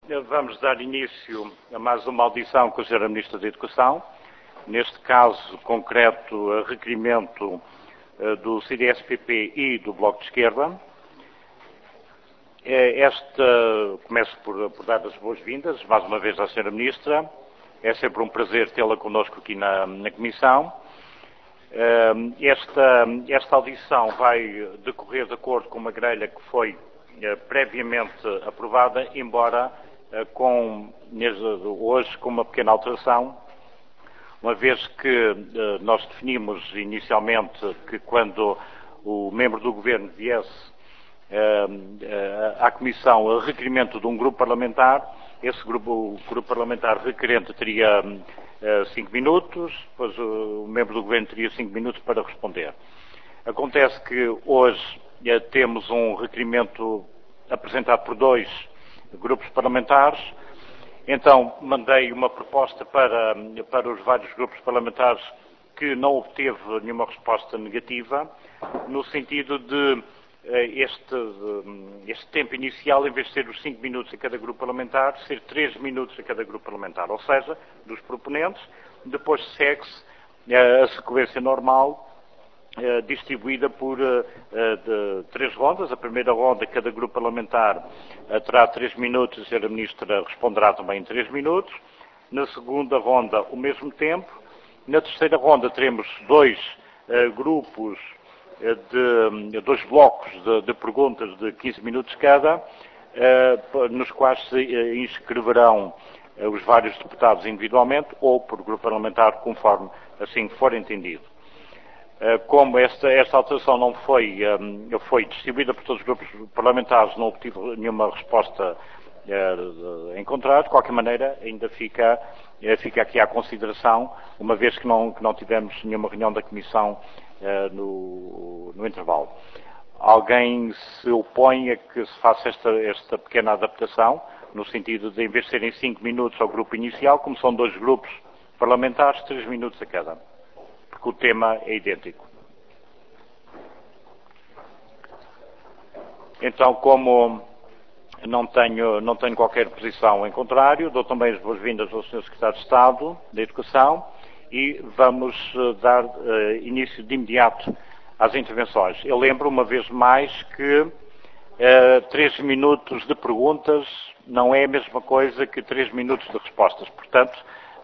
Vamos dar início a mais uma audição com a Sra. Ministra da Educação, neste caso concreto a requerimento do CDS-PP e do Bloco de Esquerda. Começo por dar as boas-vindas, mais uma vez, à Sra. Ministra. É sempre um prazer tê-la connosco aqui na Comissão. Esta audição vai decorrer de acordo com uma grelha que foi previamente aprovada, embora hoje com uma pequena alteração, uma vez que nós definimos inicialmente que quando o membro do Governo viesse à Comissão a requerimento de um grupo parlamentar, o grupo parlamentar requerente teria 5 minutos, depois o membro do Governo teria 5 minutos para responder. Acontece que hoje temos um requerimento apresentado por 2 grupos parlamentares, então mandei uma proposta para os vários grupos parlamentares que não obteve nenhuma resposta negativa, no sentido de este tempo inicial, em vez de ser os 5 minutos a cada grupo parlamentar, ser 3 minutos a cada grupo parlamentar, ou seja, dos proponentes. Depois segue-se a sequência normal, distribuída por 3 rondas. A primeira ronda, cada grupo parlamentar terá 3 minutos, a Sra. Ministra responderá também em 3 minutos. Na segunda ronda, o mesmo tempo. Na terceira ronda, teremos 2 grupos, 2 blocos de perguntas de 15 minutos cada, nos quais se inscreverão os vários deputados individualmente ou por grupo parlamentar, conforme assim for entendido. Como esta alteração não foi distribuída por todos os grupos parlamentares, não obtive nenhuma resposta em contrário, de qualquer maneira ainda fica aqui à consideração, uma vez que não tivemos nenhuma reunião da Comissão no intervalo. Alguém se opõe a que se faça esta pequena adaptação, no sentido de, em vez de serem 5 minutos ao grupo inicial, como são 2 grupos parlamentares, 3 minutos a cada, porque o tema é idêntico. Então, como não tenho qualquer posição em contrário, dou também as boas-vindas ao Sr. Secretário de Estado da Educação e vamos dar início de imediato às intervenções. Eu lembro, uma vez mais, que 3 minutos de perguntas não é a mesma coisa que 3 minutos de respostas. Portanto,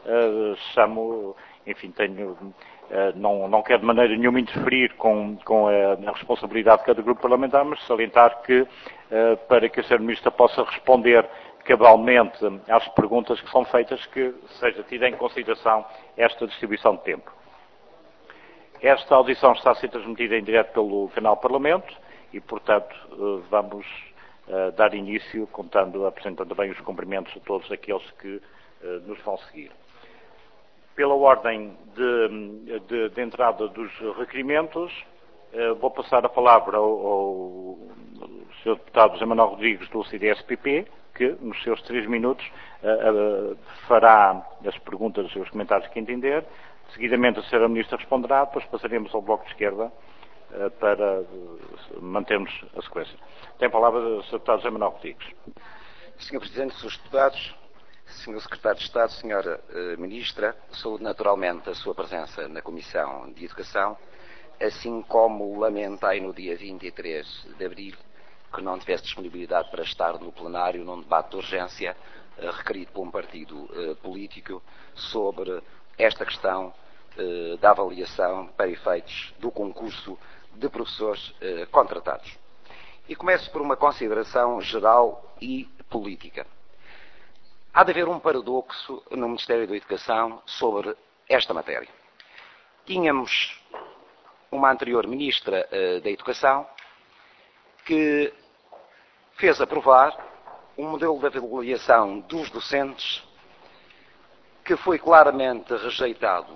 não quero de maneira nenhuma interferir com a responsabilidade de cada grupo parlamentar, mas salientar que, para que a Sra. Ministra possa responder cabalmente às perguntas que são feitas, que seja tida em consideração esta distribuição de tempo. Esta audição está a ser transmitida em direto pelo canal Parlamento e, portanto, vamos dar início, apresentando também os cumprimentos a todos aqueles que nos vão seguir. Pela ordem de entrada dos requerimentos, vou passar a palavra ao Sr. Deputado José Manuel Rodrigues, do CDS-PP, que, nos seus 3 minutos, fará as perguntas e os comentários que entender. Seguidamente, a Sra. Ministra responderá, depois passaremos ao Bloco de Esquerda para mantermos a sequência. Tem a palavra o Sr. Deputado José Manuel Rodrigues. Sr. Presidente, Srs. Deputados, Sr. Secretário de Estado, Sra. Ministra, saúdo naturalmente a sua presença na Comissão de Educação, assim como lamentei no dia 23 de abril que não tivesse disponibilidade para estar no plenário num debate de urgência requerido por um partido político sobre esta questão da avaliação para efeitos do concurso de professores contratados. E começo por uma consideração geral e política. Há de haver um paradoxo no Ministério da Educação sobre esta matéria. Tínhamos uma anterior Ministra da Educação que fez aprovar um modelo de avaliação dos docentes que foi claramente rejeitado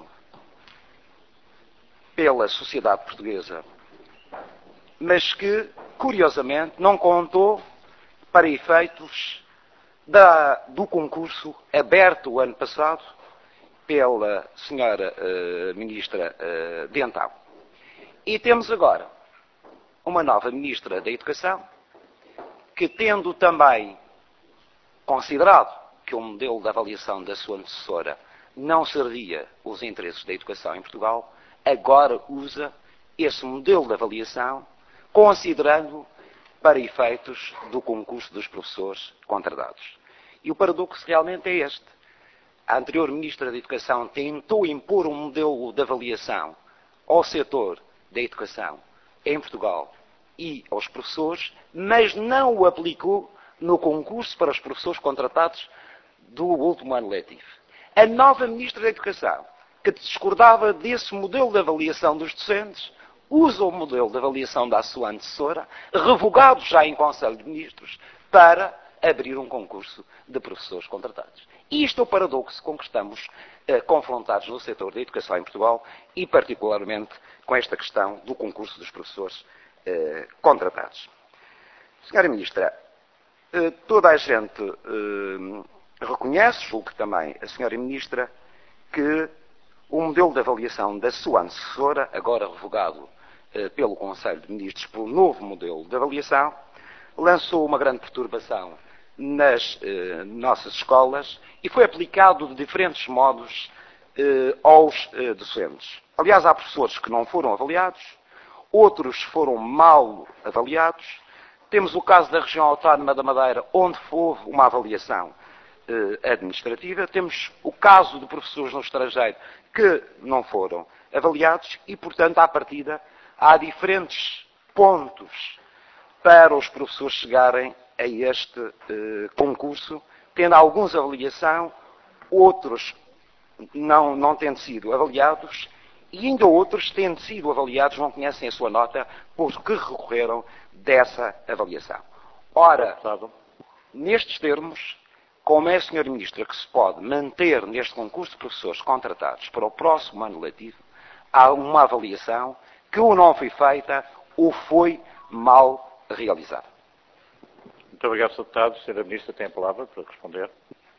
pela sociedade portuguesa, mas que, curiosamente, não contou para efeitos do concurso aberto o ano passado pela senhora Ministra de então. E temos agora uma nova Ministra da Educação que, tendo também considerado que o modelo de avaliação da sua antecessora não servia os interesses da educação em Portugal, agora usa esse modelo de avaliação considerando para efeitos do concurso dos professores contratados. E o paradoxo realmente é este. A anterior Ministra da Educação tentou impor um modelo de avaliação ao setor da educação em Portugal e aos professores, mas não o aplicou no concurso para os professores contratados do último ano letivo. A nova Ministra da Educação, que discordava desse modelo de avaliação dos docentes, usa o modelo de avaliação da sua antecessora, revogado já em Conselho de Ministros, para abrir um concurso de professores contratados. E isto é o paradoxo com que estamos confrontados no setor da educação em Portugal e, particularmente, com esta questão do concurso dos professores contratados. Senhora Ministra, toda a gente reconhece, julgo que também a Senhora Ministra, que o modelo de avaliação da sua antecessora, agora revogado pelo Conselho de Ministros pelo novo modelo de avaliação, lançou uma grande perturbação nas nossas escolas e foi aplicado de diferentes modos aos docentes. Aliás, há professores que não foram avaliados, outros foram mal avaliados. Temos o caso da região autónoma da Madeira, onde houve uma avaliação administrativa. Temos o caso de professores no estrangeiro que não foram avaliados e, portanto, à partida, há diferentes pontos para os professores chegarem a este concurso, tendo alguns avaliação, outros não tendo sido avaliados, e ainda outros, tendo sido avaliados, não conhecem a sua nota porque recorreram dessa avaliação. Ora, nestes termos, como é, Sra. Ministra, que se pode manter neste concurso de professores contratados para o próximo ano letivo, há uma avaliação que ou não foi feita ou foi mal realizada? Muito obrigado, Sr. Deputado. Sra. Ministra tem a palavra para responder.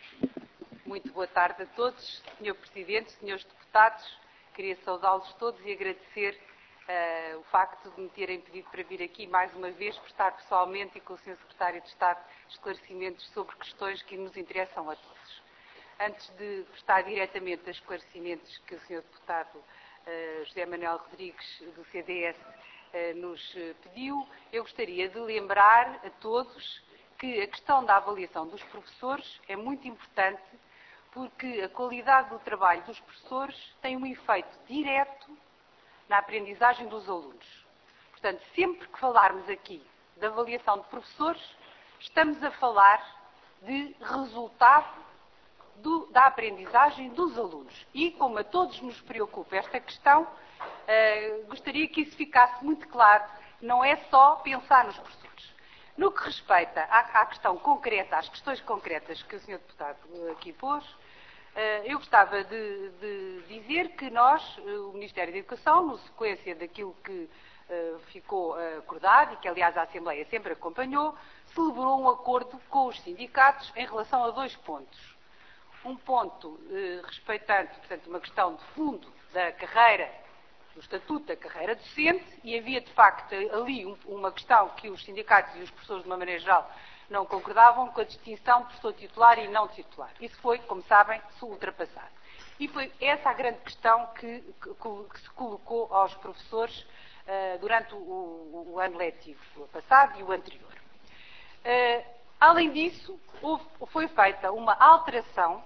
Muito boa tarde a todos, Sr. Presidente, Srs. Deputados. Queria saudá-los todos e agradecer o facto de me terem pedido para vir aqui mais uma vez prestar pessoalmente e com o Sr. Secretário de Estado esclarecimentos sobre questões que nos interessam a todos. Antes de prestar diretamente os esclarecimentos que o Sr. Deputado José Manuel Rodrigues, do CDS, nos pediu, eu gostaria de lembrar a todos que a questão da avaliação dos professores é muito importante porque a qualidade do trabalho dos professores tem um efeito direto na aprendizagem dos alunos. Portanto, sempre que falarmos aqui de avaliação de professores, estamos a falar de resultado da aprendizagem dos alunos. E, como a todos nos preocupa esta questão, gostaria que isso ficasse muito claro. Não é só pensar nos professores. No que respeita à questão concreta, às questões concretas que o Sr. Deputado aqui pôs, eu gostava de dizer que nós, o Ministério da Educação, na sequência daquilo que ficou acordado e que, aliás, a Assembleia sempre acompanhou, celebrou um acordo com os sindicatos em relação a 2 pontos. Um ponto respeitando, portanto, uma questão de fundo da carreira, do estatuto da carreira docente, e havia, de facto, ali uma questão que os sindicatos e os professores, de uma maneira geral, não concordavam com a distinção de professor titular e não titular. Isso foi, como sabem, ultrapassado. E foi essa a grande questão que se colocou aos professores durante o ano letivo passado e o anterior. Além disso, foi feita uma alteração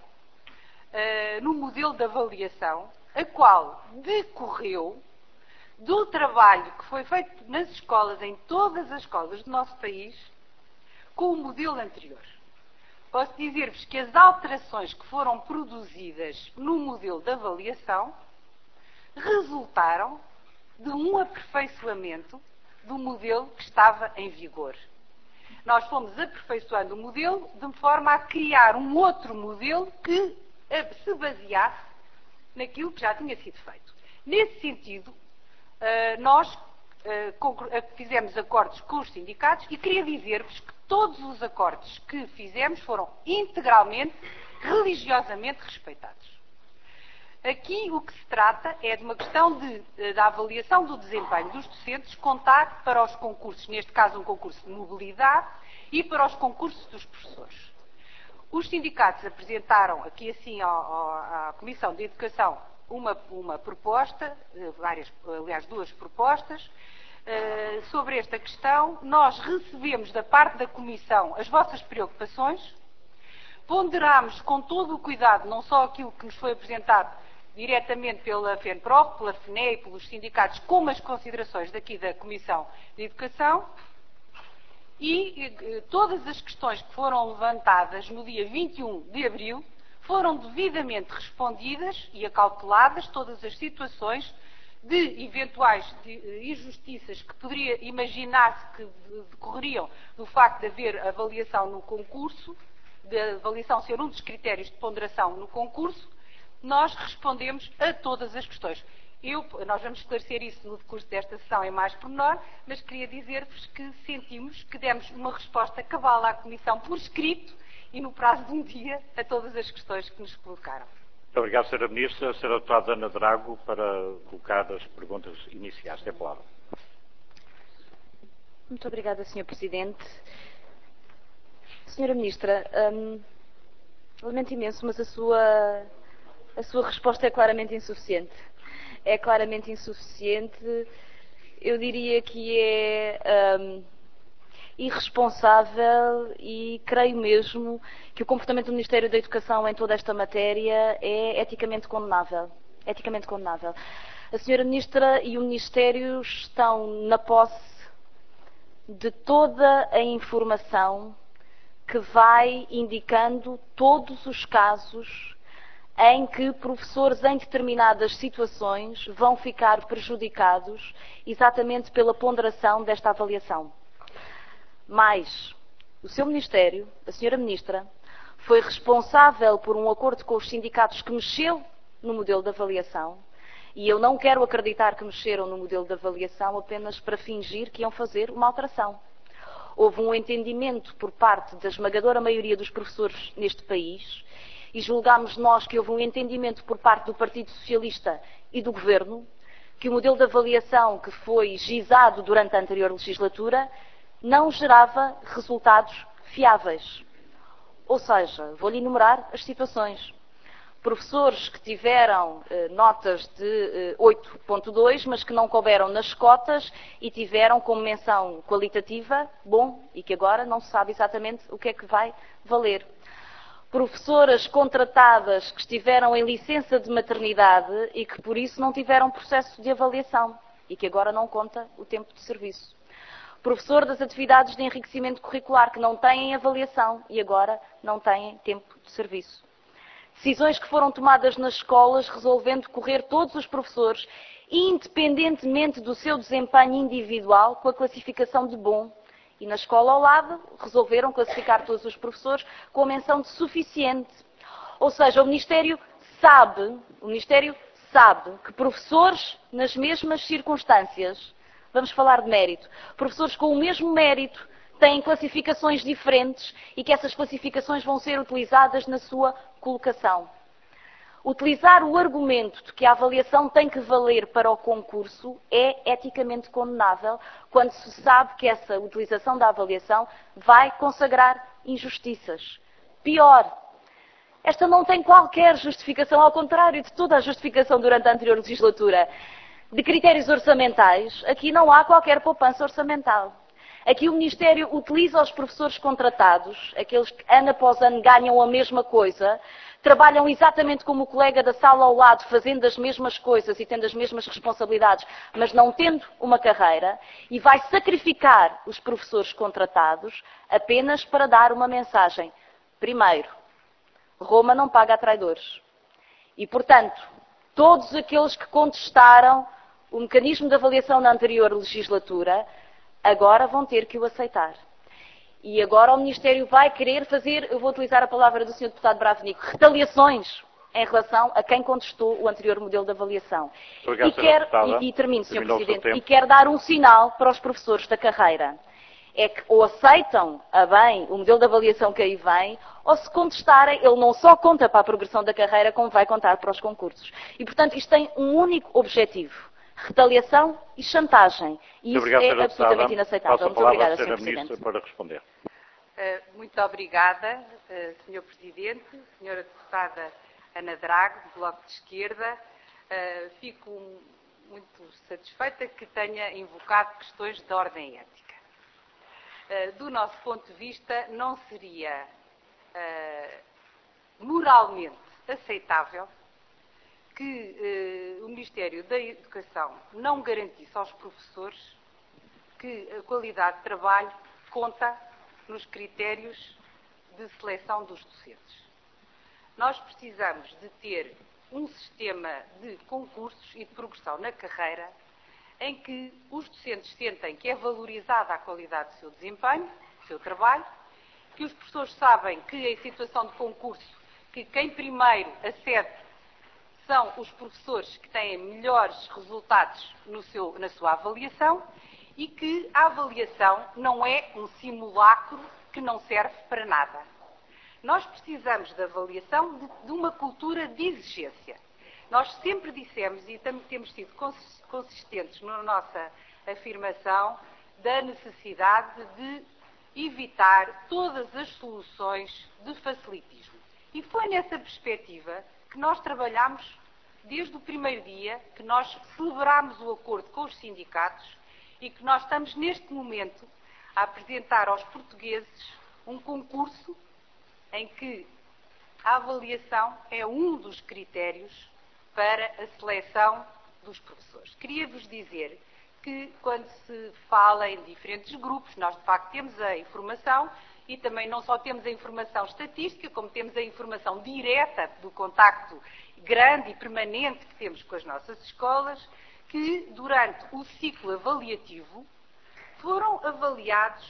no modelo de avaliação, a qual decorreu do trabalho que foi feito nas escolas, em todas as escolas do nosso país, com o modelo anterior. Posso dizer-vos que as alterações que foram produzidas no modelo de avaliação resultaram de um aperfeiçoamento do modelo que estava em vigor. Nós fomos aperfeiçoando o modelo de forma a criar um outro modelo que se baseasse naquilo que já tinha sido feito. Nesse sentido, nós fizemos acordos com os sindicatos e queria dizer-vos que todos os acordos que fizemos foram integralmente, religiosamente respeitados. Aqui o que se trata é de uma questão da avaliação do desempenho dos docentes contar para os concursos, neste caso um concurso de mobilidade, e para os concursos dos professores. Os sindicatos apresentaram aqui assim à Comissão de Educação uma proposta, aliás, duas propostas, sobre esta questão. Nós recebemos da parte da Comissão as vossas preocupações, ponderámos com todo o cuidado, não só aquilo que nos foi apresentado diretamente pela FENPROF, pela FNE e pelos sindicatos, como as considerações daqui da Comissão de Educação, e todas as questões que foram levantadas no dia 21 de abril foram devidamente respondidas e acauteladas todas as situações de eventuais injustiças que poderia imaginar-se que decorreriam do facto de haver avaliação no concurso, de avaliação ser um dos critérios de ponderação no concurso. Nós respondemos a todas as questões. Nós vamos esclarecer isso no decurso desta sessão em mais pormenor, mas queria dizer-vos que sentimos que demos uma resposta cabal à Comissão por escrito e no prazo de um dia a todas as questões que nos colocaram. Muito obrigado, Sra. Ministra. A Sra. Deputada Ana Drago, para colocar as perguntas iniciais. Tem a palavra. Muito obrigada, Sr. Presidente. Sra. Ministra, lamento imenso, mas a sua resposta é claramente insuficiente. É claramente insuficiente. Eu diria que é irresponsável e creio mesmo que o comportamento do Ministério da Educação em toda esta matéria é eticamente condenável. Eticamente condenável. A Sra. Ministra e o Ministério estão na posse de toda a informação que vai indicando todos os casos em que professores em determinadas situações vão ficar prejudicados exatamente pela ponderação desta avaliação. Mas o seu Ministério, a Sra. Ministra, foi responsável por um acordo com os sindicatos que mexeu no modelo de avaliação, e eu não quero acreditar que mexeram no modelo de avaliação apenas para fingir que iam fazer uma alteração. Houve um entendimento por parte da esmagadora maioria dos professores neste país, e julgámos nós que houve um entendimento por parte do Partido Socialista e do Governo que o modelo de avaliação que foi gizado durante a anterior legislatura não gerava resultados fiáveis. Ou seja, vou-lhe enumerar as situações. Professores que tiveram notas de 8.2, mas que não couberam nas cotas e tiveram como menção qualitativa bom e que agora não se sabe exatamente o que é que vai valer. Professoras contratadas que estiveram em licença de maternidade e que por isso não tiveram processo de avaliação e que agora não conta o tempo de serviço. Professor das atividades de enriquecimento curricular que não têm avaliação e agora não têm tempo de serviço. Decisões que foram tomadas nas escolas resolvendo correr todos os professores, independentemente do seu desempenho individual, com a classificação de bom. E na escola ao lado resolveram classificar todos os professores com a menção de suficiente. Ou seja, o Ministério sabe que professores nas mesmas circunstâncias, vamos falar de mérito, professores com o mesmo mérito têm classificações diferentes e que essas classificações vão ser utilizadas na sua colocação. Utilizar o argumento de que a avaliação tem que valer para o concurso é eticamente condenável quando se sabe que essa utilização da avaliação vai consagrar injustiças. Pior, esta não tem qualquer justificação, ao contrário de toda a justificação durante a anterior legislatura. De critérios orçamentais, aqui não há qualquer poupança orçamental. Aqui o Ministério utiliza os professores contratados, aqueles que ano após ano ganham a mesma coisa, trabalham exatamente como o colega da sala ao lado, fazendo as mesmas coisas e tendo as mesmas responsabilidades, mas não tendo uma carreira, e vai sacrificar os professores contratados apenas para dar uma mensagem. Primeiro, Roma não paga a traidores. E, portanto, todos aqueles que contestaram o mecanismo de avaliação na anterior legislatura, agora vão ter que o aceitar. E agora o Ministério vai querer fazer, eu vou utilizar a palavra do Sr. Deputado Bravenico, retaliações em relação a quem contestou o anterior modelo de avaliação. E termino, Sr. Presidente, e quer dar um sinal para os professores da carreira. É que ou aceitam a bem o modelo de avaliação que aí vem, ou se contestarem, ele não só conta para a progressão da carreira, como vai contar para os concursos. E, portanto, isto tem um único objetivo. Retaliação e chantagem. E isso é absolutamente inaceitável. Muito obrigada, Sr. Presidente. Para responder. Muito obrigada, Sr. Presidente, Sra. Deputada Ana Drago, do Bloco de Esquerda. Fico muito satisfeita que tenha invocado questões de ordem ética. Do nosso ponto de vista, não seria moralmente aceitável que o Ministério da Educação não garantisse aos professores que a qualidade de trabalho conta nos critérios de seleção dos docentes. Nós precisamos de ter um sistema de concursos e de progressão na carreira em que os docentes sentem que é valorizada a qualidade do seu desempenho, do seu trabalho, que os professores sabem que em situação de concurso, que quem primeiro acede são os professores que têm melhores resultados na sua avaliação e que a avaliação não é um simulacro que não serve para nada. Nós precisamos da avaliação de uma cultura de exigência. Nós sempre dissemos e temos sido consistentes na nossa afirmação da necessidade de evitar todas as soluções de facilitismo. E foi nessa perspectiva que nós trabalhamos desde o primeiro dia, que nós celebramos o acordo com os sindicatos e que nós estamos neste momento a apresentar aos portugueses um concurso em que a avaliação é um dos critérios para a seleção dos professores. Queria-vos dizer que quando se fala em diferentes grupos, nós de facto temos a informação e também não só temos a informação estatística, como temos a informação direta do contacto grande e permanente que temos com as nossas escolas, que durante o ciclo avaliativo foram avaliados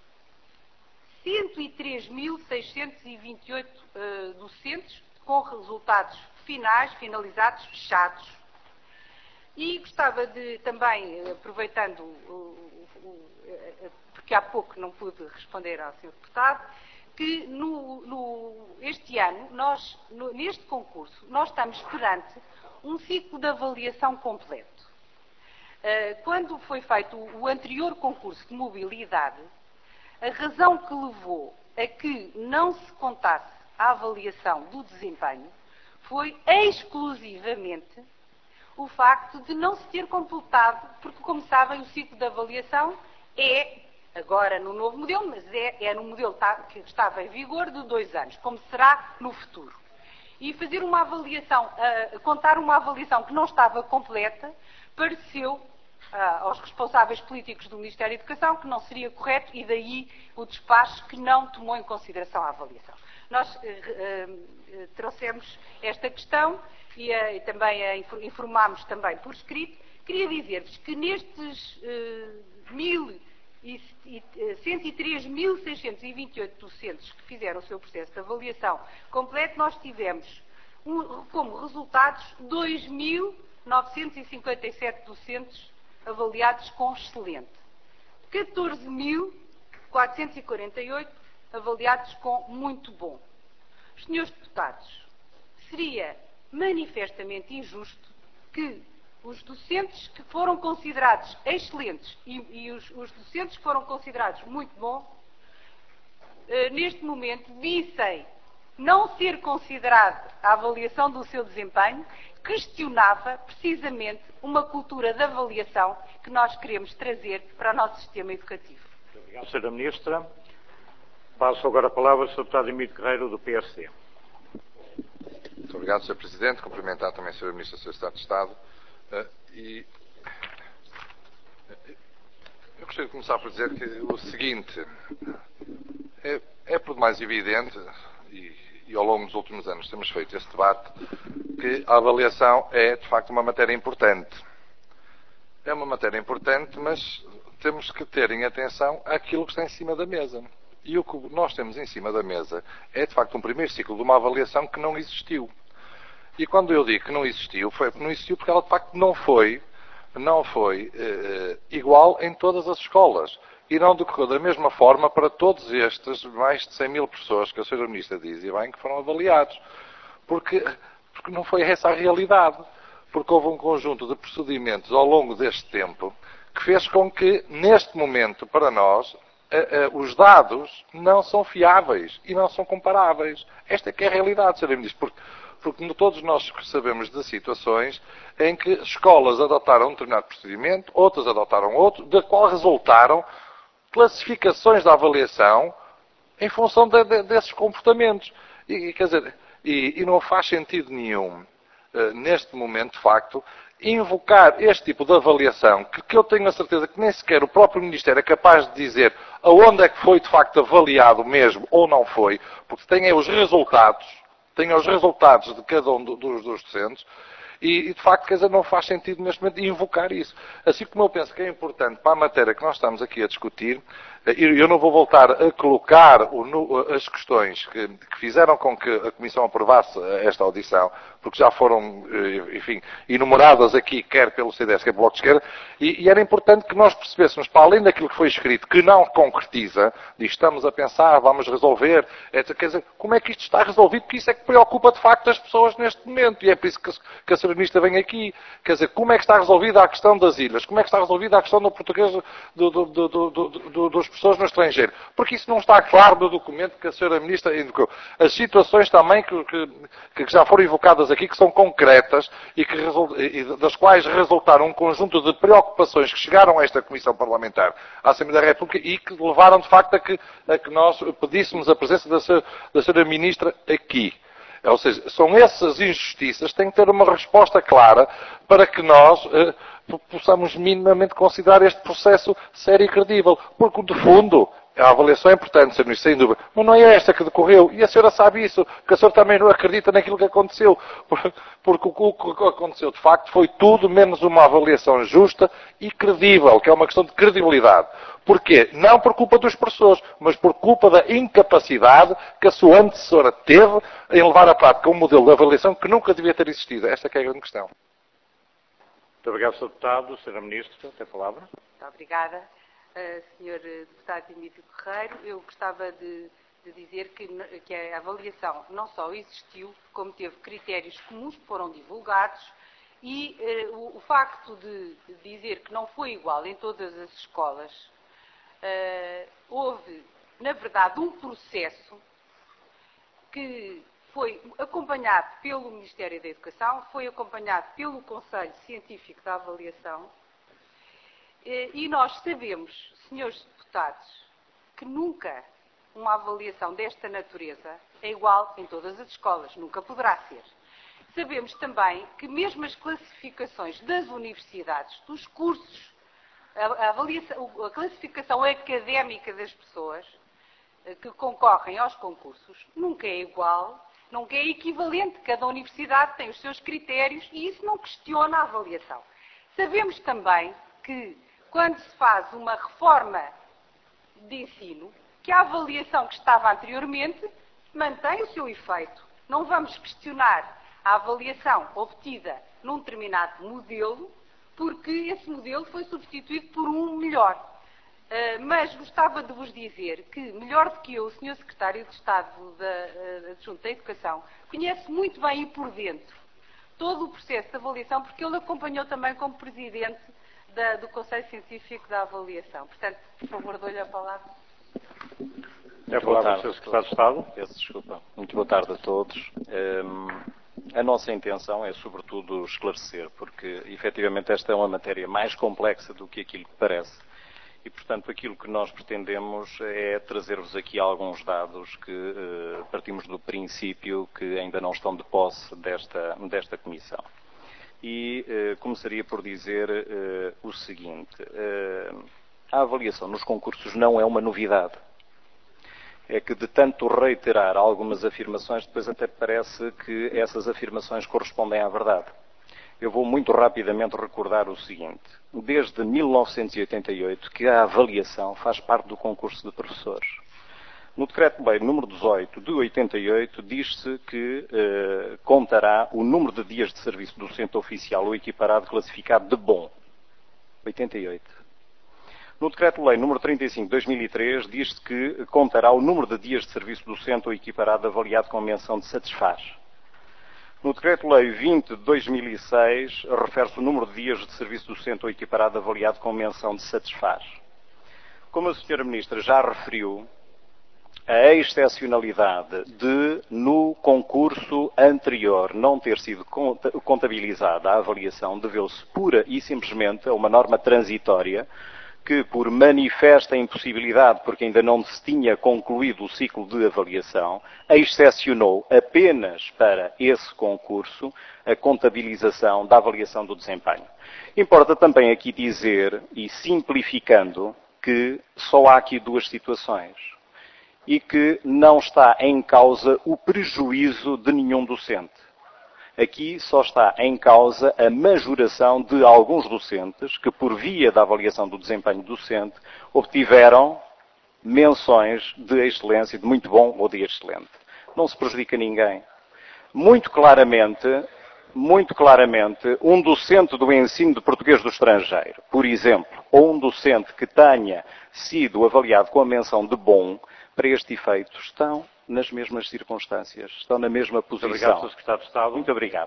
103.628 docentes com resultados finalizados, fechados. E gostava de também, aproveitando, porque há pouco não pude responder ao Sr. Deputado, que este ano, neste concurso, nós estamos perante um ciclo de avaliação completo. Quando foi feito o anterior concurso de mobilidade, a razão que levou a que não se contasse a avaliação do desempenho foi exclusivamente o facto de não se ter completado, porque, como sabem, o ciclo de avaliação é, agora no novo modelo, mas é no modelo que estava em vigor de 2 anos, como será no futuro. E fazer uma avaliação, contar uma avaliação que não estava completa, pareceu aos responsáveis políticos do Ministério da Educação que não seria correto e daí o despacho que não tomou em consideração a avaliação. Nós trouxemos esta questão e também informámos também por escrito. Queria dizer-vos que nestes 103.628 docentes que fizeram o seu processo de avaliação completo, nós tivemos como resultados 2.957 docentes avaliados com excelente, 14.448 avaliados com muito bom. Senhores deputados, seria manifestamente injusto que os docentes que foram considerados excelentes e os docentes que foram considerados muito bons, neste momento, vissem não ser considerada a avaliação do seu desempenho, questionava precisamente uma cultura de avaliação que nós queremos trazer para o nosso sistema educativo. Muito obrigado, Sra. Ministra. Passo agora a palavra ao Sr. Deputado Emílio Guerreiro, do PSD. Muito obrigado, Sr. Presidente. Cumprimentar também a Sra. Ministra, Sr. Secretário de Estado. Eu gostaria de começar por dizer que o seguinte, é por demais evidente, e ao longo dos últimos anos temos feito esse debate, que a avaliação é, de facto, uma matéria importante. É uma matéria importante, mas temos que ter em atenção aquilo que está em cima da mesa. E o que nós temos em cima da mesa é, de facto, um primeiro ciclo de uma avaliação que não existiu. E quando eu digo que não existiu, não existiu porque ela, de facto, não foi igual em todas as escolas. E não decorreu da mesma forma para todos estes mais de 100.000 pessoas que a Sra. Ministra dizia bem que foram avaliados. Porque não foi essa a realidade. Porque houve um conjunto de procedimentos ao longo deste tempo que fez com que, neste momento, para nós, os dados não são fiáveis e não são comparáveis. Esta é que é a realidade, Sr. Ministro, porque todos nós sabemos de situações em que escolas adotaram um determinado procedimento, outras adotaram outro, da qual resultaram classificações da avaliação em função desses comportamentos. Quer dizer, e não faz sentido nenhum, neste momento, de facto, invocar este tipo de avaliação, que eu tenho a certeza que nem sequer o próprio Ministério é capaz de dizer aonde é que foi, de facto, avaliado mesmo ou não foi, porque tem os resultados de cada um dos docentes, e de facto, quer dizer, não faz sentido neste momento invocar isso. Assim como eu penso que é importante para a matéria que nós estamos aqui a discutir, eu não vou voltar a colocar as questões que fizeram com que a Comissão aprovasse esta audição, porque já foram, enfim, enumeradas aqui, quer pelo CDS, quer pelo Bloco de Esquerda, e era importante que nós percebêssemos, para além daquilo que foi escrito, que não concretiza, diz, estamos a pensar, vamos resolver, etc. Quer dizer, como é que isto está resolvido? Porque isso é que preocupa de facto as pessoas neste momento, e é por isso que a Sra. Ministra vem aqui. Quer dizer, como é que está resolvida a questão das ilhas? Como é que está resolvida a questão do português, das pessoas no estrangeiro? Porque isso não está claro no documento que a Sra. Ministra indicou. As situações também que já foram evocadas aqui, que são concretas e das quais resultaram um conjunto de preocupações que chegaram a esta Comissão Parlamentar, à Assembleia da República, e que levaram, de facto, a que nós pedíssemos a presença da Sra. Ministra aqui. Ou seja, são essas injustiças que têm que ter uma resposta clara para que nós possamos minimamente considerar este processo sério e credível. Porque, de fundo, a avaliação é importante, Sr. Ministro, sem dúvida, mas não é esta que decorreu. E a senhora sabe isso, porque a senhora também não acredita naquilo que aconteceu. Porque o que aconteceu, de facto, foi tudo menos uma avaliação justa e credível, que é uma questão de credibilidade. Porquê? Não por culpa dos professores, mas por culpa da incapacidade que a sua antecessora teve em levar à prática um modelo de avaliação que nunca devia ter existido. Esta é a grande questão. Muito obrigado, Sr. Deputado. Sra. Ministra, tem a palavra. Muito obrigada. Sr. Deputado Emílio Guerreiro, eu gostava de dizer que a avaliação não só existiu, como teve critérios comuns que foram divulgados, e o facto de dizer que não foi igual em todas as escolas, houve, na verdade, um processo que foi acompanhado pelo Ministério da Educação, foi acompanhado pelo Conselho Científico da Avaliação, e nós sabemos, senhores deputados, que nunca uma avaliação desta natureza é igual em todas as escolas, nunca poderá ser. Sabemos também que mesmo as classificações das universidades, dos cursos, a classificação académica das pessoas que concorrem aos concursos nunca é igual, nunca é equivalente. Cada universidade tem os seus critérios e isso não questiona a avaliação. Sabemos também que, quando se faz uma reforma de ensino, que a avaliação que estava anteriormente mantém o seu efeito. Não vamos questionar a avaliação obtida num determinado modelo, porque esse modelo foi substituído por um melhor. Mas gostava de vos dizer que, melhor do que eu, o Sr. Secretário de Estado Adjunto da Educação conhece muito bem e por dentro todo o processo de avaliação, porque ele acompanhou também como Presidente do Conselho Científico da Avaliação. Portanto, por favor, dou-lhe a palavra. É a palavra do Sr. Secretário de Estado. Peço desculpa. Muito boa tarde a todos. A nossa intenção é, sobretudo, esclarecer, porque, efetivamente, esta é uma matéria mais complexa do que aquilo que parece. E, portanto, aquilo que nós pretendemos é trazer-vos aqui alguns dados que partimos do princípio que ainda não estão de posse desta Comissão. E começaria por dizer o seguinte. A avaliação nos concursos não é uma novidade. É que, de tanto reiterar algumas afirmações, depois até parece que essas afirmações correspondem à verdade. Eu vou muito rapidamente recordar o seguinte. Desde 1988 que a avaliação faz parte do concurso de professores. No Decreto-Lei número 18 de 88 diz-se que contará o número de dias de serviço docente oficial ou equiparado classificado de bom. 88. No Decreto-Lei número 35 de 2003 diz-se que contará o número de dias de serviço docente ou equiparado avaliado com menção de satisfaz. No Decreto-Lei 20 de 2006 refere-se o número de dias de serviço docente ou equiparado avaliado com menção de satisfaz. Como a Sra. Ministra já referiu, a excepcionalidade de, no concurso anterior, não ter sido contabilizada a avaliação deveu-se pura e simplesmente a uma norma transitória que, por manifesta impossibilidade, porque ainda não se tinha concluído o ciclo de avaliação, excepcionou apenas para esse concurso a contabilização da avaliação do desempenho. Importa também aqui dizer, e simplificando, que só há aqui duas situações e que não está em causa o prejuízo de nenhum docente. Aqui só está em causa a majoração de alguns docentes que, por via da avaliação do desempenho docente, obtiveram menções de excelência, de muito bom ou de excelente. Não se prejudica ninguém. Muito claramente, um docente do ensino de português do estrangeiro, por exemplo, ou um docente que tenha sido avaliado com a menção de bom, para este efeito, estão nas mesmas circunstâncias, estão na mesma posição. Muito obrigado, Sr. Secretário de Estado. Muito obrigado.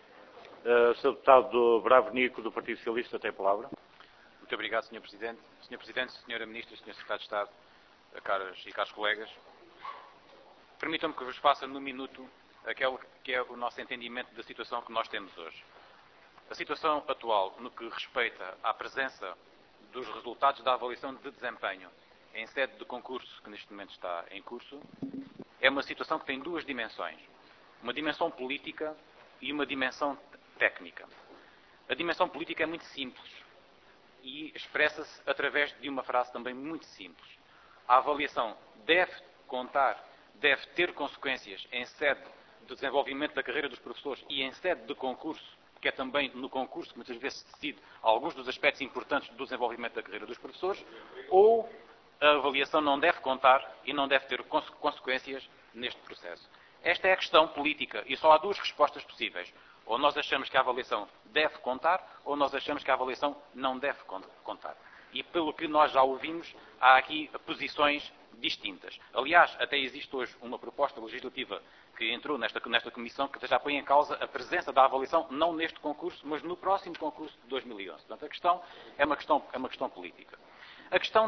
Sr. Deputado Bravo Nico, do Partido Socialista, tem a palavra. Muito obrigado, Sr. Presidente. Sr. Presidente, Sra. Ministra, Sr. Secretário de Estado, caros colegas, permitam-me que vos faça no minuto aquele que é o nosso entendimento da situação que nós temos hoje. A situação atual, no que respeita à presença dos resultados da avaliação de desempenho em sede de concurso, que neste momento está em curso, é uma situação que tem duas dimensões. Uma dimensão política e uma dimensão técnica. A dimensão política é muito simples e expressa-se através de uma frase também muito simples. A avaliação deve ter consequências em sede de desenvolvimento da carreira dos professores e em sede de concurso, que é também no concurso que muitas vezes se decide alguns dos aspectos importantes do desenvolvimento da carreira dos professores, ou a avaliação não deve contar e não deve ter consequências neste processo. Esta é a questão política e só há duas respostas possíveis. Ou nós achamos que a avaliação deve contar, ou nós achamos que a avaliação não deve contar. E pelo que nós já ouvimos, há aqui posições distintas. Aliás, até existe hoje uma proposta legislativa que entrou nesta comissão que já põe em causa a presença da avaliação, não neste concurso, mas no próximo concurso de 2011. Portanto, a questão é uma questão política. A questão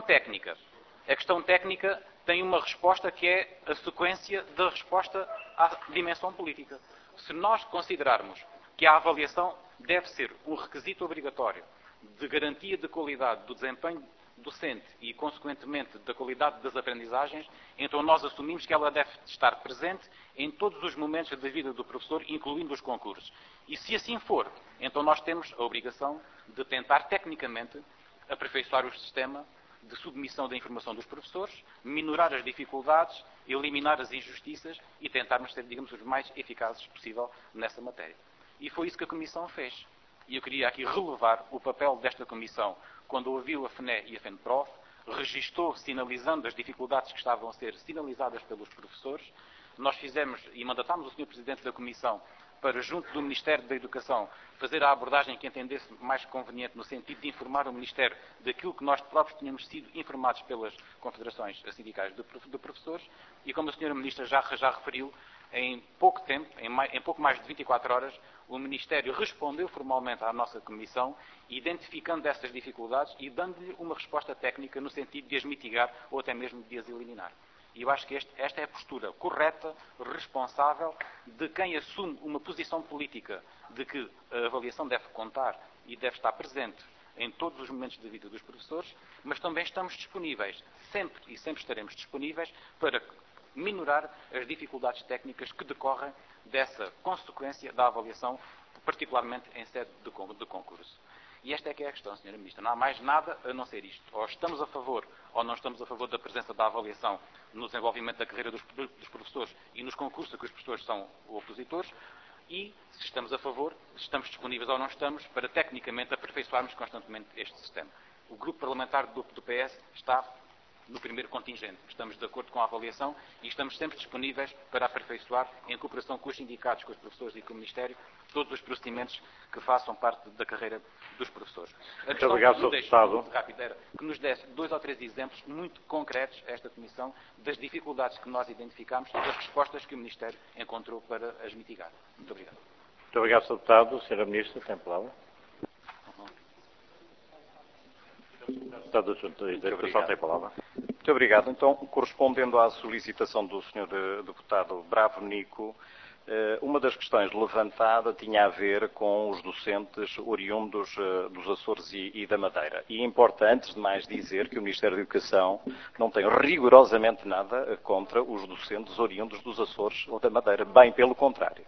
técnica tem uma resposta que é a sequência da resposta à dimensão política. Se nós considerarmos que a avaliação deve ser um requisito obrigatório de garantia de qualidade do desempenho docente e, consequentemente, da qualidade das aprendizagens, então nós assumimos que ela deve estar presente em todos os momentos da vida do professor, incluindo os concursos. E se assim for, então nós temos a obrigação de tentar, tecnicamente, aperfeiçoar o sistema de submissão da informação dos professores, minorar as dificuldades, eliminar as injustiças e tentarmos ser, digamos, os mais eficazes possível nessa matéria. E foi isso que a Comissão fez. E eu queria aqui relevar o papel desta Comissão quando ouviu a FNE e a FENPROF, registou, sinalizando as dificuldades que estavam a ser sinalizadas pelos professores. Nós fizemos e mandatámos o Sr. Presidente da Comissão para, junto do Ministério da Educação, fazer a abordagem que entendesse mais conveniente no sentido de informar o Ministério daquilo que nós próprios tínhamos sido informados pelas confederações sindicais de professores e, como a Sra. Ministra já referiu, em pouco tempo, em pouco mais de 24 horas, o Ministério respondeu formalmente à nossa Comissão, identificando essas dificuldades e dando-lhe uma resposta técnica no sentido de as mitigar ou até mesmo de as eliminar. E eu acho que esta é a postura correta, responsável, de quem assume uma posição política de que a avaliação deve contar e deve estar presente em todos os momentos da vida dos professores, mas também estamos disponíveis, sempre e sempre estaremos disponíveis para minorar as dificuldades técnicas que decorrem dessa consequência da avaliação, particularmente em sede de concurso. E esta é que é a questão, Sra. Ministra. Não há mais nada a não ser isto. Ou estamos a favor ou não estamos a favor da presença da avaliação no desenvolvimento da carreira dos professores e nos concursos que os professores são opositores. E, se estamos a favor, estamos disponíveis ou não estamos para, tecnicamente, aperfeiçoarmos constantemente este sistema. O grupo parlamentar do PS está no primeiro contingente. Estamos de acordo com a avaliação e estamos sempre disponíveis para aperfeiçoar, em cooperação com os sindicatos, com os professores e com o Ministério, todos os procedimentos que façam parte da carreira dos professores. A questão que nos desse 2 ou 3 exemplos muito concretos a esta Comissão das dificuldades que nós identificámos e das respostas que o Ministério encontrou para as mitigar. Muito obrigado. Muito obrigado, Sr. Deputado. Sra. Ministra, tem a palavra. Secretário Adjunto da Educação tem a palavra. Muito obrigado. Então, correspondendo à solicitação do Sr. Deputado Bravo Nico, uma das questões levantada tinha a ver com os docentes oriundos dos Açores e da Madeira. E importa, antes de mais, dizer que o Ministério da Educação não tem rigorosamente nada contra os docentes oriundos dos Açores ou da Madeira. Bem pelo contrário.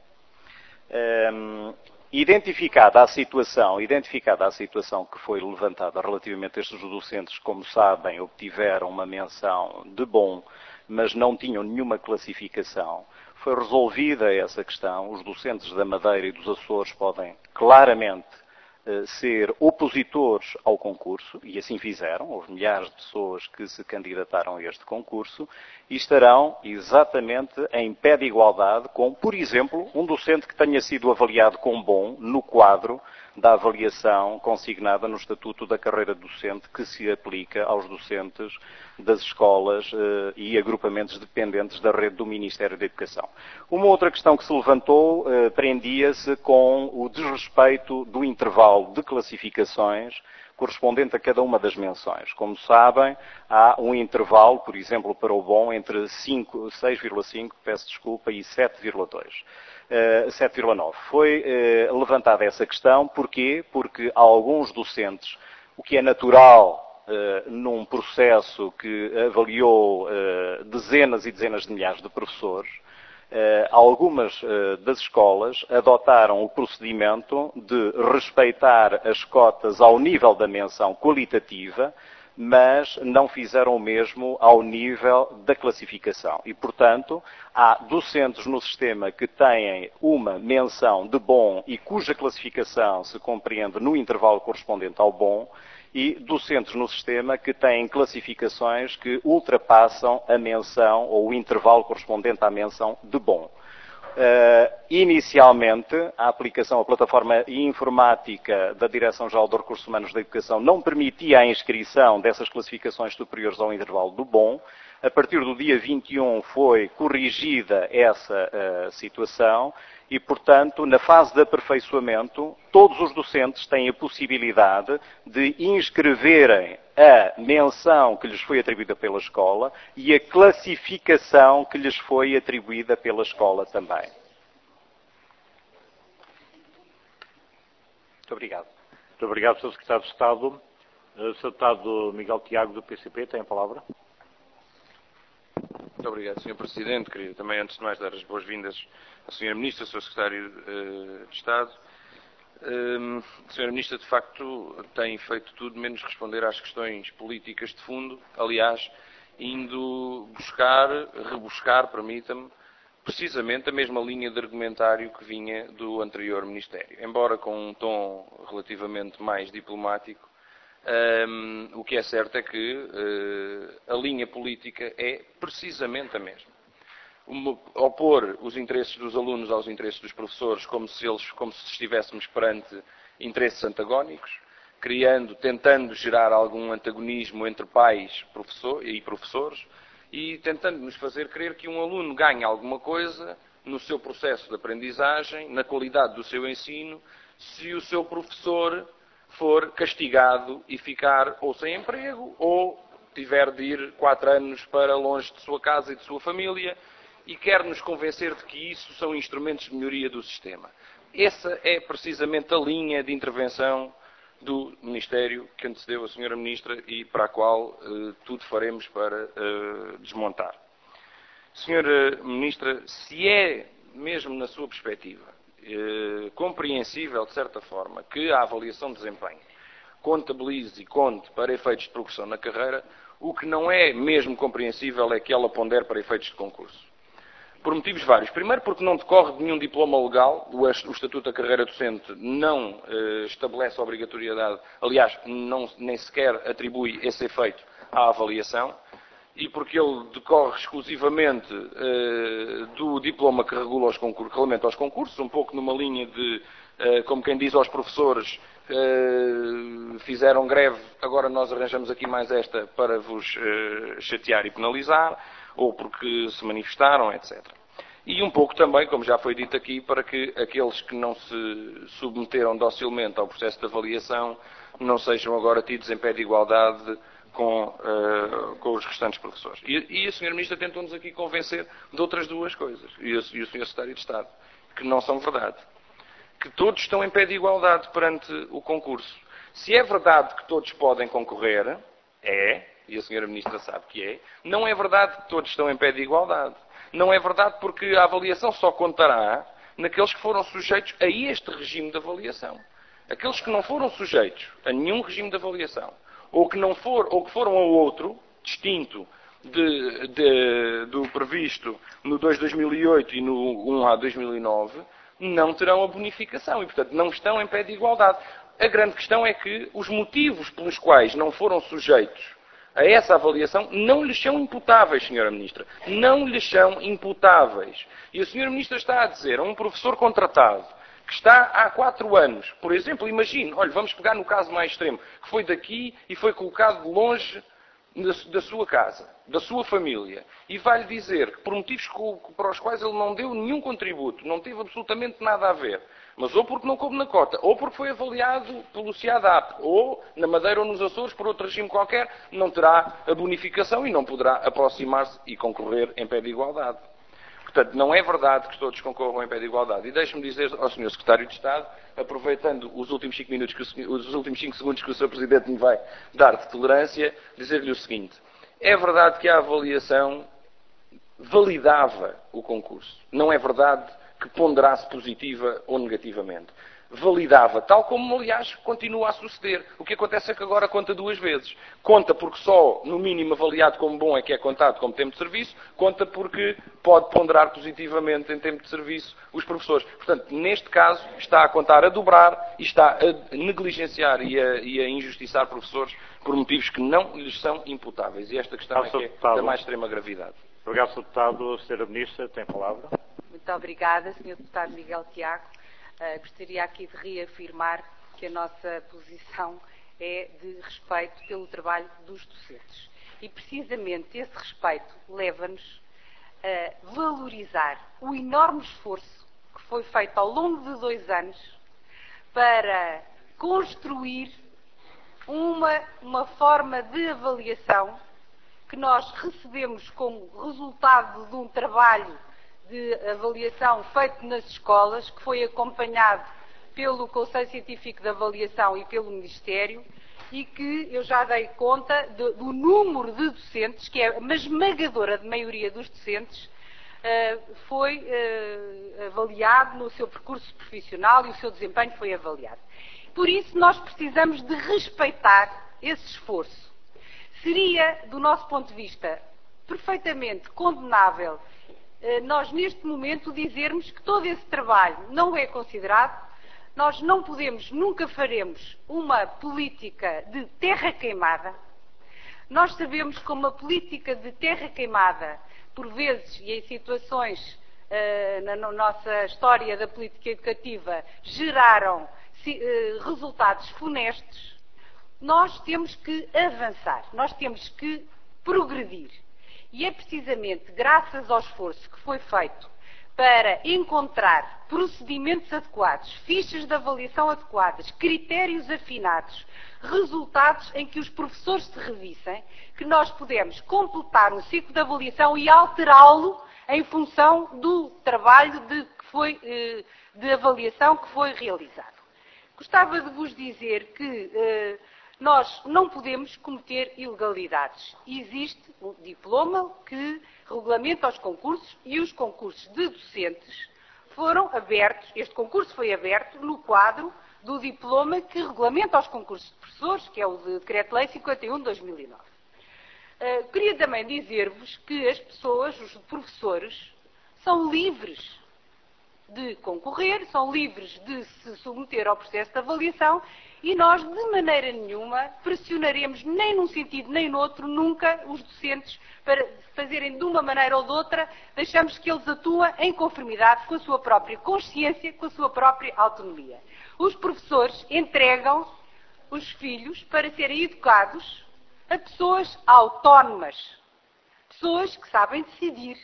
Identificada a situação que foi levantada relativamente a estes docentes, como sabem, obtiveram uma menção de bom, mas não tinham nenhuma classificação, foi resolvida essa questão. Os docentes da Madeira e dos Açores podem claramente ser opositores ao concurso, e assim fizeram, houve milhares de pessoas que se candidataram a este concurso, e estarão exatamente em pé de igualdade com, por exemplo, um docente que tenha sido avaliado com bom no quadro da avaliação consignada no Estatuto da Carreira Docente, que se aplica aos docentes das escolas e agrupamentos dependentes da rede do Ministério da Educação. Uma outra questão que se levantou prendia-se com o desrespeito do intervalo de classificações correspondente a cada uma das menções. Como sabem, há um intervalo, por exemplo, para o bom, entre 6,5, peço desculpa, e 7,9. Foi levantada essa questão, porquê? Porque há alguns docentes, o que é natural num processo que avaliou dezenas e dezenas de milhares de professores, algumas das escolas adotaram o procedimento de respeitar as cotas ao nível da menção qualitativa, mas não fizeram o mesmo ao nível da classificação. E, portanto, há docentes no sistema que têm uma menção de bom e cuja classificação se compreende no intervalo correspondente ao bom, e docentes no sistema que têm classificações que ultrapassam a menção ou o intervalo correspondente à menção de bom. Inicialmente, a plataforma informática da Direção-Geral de Recursos Humanos da Educação não permitia a inscrição dessas classificações superiores ao intervalo do bom. A partir do dia 21 foi corrigida essa situação e, portanto, na fase de aperfeiçoamento, todos os docentes têm a possibilidade de inscreverem a menção que lhes foi atribuída pela escola e a classificação que lhes foi atribuída pela escola também. Muito obrigado. Muito obrigado, Sr. Secretário de Estado. Sr. Deputado Miguel Tiago, do PCP, tem a palavra. Muito obrigado, Sr. Presidente. Queria também, antes de mais, dar as boas-vindas à Sra. Ministra, Sr. Secretário de Estado. A Sra. Ministra, de facto, tem feito tudo menos responder às questões políticas de fundo, aliás, indo rebuscar, permita-me, precisamente a mesma linha de argumentário que vinha do anterior Ministério, embora com um tom relativamente mais diplomático. O que é certo é que a linha política é precisamente a mesma. Opor os interesses dos alunos aos interesses dos professores como se estivéssemos perante interesses antagónicos, tentando gerar algum antagonismo entre pais e professores e tentando nos fazer crer que um aluno ganha alguma coisa no seu processo de aprendizagem, na qualidade do seu ensino, se o seu professor for castigado e ficar ou sem emprego ou tiver de ir 4 anos para longe de sua casa e de sua família e quer-nos convencer de que isso são instrumentos de melhoria do sistema. Essa é precisamente a linha de intervenção do Ministério que antecedeu a Sra. Ministra e para a qual tudo faremos para desmontar. Sra. Ministra, se é mesmo na sua perspectiva compreensível, de certa forma, que a avaliação de desempenho contabilize e conte para efeitos de progressão na carreira, o que não é mesmo compreensível é que ela pondere para efeitos de concurso. Por motivos vários. Primeiro, porque não decorre de nenhum diploma legal, o Estatuto da Carreira Docente não estabelece a obrigatoriedade, aliás, nem sequer atribui esse efeito à avaliação, e porque ele decorre exclusivamente do diploma que regulamenta os concursos, um pouco numa linha de, como quem diz aos professores, fizeram greve, agora nós arranjamos aqui mais esta para vos chatear e penalizar, ou porque se manifestaram, etc. E um pouco também, como já foi dito aqui, para que aqueles que não se submeteram docilmente ao processo de avaliação não sejam agora tidos em pé de igualdade com os restantes professores. E a Sra. Ministra tentou-nos aqui convencer de outras duas coisas, e o Sr. Secretário de Estado, que não são verdade. Que todos estão em pé de igualdade perante o concurso. Se é verdade que todos podem concorrer, e a Sra. Ministra sabe que não é verdade que todos estão em pé de igualdade. Não é verdade porque a avaliação só contará naqueles que foram sujeitos a este regime de avaliação. Aqueles que não foram sujeitos a nenhum regime de avaliação, ou que foram a outro, distinto do previsto no 2 de 2008 e no 1A de 2009, não terão a bonificação e, portanto, não estão em pé de igualdade. A grande questão é que os motivos pelos quais não foram sujeitos a essa avaliação não lhes são imputáveis, Sra. Ministra. Não lhes são imputáveis. E a Sra. Ministra está a dizer a um professor contratado que está há 4 anos, por exemplo, imagine, olha, vamos pegar no caso mais extremo, que foi daqui e foi colocado longe da sua casa, da sua família, e vai-lhe dizer que por motivos para os quais ele não deu nenhum contributo, não teve absolutamente nada a ver, mas ou porque não coube na cota, ou porque foi avaliado pelo CIADAP, ou na Madeira ou nos Açores, por outro regime qualquer, não terá a bonificação e não poderá aproximar-se e concorrer em pé de igualdade. Portanto, não é verdade que todos concorram em pé de igualdade. E deixe-me dizer ao Sr. Secretário de Estado, aproveitando os últimos 5 segundos que o Sr. Presidente me vai dar de tolerância, dizer-lhe o seguinte. É verdade que a avaliação validava o concurso. Não é verdade que ponderasse positiva ou negativamente. Validava, tal como, aliás, continua a suceder. O que acontece é que agora conta 2 vezes. Conta porque só, no mínimo, avaliado como bom é que é contado como tempo de serviço, conta porque pode ponderar positivamente em tempo de serviço os professores. Portanto, neste caso, está a contar a dobrar e está a negligenciar e a injustiçar professores por motivos que não lhes são imputáveis. E esta questão é que é da mais extrema gravidade. Obrigado, Sr. Deputado. Sra. Ministra, tem a palavra. Muito obrigada, Sr. Deputado Miguel Tiago. Gostaria aqui de reafirmar que a nossa posição é de respeito pelo trabalho dos docentes. E precisamente esse respeito leva-nos a valorizar o enorme esforço que foi feito ao longo de 2 anos para construir uma forma de avaliação que nós recebemos como resultado de um trabalho de avaliação feito nas escolas, que foi acompanhado pelo Conselho Científico de Avaliação e pelo Ministério, e que eu já dei conta do número de docentes, que é uma esmagadora de maioria dos docentes, foi avaliado no seu percurso profissional e o seu desempenho foi avaliado. Por isso, nós precisamos de respeitar esse esforço. Seria, do nosso ponto de vista, perfeitamente condenável nós, neste momento, dizermos que todo esse trabalho não é considerado. Nós não podemos, nunca faremos uma política de terra queimada. Nós sabemos que uma política de terra queimada, por vezes, e em situações na nossa história da política educativa, geraram resultados funestos. Nós temos que avançar, nós temos que progredir. E é precisamente graças ao esforço que foi feito para encontrar procedimentos adequados, fichas de avaliação adequadas, critérios afinados, resultados em que os professores se revissem, que nós podemos completar um ciclo de avaliação e alterá-lo em função do trabalho de avaliação que foi realizado. Gostava de vos dizer que nós não podemos cometer ilegalidades. Existe um diploma que regulamenta os concursos e os concursos de docentes foram abertos, este concurso foi aberto no quadro do diploma que regulamenta os concursos de professores, que é o Decreto-Lei 51 de 2009. Queria também dizer-vos que as pessoas, os professores, são livres de concorrer, são livres de se submeter ao processo de avaliação e nós, de maneira nenhuma, pressionaremos nem num sentido nem no outro, nunca, os docentes para fazerem de uma maneira ou de outra, deixamos que eles atuem em conformidade com a sua própria consciência, com a sua própria autonomia. Os professores entregam os filhos para serem educados a pessoas autónomas, pessoas que sabem decidir.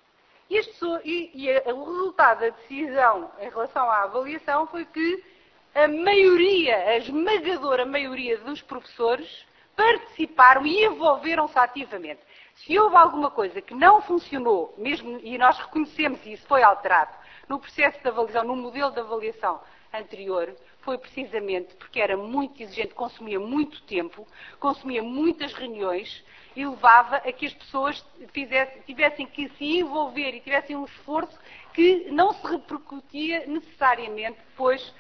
O resultado da decisão em relação à avaliação foi que a esmagadora maioria dos professores participaram e envolveram-se ativamente. Se houve alguma coisa que não funcionou, mesmo, e nós reconhecemos e isso foi alterado, no processo de avaliação, no modelo de avaliação anterior, foi precisamente porque era muito exigente, consumia muito tempo, consumia muitas reuniões e levava a que as pessoas tivessem que se envolver e tivessem um esforço que não se repercutia necessariamente depois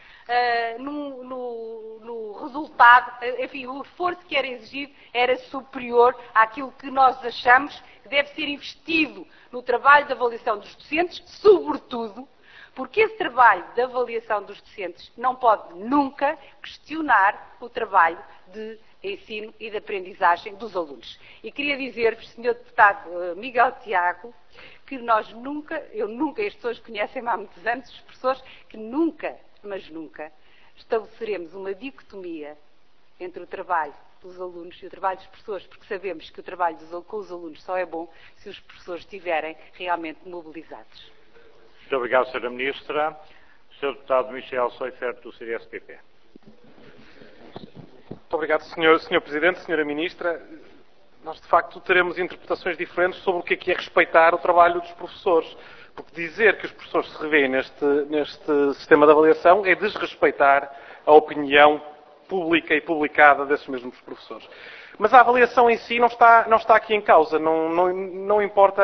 no resultado. Enfim, o esforço que era exigido era superior àquilo que nós achamos que deve ser investido no trabalho de avaliação dos docentes, sobretudo porque esse trabalho de avaliação dos docentes não pode nunca questionar o trabalho de ensino e de aprendizagem dos alunos. E queria dizer-vos, Sr. Deputado Miguel Tiago, que as pessoas conhecem-me há muitos anos, as pessoas que nunca, mas nunca, estabeleceremos uma dicotomia entre o trabalho dos alunos e o trabalho dos professores, porque sabemos que o trabalho com os alunos só é bom se os professores estiverem realmente mobilizados. Muito obrigado, Sra. Ministra. Sr. Deputado Michel Seifert, do CDS-PP. Muito obrigado, Sr. Presidente, Sra. Ministra. Nós, de facto, teremos interpretações diferentes sobre o que é respeitar o trabalho dos professores. Porque dizer que os professores se revêem neste sistema de avaliação é desrespeitar a opinião pública e publicada desses mesmos professores. Mas a avaliação em si não está aqui em causa. Não importa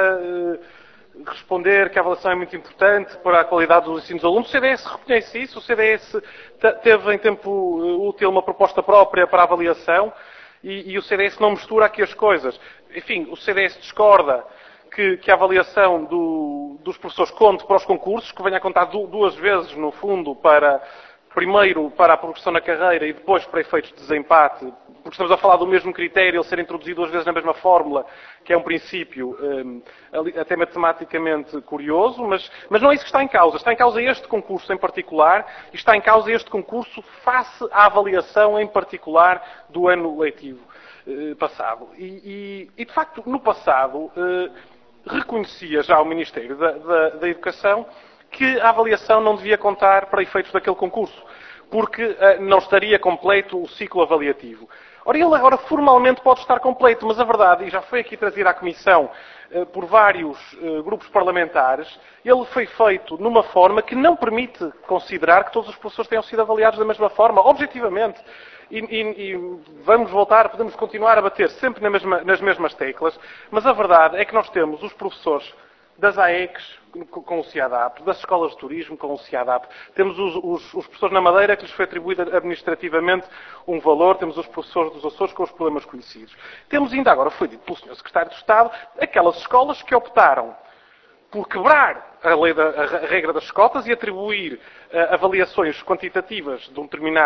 responder que a avaliação é muito importante para a qualidade do ensino dos alunos. O CDS reconhece isso. O CDS teve em tempo útil uma proposta própria para a avaliação e o CDS não mistura aqui as coisas. Enfim, o CDS discorda que a avaliação dos professores conte para os concursos, que venha a contar duas vezes, no fundo, primeiro para a progressão na carreira e depois para efeitos de desempate, porque estamos a falar do mesmo critério, ele ser introduzido duas vezes na mesma fórmula, que é um princípio até matematicamente curioso, mas não é isso que está em causa. Está em causa este concurso em particular e está em causa este concurso face à avaliação em particular do ano letivo passado. E de facto, no passado, reconhecia já o Ministério da Educação que a avaliação não devia contar para efeitos daquele concurso, porque não estaria completo o ciclo avaliativo. Ora, ele agora formalmente pode estar completo, mas a verdade, e já foi aqui trazida à Comissão por vários grupos parlamentares, ele foi feito numa forma que não permite considerar que todos os professores tenham sido avaliados da mesma forma, objetivamente. E vamos voltar, podemos continuar a bater sempre nas mesmas teclas, mas a verdade é que nós temos os professores das AECs com o CIADAP, das escolas de turismo com o CIADAP, temos os professores na Madeira que lhes foi atribuído administrativamente um valor, temos os professores dos Açores com os problemas conhecidos. Temos ainda agora, foi dito pelo Sr. Secretário de Estado, aquelas escolas que optaram por quebrar a regra das cotas e atribuir avaliações quantitativas de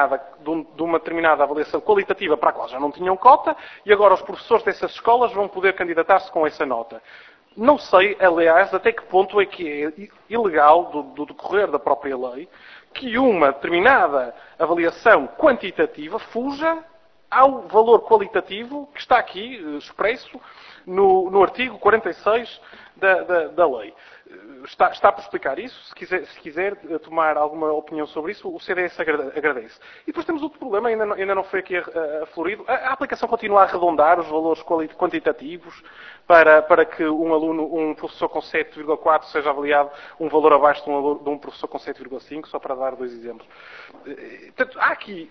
uma determinada avaliação qualitativa para a qual já não tinham cota, e agora os professores dessas escolas vão poder candidatar-se com essa nota. Não sei, aliás, até que ponto é que é ilegal, do decorrer da própria lei, que uma determinada avaliação quantitativa fuja ao valor qualitativo que está aqui expresso no artigo 46 da lei. Está por explicar isso. Se quiser tomar alguma opinião sobre isso, o CDS agradece. E depois temos outro problema, ainda não foi aqui aflorido. A aplicação continua a arredondar os valores quantitativos para que um professor com 7,4 seja avaliado um valor abaixo de um professor com 7,5, só para dar dois exemplos. Portanto, há aqui,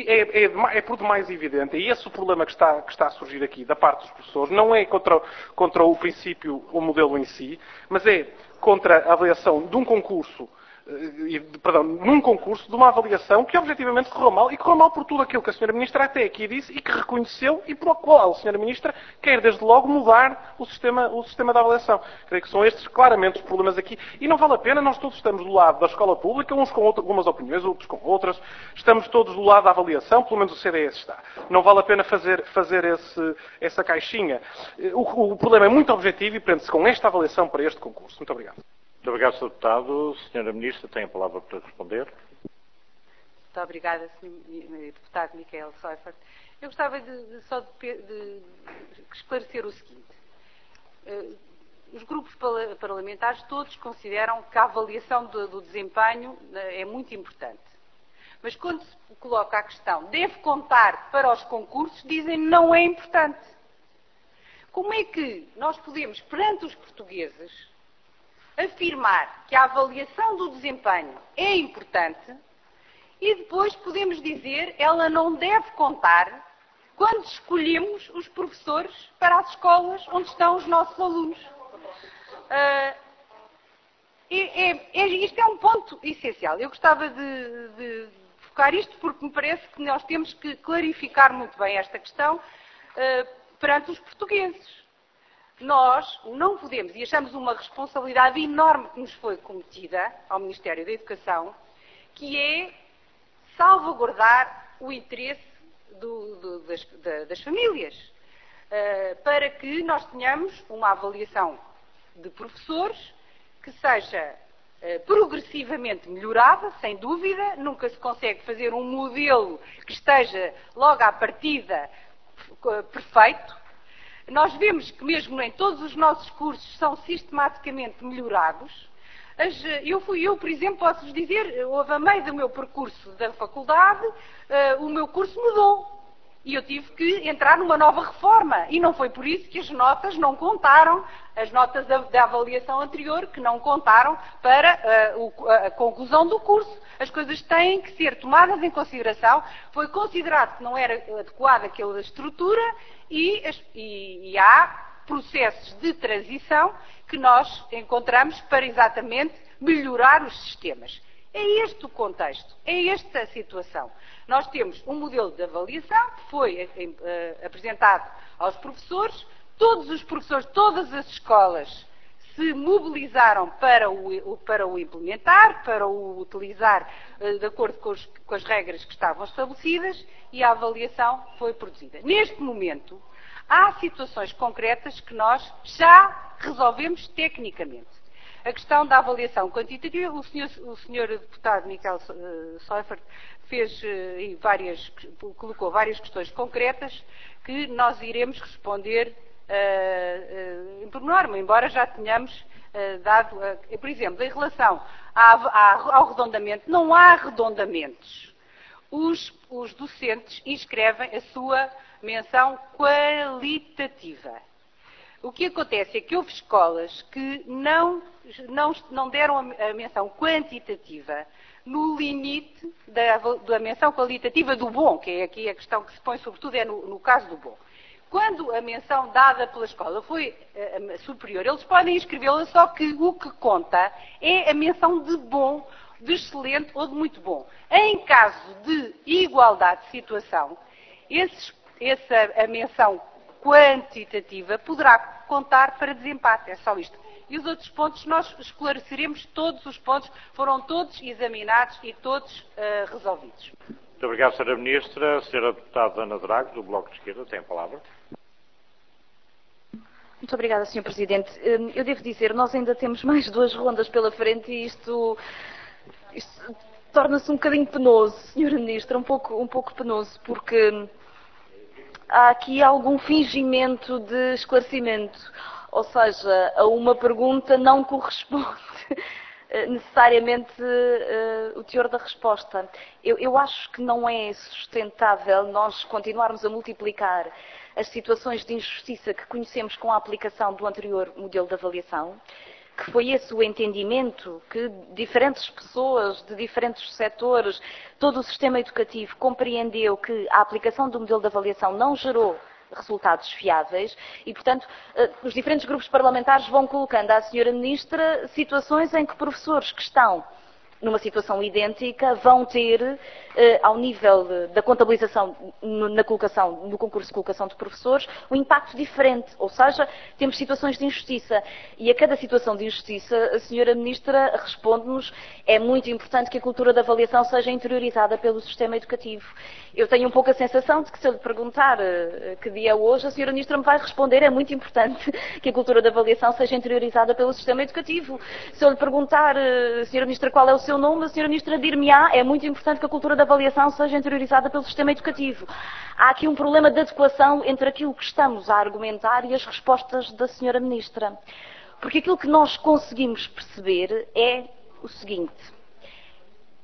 é por demais evidente, e esse o problema que está a surgir aqui da parte dos professores, não é contra o princípio, o modelo em si, mas é contra a avaliação de um concurso, num concurso de uma avaliação que objetivamente correu mal, e correu mal por tudo aquilo que a Sra. Ministra até aqui disse e que reconheceu e por qual a Sra. Ministra quer desde logo mudar o sistema da avaliação. Creio que são estes claramente os problemas aqui e não vale a pena, nós todos estamos do lado da escola pública, uns com algumas opiniões, outros com outras, estamos todos do lado da avaliação, pelo menos o CDS está. Não vale a pena fazer essa caixinha. O problema é muito objetivo e prende-se com esta avaliação para este concurso. Muito obrigado. Muito obrigado, Sr. Deputado. Sra. Ministra, tem a palavra para responder. Muito obrigada, Sr. Deputado Michel Seifert. Eu gostava de esclarecer o seguinte. Os grupos parlamentares todos consideram que a avaliação do desempenho é muito importante. Mas quando se coloca a questão, deve contar para os concursos, dizem não é importante. Como é que nós podemos, perante os portugueses, afirmar que a avaliação do desempenho é importante e depois podemos dizer ela não deve contar quando escolhemos os professores para as escolas onde estão os nossos alunos? Isto é um ponto essencial. Eu gostava de focar isto porque me parece que nós temos que clarificar muito bem esta questão perante os portugueses. Nós não podemos, e achamos uma responsabilidade enorme que nos foi cometida ao Ministério da Educação, que é salvaguardar o interesse das famílias, para que nós tenhamos uma avaliação de professores que seja progressivamente melhorada, sem dúvida. Nunca se consegue fazer um modelo que esteja logo à partida perfeito. Nós vemos que mesmo em todos os nossos cursos são sistematicamente melhorados. Eu, por exemplo, posso-vos dizer, houve a meio do meu percurso da faculdade, o meu curso mudou. E eu tive que entrar numa nova reforma. E não foi por isso que as notas não contaram, as notas da avaliação anterior, que não contaram para a conclusão do curso. As coisas têm que ser tomadas em consideração. Foi considerado que não era adequada aquela estrutura e há processos de transição que nós encontramos para exatamente melhorar os sistemas. É este o contexto, é esta a situação. Nós temos um modelo de avaliação que foi apresentado aos professores, todos os professores, todas as escolas se mobilizaram para o implementar, para o utilizar de acordo com as regras que estavam estabelecidas e a avaliação foi produzida. Neste momento, há situações concretas que nós já resolvemos tecnicamente. A questão da avaliação quantitativa, o senhor deputado Miquel Seifert colocou várias questões concretas que nós iremos responder em pormenor, embora já tenhamos dado, por exemplo, em relação ao arredondamento, não há arredondamentos. Os docentes inscrevem a sua menção qualitativa. O que acontece é que houve escolas que não deram a menção quantitativa no limite da menção qualitativa do bom, que é aqui a questão que se põe sobretudo é no caso do bom. Quando a menção dada pela escola foi superior, eles podem inscrevê-la, só que o que conta é a menção de bom, de excelente ou de muito bom. Em caso de igualdade de situação, a menção quantitativa poderá contar para desempate, é só isto. E os outros pontos, nós esclareceremos todos os pontos, foram todos examinados e todos resolvidos. Muito obrigado, Sra. Ministra. Sra. Deputada Ana Drago, do Bloco de Esquerda, tem a palavra. Muito obrigada, Sr. Presidente. Eu devo dizer, nós ainda temos mais 2 rondas pela frente e isto torna-se um bocadinho penoso, Sra. Ministra, um pouco penoso, porque há aqui algum fingimento de esclarecimento, ou seja, a uma pergunta não corresponde necessariamente o teor da resposta. Eu acho que não é sustentável nós continuarmos a multiplicar as situações de injustiça que conhecemos com a aplicação do anterior modelo de avaliação, que foi esse o entendimento que diferentes pessoas de diferentes setores, todo o sistema educativo compreendeu que a aplicação do modelo de avaliação não gerou resultados fiáveis e, portanto, os diferentes grupos parlamentares vão colocando à Sra. Ministra situações em que professores que estão numa situação idêntica vão ter, ao nível da contabilização no concurso de colocação de professores, um impacto diferente. Ou seja, temos situações de injustiça. E a cada situação de injustiça, a Sra. Ministra responde-nos, é muito importante que a cultura da avaliação seja interiorizada pelo sistema educativo. Eu tenho um pouco a sensação de que, se eu lhe perguntar que dia é hoje, a Sra. Ministra me vai responder, é muito importante que a cultura da avaliação seja interiorizada pelo sistema educativo. Se eu lhe perguntar, Sra. Ministra, qual é o seu nome, a Sra. Ministra dir-me-á, é muito importante que a cultura da avaliação seja interiorizada pelo sistema educativo. Há aqui um problema de adequação entre aquilo que estamos a argumentar e as respostas da Sra. Ministra. Porque aquilo que nós conseguimos perceber é o seguinte: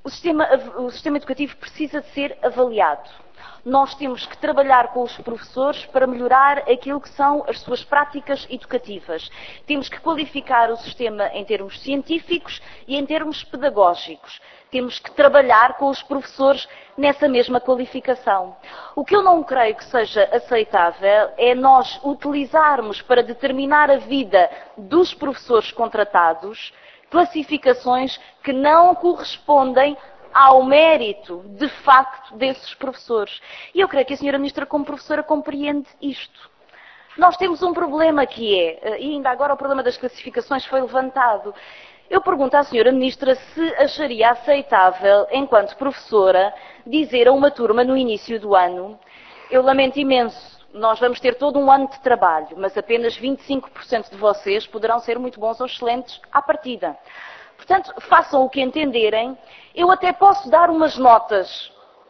O sistema educativo precisa de ser avaliado. Nós temos que trabalhar com os professores para melhorar aquilo que são as suas práticas educativas. Temos que qualificar o sistema em termos científicos e em termos pedagógicos. Temos que trabalhar com os professores nessa mesma qualificação. O que eu não creio que seja aceitável é nós utilizarmos para determinar a vida dos professores contratados classificações que não correspondem ao mérito, de facto, desses professores. E eu creio que a Sra. Ministra, como professora, compreende isto. Nós temos um problema que é, e ainda agora o problema das classificações foi levantado. Eu pergunto à Sra. Ministra se acharia aceitável, enquanto professora, dizer a uma turma no início do ano: eu lamento imenso, nós vamos ter todo um ano de trabalho, mas apenas 25% de vocês poderão ser muito bons ou excelentes à partida. Portanto, façam o que entenderem. Eu até posso dar umas notas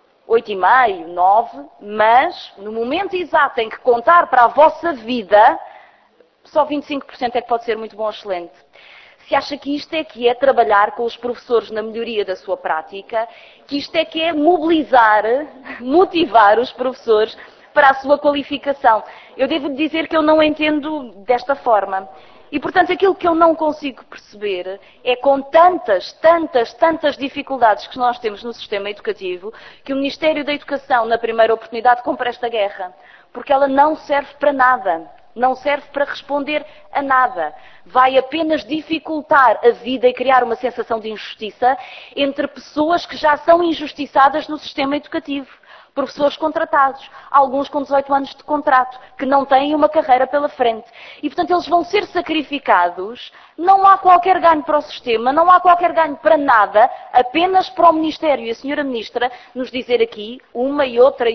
8,5, 9, mas no momento exato em que contar para a vossa vida, só 25% é que pode ser muito bom ou excelente. Se acha que isto é que é trabalhar com os professores na melhoria da sua prática, que isto é que é mobilizar, motivar os professores para a sua qualificação. Eu devo dizer que eu não entendo desta forma. E, portanto, aquilo que eu não consigo perceber é, com tantas dificuldades que nós temos no sistema educativo, que o Ministério da Educação, na primeira oportunidade, compra esta guerra. Porque ela não serve para nada. Não serve para responder a nada. Vai apenas dificultar a vida e criar uma sensação de injustiça entre pessoas que já são injustiçadas no sistema educativo. Professores contratados, alguns com 18 anos de contrato, que não têm uma carreira pela frente. E, portanto, eles vão ser sacrificados. Não há qualquer ganho para o sistema, não há qualquer ganho para nada, apenas para o Ministério e a Sra. Ministra nos dizer aqui, uma e outra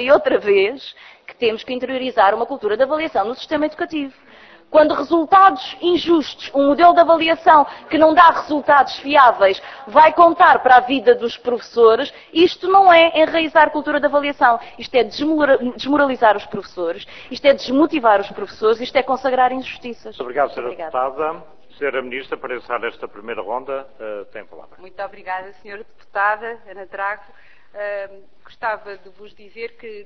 vez, que temos que interiorizar uma cultura de avaliação no sistema educativo. Quando resultados injustos, um modelo de avaliação que não dá resultados fiáveis, vai contar para a vida dos professores, isto não é enraizar cultura de avaliação. Isto é desmoralizar os professores, isto é desmotivar os professores, isto é consagrar injustiças. Obrigado, Sra. Deputada. Sra. Ministra, para encerrar esta primeira ronda, tem a palavra. Muito obrigada, Sra. Deputada Ana Drago. Gostava de vos dizer que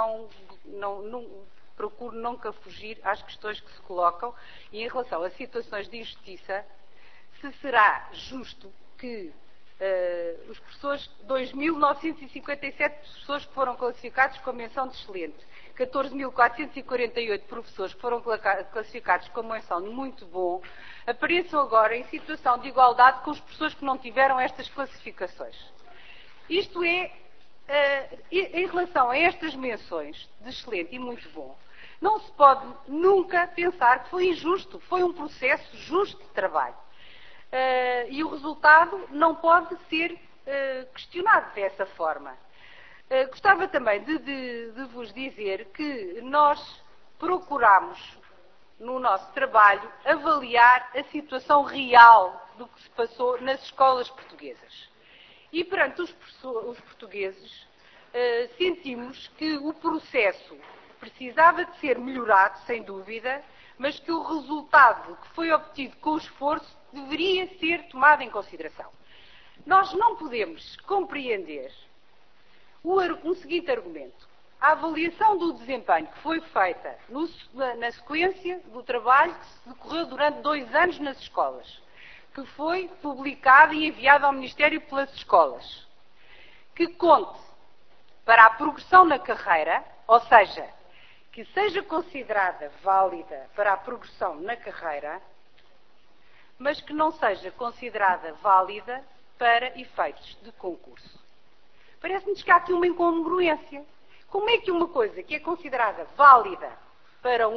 procuro nunca fugir às questões que se colocam e em relação a situações de injustiça, se será justo que os professores, 2.957 professores que foram classificados com a menção de excelente, 14.448 professores que foram classificados com a menção de muito bom, apareçam agora em situação de igualdade com os professores que não tiveram estas classificações. Isto é, em relação a estas menções de excelente e muito bom, não se pode nunca pensar que foi injusto, foi um processo justo de trabalho. E o resultado não pode ser questionado dessa forma. Gostava também de vos dizer que nós procuramos, no nosso trabalho, avaliar a situação real do que se passou nas escolas portuguesas. E perante os portugueses, sentimos que o processo precisava de ser melhorado, sem dúvida, mas que o resultado que foi obtido com o esforço deveria ser tomado em consideração. Nós não podemos compreender um seguinte argumento. A avaliação do desempenho que foi feita na sequência do trabalho que se decorreu durante 2 anos nas escolas, que foi publicado e enviado ao Ministério pelas escolas, que conte para a progressão na carreira, ou seja, que seja considerada válida para a progressão na carreira, mas que não seja considerada válida para efeitos de concurso. Parece-nos que há aqui uma incongruência. Como é que uma coisa que é considerada válida para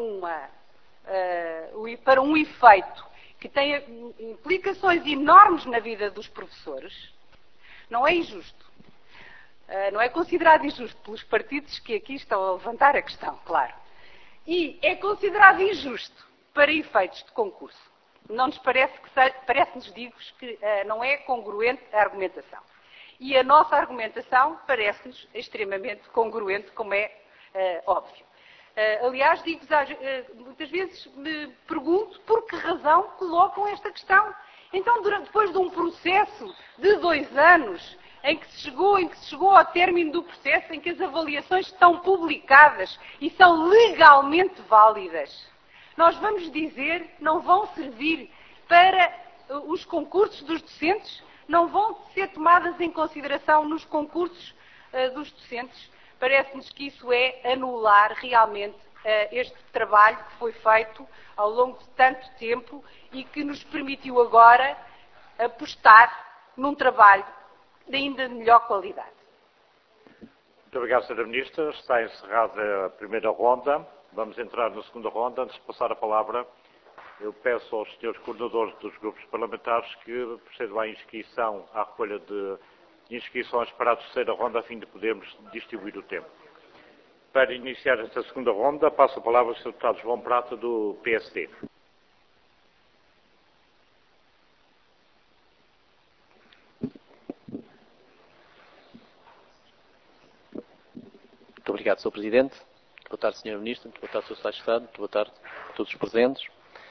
um efeito que tem implicações enormes na vida dos professores, não é injusto? Não é considerado injusto pelos partidos que aqui estão a levantar a questão, claro. E é considerado injusto para efeitos de concurso. Não nos parece-nos, digo-vos, que não é congruente a argumentação. E a nossa argumentação parece-nos extremamente congruente, como é óbvio. Aliás, digo-vos, muitas vezes me pergunto por que razão colocam esta questão. Então, depois de um processo de 2 anos, em que se chegou ao término do processo, em que as avaliações estão publicadas e são legalmente válidas. Nós vamos dizer, não vão servir para os concursos dos docentes, não vão ser tomadas em consideração nos concursos dos docentes. Parece-nos que isso é anular realmente este trabalho que foi feito ao longo de tanto tempo e que nos permitiu agora apostar num trabalho de ainda melhor qualidade. Muito obrigado, Sra. Ministra. Está encerrada a primeira ronda. Vamos entrar na segunda ronda. Antes de passar a palavra, eu peço aos senhores coordenadores dos grupos parlamentares que procedam à inscrição, à recolha de inscrições para a terceira ronda, a fim de podermos distribuir o tempo. Para iniciar esta segunda ronda, passo a palavra ao Sr. Deputado João Prata, do PSD. Muito obrigado, Sr. Presidente. Muito boa tarde, Sra. Ministra. Muito boa tarde, Sr. Secretário de Estado. Muito boa tarde a todos os presentes.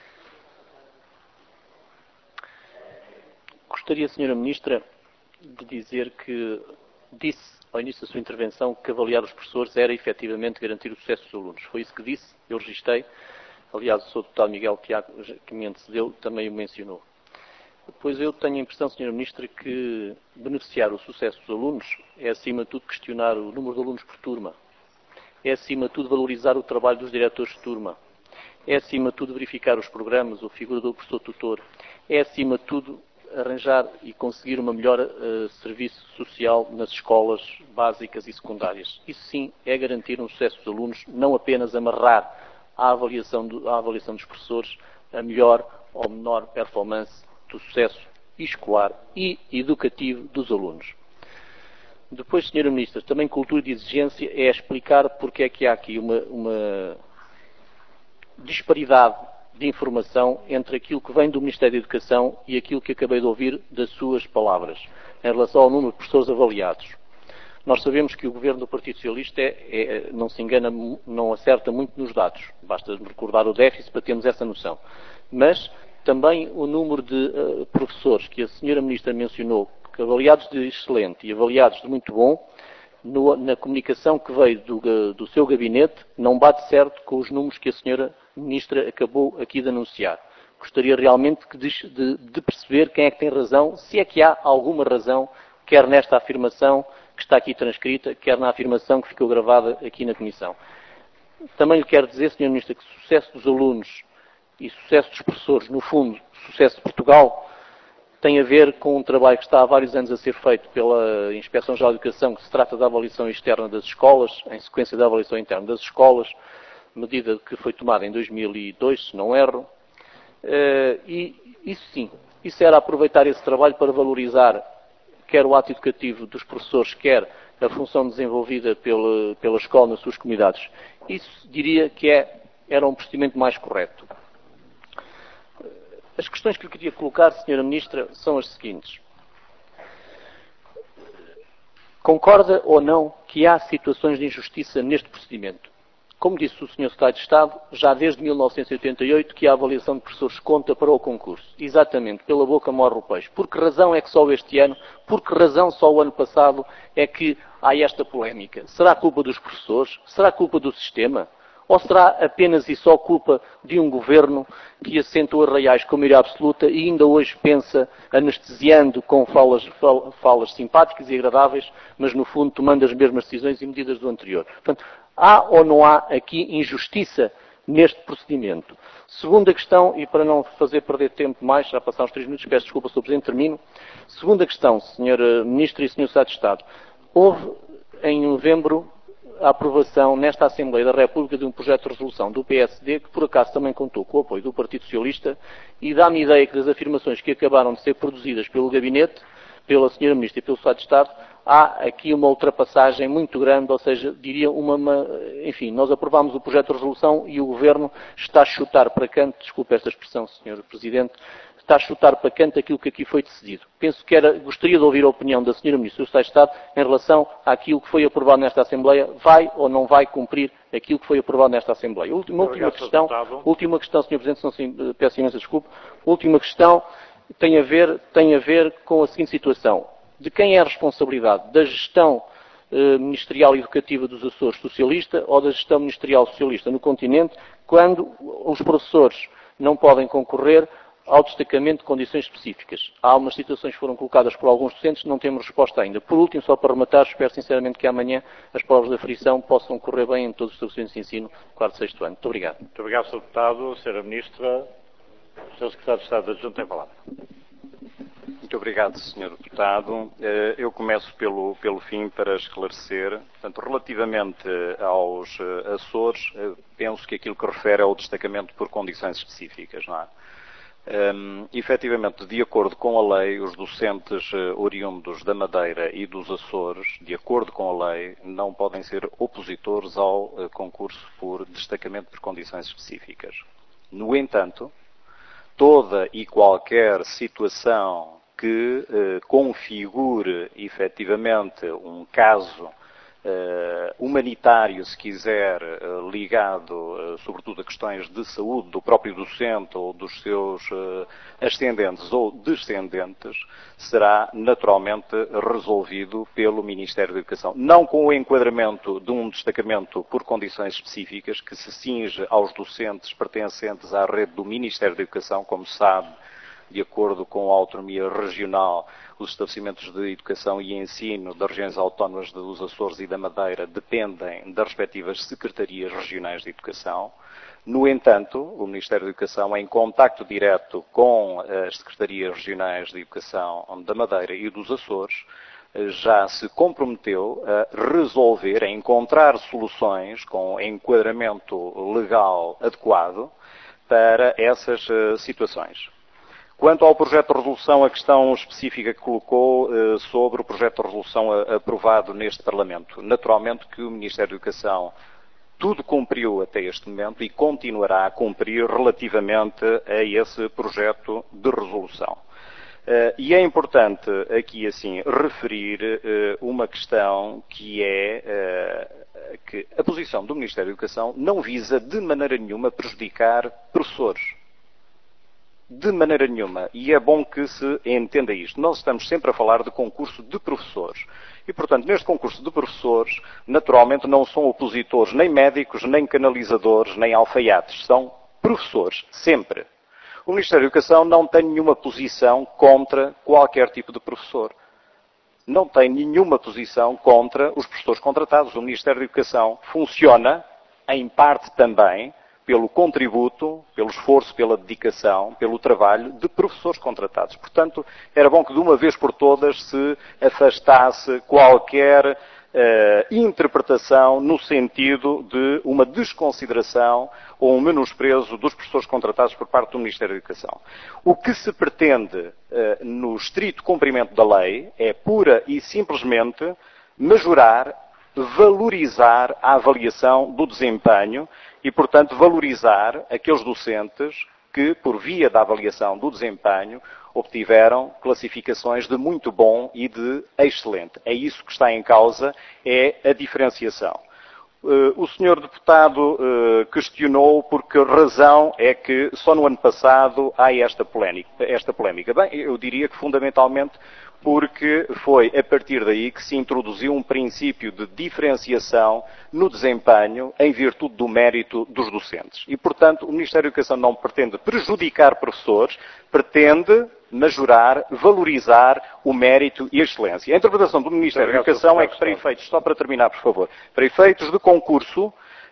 Gostaria, Sra. Ministra, de dizer que disse ao início da sua intervenção que avaliar os professores era efetivamente garantir o sucesso dos alunos. Foi isso que disse, eu registrei. Aliás, o Sr. Deputado Miguel Tiago, que me antecedeu, também o mencionou. Pois eu tenho a impressão, Sra. Ministra, que beneficiar o sucesso dos alunos é, acima de tudo, questionar o número de alunos por turma. É, acima de tudo, valorizar o trabalho dos diretores de turma. É, acima de tudo, verificar os programas, a figura do professor tutor. É, acima de tudo, arranjar e conseguir uma melhor serviço social nas escolas básicas e secundárias. Isso sim é garantir um sucesso dos alunos, não apenas amarrar à avaliação dos professores a melhor ou menor performance do sucesso escolar e educativo dos alunos. Depois, Sra. Ministra, também cultura de exigência é explicar porque é que há aqui uma disparidade de informação entre aquilo que vem do Ministério da Educação e aquilo que acabei de ouvir das suas palavras, em relação ao número de professores avaliados. Nós sabemos que o Governo do Partido Socialista não se engana, não acerta muito nos dados. Basta recordar o déficit para termos essa noção. Mas também o número de professores que a Sra. Ministra mencionou, que avaliados de excelente e avaliados de muito bom, na comunicação que veio do seu gabinete, não bate certo com os números que a Sra. Ministra acabou aqui de anunciar. Gostaria realmente de perceber quem é que tem razão, se é que há alguma razão, quer nesta afirmação que está aqui transcrita, quer na afirmação que ficou gravada aqui na Comissão. Também lhe quero dizer, Sra. Ministra, que o sucesso dos alunos e o sucesso dos professores, no fundo, o sucesso de Portugal, tem a ver com um trabalho que está há vários anos a ser feito pela Inspeção-Geral de Educação, que se trata da avaliação externa das escolas, em sequência da avaliação interna das escolas, medida que foi tomada em 2002, se não erro. E isso sim, isso era aproveitar esse trabalho para valorizar quer o ato educativo dos professores, quer a função desenvolvida pela escola nas suas comunidades. Isso diria que era um procedimento mais correto. As questões que eu queria colocar, Sra. Ministra, são as seguintes. Concorda ou não que há situações de injustiça neste procedimento? Como disse o Sr. Secretário de Estado, já desde 1988 que a avaliação de professores conta para o concurso. Exatamente, pela boca morre o peixe. Por que razão é que só este ano, por que razão só o ano passado é que há esta polémica? Será culpa dos professores? Será culpa do sistema? Ou será apenas e só culpa de um governo que assentou Arraiais com maioria absoluta e ainda hoje pensa anestesiando com falas simpáticas e agradáveis, mas no fundo tomando as mesmas decisões e medidas do anterior? Portanto, há ou não há aqui injustiça neste procedimento? Segunda questão, e para não fazer perder tempo mais, já passaram os 3 minutos, peço desculpa, Sr. Presidente, termino. Segunda questão, Sra. Ministra e Sr. Secretário de Estado. Houve, em novembro, a aprovação nesta Assembleia da República de um projeto de resolução do PSD, que por acaso também contou com o apoio do Partido Socialista, e dá-me ideia que das afirmações que acabaram de ser produzidas pelo Gabinete, pela Sra. Ministra e pelo Secretário de Estado, há aqui uma ultrapassagem muito grande, ou seja, diria enfim, nós aprovámos o projeto de resolução e o Governo está a chutar para canto, desculpe esta expressão, Sr. Presidente, está a chutar para canto aquilo que aqui foi decidido. Penso que gostaria de ouvir a opinião da Sra. Ministra e do Secretário de Estado em relação àquilo que foi aprovado nesta Assembleia, vai ou não vai cumprir aquilo que foi aprovado nesta Assembleia. Última questão, Sr. Presidente, não peço imensa desculpa, última questão tem a ver com a seguinte situação. de quem é a responsabilidade? Da gestão ministerial e educativa dos Açores socialista ou da gestão ministerial socialista no continente, quando os professores não podem concorrer ao destacamento de condições específicas. Há algumas situações que foram colocadas por alguns docentes, não temos resposta ainda. Por último, só para rematar, espero sinceramente que amanhã as provas de aferição possam correr bem em todos os estabelecimentos de ensino do 4º e 6º ano. Muito obrigado. Muito obrigado, Sr. Deputado. Sra. Ministra, o Sr. Secretário de Estado Adjunto tem a palavra. Muito obrigado, Sr. Deputado. Eu começo pelo fim para esclarecer. Portanto, relativamente aos Açores, penso que aquilo que refere ao destacamento por condições específicas, não é? Efetivamente, de acordo com a lei, os docentes oriundos da Madeira e dos Açores, de acordo com a lei, não podem ser opositores ao concurso por destacamento por condições específicas. No entanto, toda e qualquer situação que configure efetivamente um caso humanitário, se quiser, ligado sobretudo a questões de saúde do próprio docente ou dos seus ascendentes ou descendentes, será naturalmente resolvido pelo Ministério da Educação. Não com o enquadramento de um destacamento por condições específicas que se cinge aos docentes pertencentes à rede do Ministério da Educação, como sabe, de acordo com a autonomia regional, os estabelecimentos de educação e ensino das regiões autónomas dos Açores e da Madeira dependem das respectivas secretarias regionais de educação. No entanto, o Ministério da Educação, em contacto direto com as secretarias regionais de educação da Madeira e dos Açores, já se comprometeu a resolver, a encontrar soluções com enquadramento legal adequado para essas situações. Quanto ao projeto de resolução, a questão específica que colocou sobre o projeto de resolução aprovado neste Parlamento. Naturalmente que o Ministério da Educação tudo cumpriu até este momento e continuará a cumprir relativamente a esse projeto de resolução. E é importante aqui, assim, referir uma questão que é que a posição do Ministério da Educação não visa de maneira nenhuma prejudicar professores. De maneira nenhuma. E é bom que se entenda isto. Nós estamos sempre a falar de concurso de professores. E, portanto, neste concurso de professores, naturalmente não são opositores nem médicos, nem canalizadores, nem alfaiates. São professores. Sempre. O Ministério da Educação não tem nenhuma posição contra qualquer tipo de professor. Não tem nenhuma posição contra os professores contratados. O Ministério da Educação funciona, em parte também, pelo contributo, pelo esforço, pela dedicação, pelo trabalho de professores contratados. Portanto, era bom que de uma vez por todas se afastasse qualquer interpretação no sentido de uma desconsideração ou um menosprezo dos professores contratados por parte do Ministério da Educação. O que se pretende no estrito cumprimento da lei é pura e simplesmente majorar, valorizar a avaliação do desempenho e, portanto, valorizar aqueles docentes que, por via da avaliação do desempenho, obtiveram classificações de muito bom e de excelente. É isso que está em causa, é a diferenciação. O senhor deputado questionou por que razão é que só no ano passado há esta polémica. Bem, eu diria que fundamentalmente porque foi a partir daí que se introduziu um princípio de diferenciação no desempenho em virtude do mérito dos docentes. E, portanto, o Ministério da Educação não pretende prejudicar professores, pretende majorar, valorizar o mérito e a excelência. A interpretação do Ministério da Educação é que, para efeitos, só para terminar, por favor, para efeitos de concurso,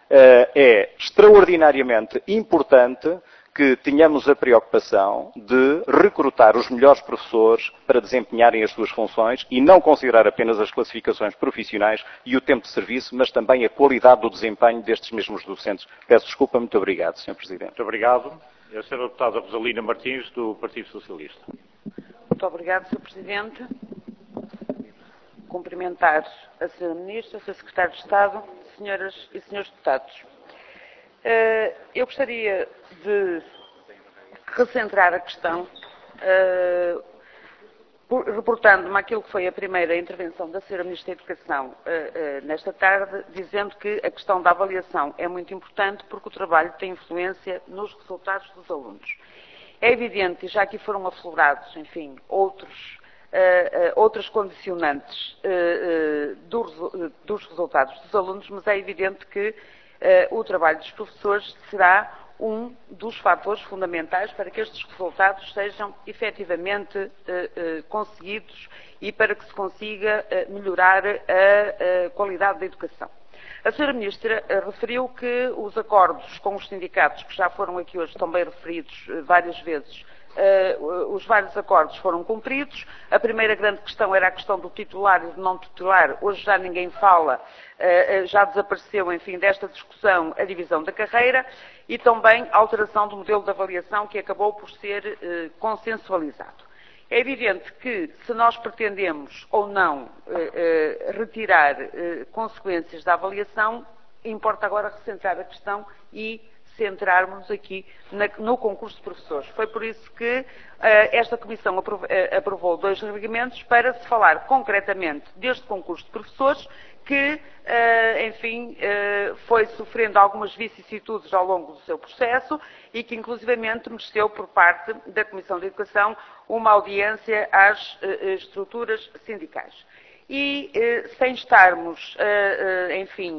é extraordinariamente importante que tenhamos a preocupação de recrutar os melhores professores para desempenharem as suas funções e não considerar apenas as classificações profissionais e o tempo de serviço, mas também a qualidade do desempenho destes mesmos docentes. Peço desculpa, muito obrigado, Sr. Presidente. Muito obrigado. A Sra. Deputada Rosalina Martins, do Partido Socialista. Muito obrigado, Sr. Presidente. Cumprimentar a Sra. Ministra, o Sr. Secretário de Estado, Senhoras e Senhores Deputados. Eu gostaria de recentrar a questão, reportando-me àquilo que foi a primeira intervenção da Sra. Ministra da Educação nesta tarde, dizendo que a questão da avaliação é muito importante porque o trabalho tem influência nos resultados dos alunos. É evidente, e já aqui foram aflorados, enfim, outros outras condicionantes dos resultados dos alunos, mas é evidente que o trabalho dos professores será um dos fatores fundamentais para que estes resultados sejam efetivamente conseguidos e para que se consiga melhorar a qualidade da educação. A Sra. Ministra referiu que os acordos com os sindicatos, que já foram aqui hoje também referidos várias vezes, os vários acordos foram cumpridos. A primeira grande questão era a questão do titular e do não titular. Hoje já ninguém fala, já desapareceu, enfim, desta discussão a divisão da carreira e também a alteração do modelo de avaliação que acabou por ser consensualizado. É evidente que, se nós pretendemos ou não retirar consequências da avaliação, importa agora recentrar a questão e centrarmos aqui no concurso de professores. Foi por isso que esta Comissão aprovou 2 regramentos para se falar concretamente deste concurso de professores que, enfim, foi sofrendo algumas vicissitudes ao longo do seu processo e que, inclusivamente, mereceu por parte da Comissão de Educação uma audiência às estruturas sindicais. E sem estarmos, enfim,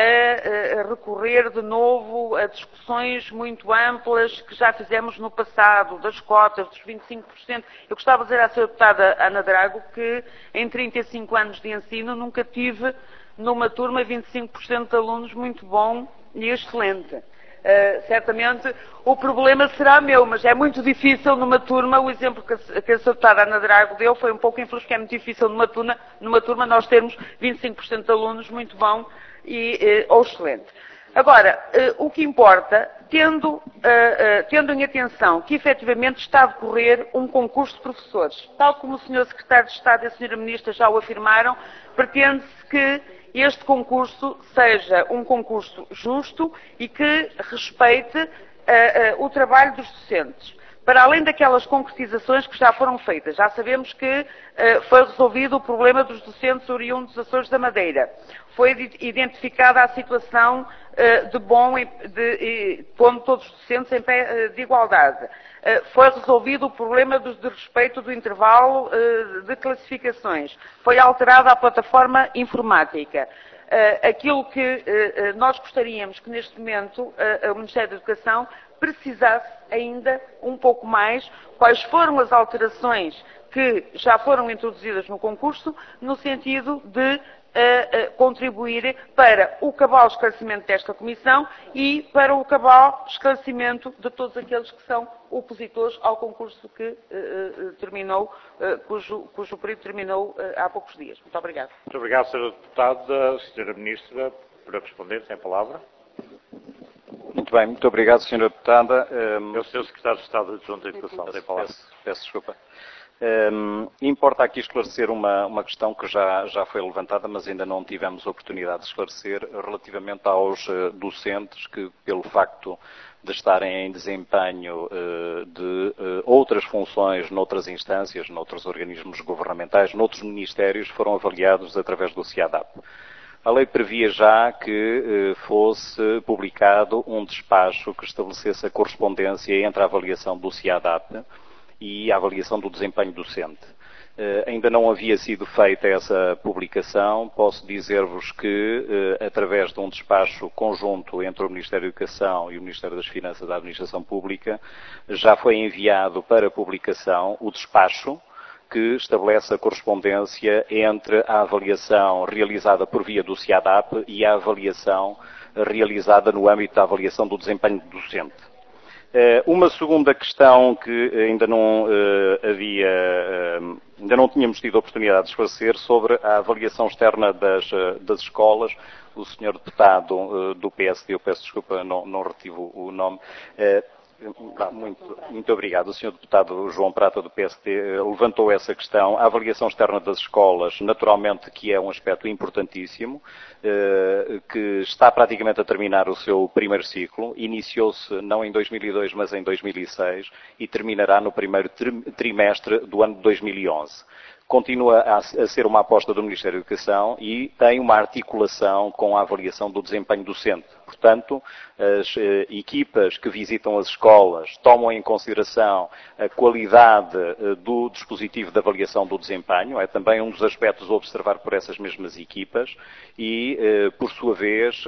a recorrer de novo a discussões muito amplas que já fizemos no passado, das cotas, dos 25%. Eu gostava de dizer à Sra. Deputada Ana Drago que em 35 anos de ensino nunca tive numa turma 25% de alunos muito bom e excelente. Certamente o problema será meu, mas é muito difícil numa turma, o exemplo que a Sra. Deputada Ana Drago deu foi um pouco infeliz, que é muito difícil numa turma nós termos 25% de alunos muito bom ou excelente. Agora, o que importa, tendo em atenção que efetivamente está a decorrer um concurso de professores, tal como o Sr. Secretário de Estado e a Sra. Ministra já o afirmaram, pretende-se que este concurso seja um concurso justo e que respeite o trabalho dos docentes. Para além daquelas concretizações que já foram feitas, já sabemos que foi resolvido o problema dos docentes oriundos dos Açores da Madeira. Foi identificada a situação pondo todos os docentes em pé de igualdade. Foi resolvido o problema de respeito do intervalo de classificações. Foi alterada a plataforma informática. Aquilo que nós gostaríamos que neste momento o Ministério da Educação precisasse ainda um pouco mais, quais foram as alterações que já foram introduzidas no concurso, no sentido de contribuir para o cabal esclarecimento desta Comissão e para o cabal esclarecimento de todos aqueles que são opositores ao concurso que terminou, cujo período terminou há poucos dias. Muito obrigado. Muito obrigado, Sra. Deputada. Sra. Ministra, para responder, sem palavra. Muito bem, muito obrigado, Sra. Deputada. É o Sr. Secretário de Estado Adjunto da Educação, sem palavra. Peço desculpa. Importa aqui esclarecer uma questão que já foi levantada, mas ainda não tivemos oportunidade de esclarecer, relativamente aos docentes que, pelo facto de estarem em desempenho de outras funções noutras instâncias, noutros organismos governamentais, noutros ministérios, foram avaliados através do CIADAP. A lei previa já que fosse publicado um despacho que estabelecesse a correspondência entre a avaliação do CIADAP e a avaliação do desempenho docente. Ainda não havia sido feita essa publicação. Posso dizer-vos que, através de um despacho conjunto entre o Ministério da Educação e o Ministério das Finanças da Administração Pública, já foi enviado para publicação o despacho que estabelece a correspondência entre a avaliação realizada por via do CIADAP e a avaliação realizada no âmbito da avaliação do desempenho docente. Uma segunda questão que ainda não tínhamos tido a oportunidade de esclarecer sobre a avaliação externa das escolas. O Sr. Deputado do PSD, eu peço desculpa, não retive o nome. Muito obrigado. O Sr. Deputado João Prata, do PSD, levantou essa questão. A avaliação externa das escolas, naturalmente, que é um aspecto importantíssimo, que está praticamente a terminar o seu primeiro ciclo. Iniciou-se não em 2002, mas em 2006 e terminará no primeiro trimestre do ano de 2011. Continua a ser uma aposta do Ministério da Educação e tem uma articulação com a avaliação do desempenho docente. portanto, as equipas que visitam as escolas tomam em consideração a qualidade do dispositivo de avaliação do desempenho, é também um dos aspectos a observar por essas mesmas equipas e, por sua vez,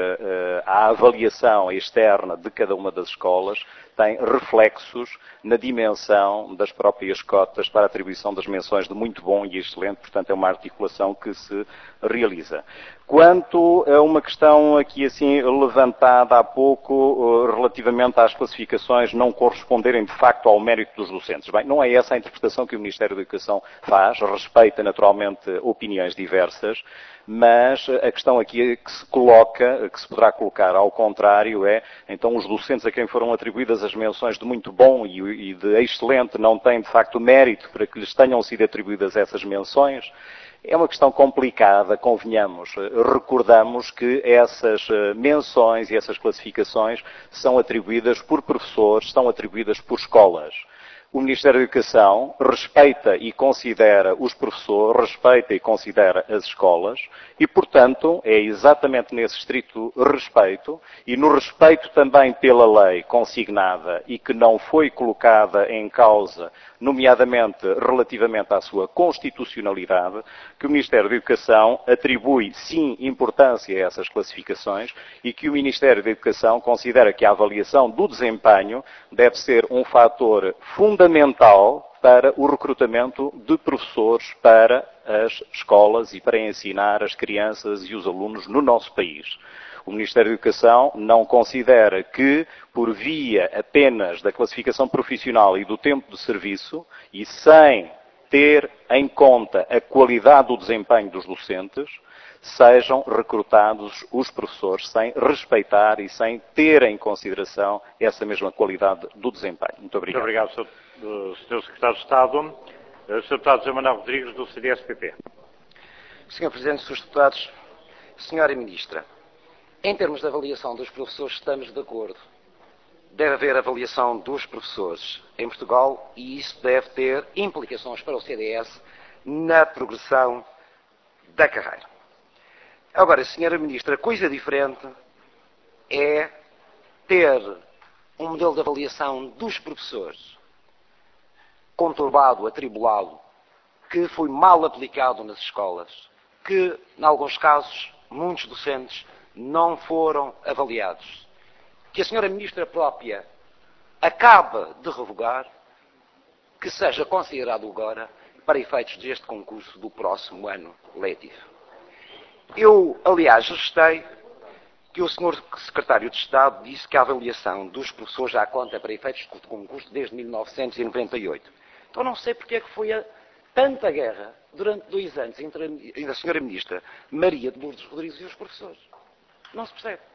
a avaliação externa de cada uma das escolas tem reflexos na dimensão das próprias cotas para a atribuição das menções de muito bom e excelente, portanto é uma articulação que se realiza. Quanto a uma questão aqui assim levantada há pouco relativamente às classificações não corresponderem de facto ao mérito dos docentes. Bem, não é essa a interpretação que o Ministério da Educação faz, respeita naturalmente opiniões diversas, mas a questão aqui que se coloca, que se poderá colocar ao contrário é, então os docentes a quem foram atribuídas as menções de muito bom e de excelente não têm de facto mérito para que lhes tenham sido atribuídas essas menções? É uma questão complicada, convenhamos. Recordamos que essas menções e essas classificações são atribuídas por professores, são atribuídas por escolas. O Ministério da Educação respeita e considera os professores, respeita e considera as escolas e, portanto, é exatamente nesse estrito respeito e no respeito também pela lei consignada e que não foi colocada em causa, nomeadamente relativamente à sua constitucionalidade, que o Ministério da Educação atribui, sim, importância a essas classificações e que o Ministério da Educação considera que a avaliação do desempenho deve ser um fator fundamental para o recrutamento de professores para as escolas e para ensinar as crianças e os alunos no nosso país. O Ministério da Educação não considera que, por via apenas da classificação profissional e do tempo de serviço, e sem ter em conta a qualidade do desempenho dos docentes, sejam recrutados os professores sem respeitar e sem ter em consideração essa mesma qualidade do desempenho. Muito obrigado. Muito obrigado, Sr. Secretário de Estado. Sr. Deputado José Manuel Rodrigues, do CDS-PP. Sr. Presidente, Srs. Deputados, Sra. Ministra, em termos de avaliação dos professores, estamos de acordo. Deve haver avaliação dos professores em Portugal e isso deve ter implicações para o CDS na progressão da carreira. Agora, Sra. Ministra, coisa diferente é ter um modelo de avaliação dos professores conturbado, atribulado, que foi mal aplicado nas escolas, que, em alguns casos, muitos docentes não foram avaliados, que a Sra. Ministra própria acaba de revogar, que seja considerado agora para efeitos deste concurso do próximo ano letivo. Eu, aliás, gostei que o Sr. Secretário de Estado disse que a avaliação dos professores já conta para efeitos de concurso desde 1998. Então não sei porque é que foi tanta guerra durante 2 anos entre a Sra. Ministra Maria de Lourdes Rodrigues e os professores. Não se percebe.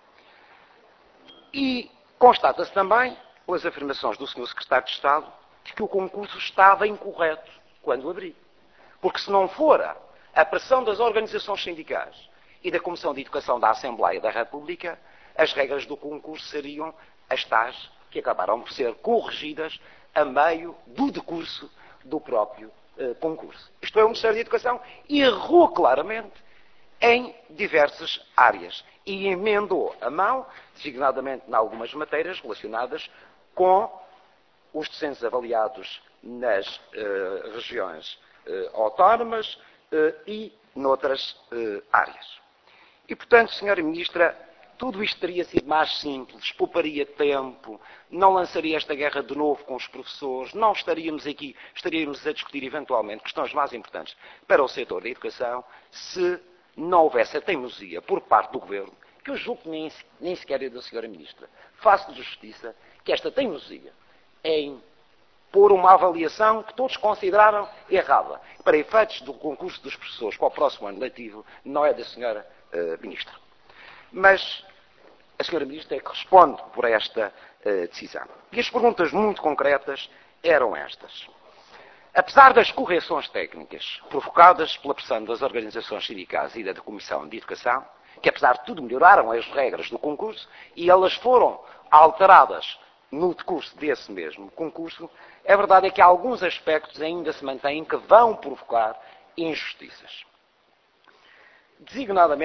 E constata-se também, pelas afirmações do Sr. Secretário de Estado, de que o concurso estava incorreto quando abri. Porque se não fora a pressão das organizações sindicais e da Comissão de Educação da Assembleia da República, as regras do concurso seriam as tais que acabaram por ser corrigidas a meio do decurso do próprio concurso. Isto é, o Ministério da Educação errou claramente em diversas áreas e emendou a mão, designadamente em algumas matérias relacionadas com os docentes avaliados nas regiões autónomas e noutras áreas. E, portanto, Sra. Ministra, tudo isto teria sido mais simples, pouparia tempo, não lançaria esta guerra de novo com os professores, não estaríamos aqui, estaríamos a discutir eventualmente questões mais importantes para o setor da educação se não houvesse a teimosia por parte do Governo, que eu julgo que nem sequer é da Sra. Ministra. Faço-lhe justiça que esta teimosia em pôr uma avaliação que todos consideraram errada para efeitos do concurso dos professores para o próximo ano letivo não é da Sra. Ministra. Mas a Sra. Ministra é que responde por esta decisão. E as perguntas muito concretas eram estas. Apesar das correções técnicas provocadas pela pressão das organizações sindicais e da Comissão de Educação, que apesar de tudo melhoraram as regras do concurso e elas foram alteradas no decurso desse mesmo concurso, a verdade é que alguns aspectos ainda se mantêm que vão provocar injustiças. Designadamente,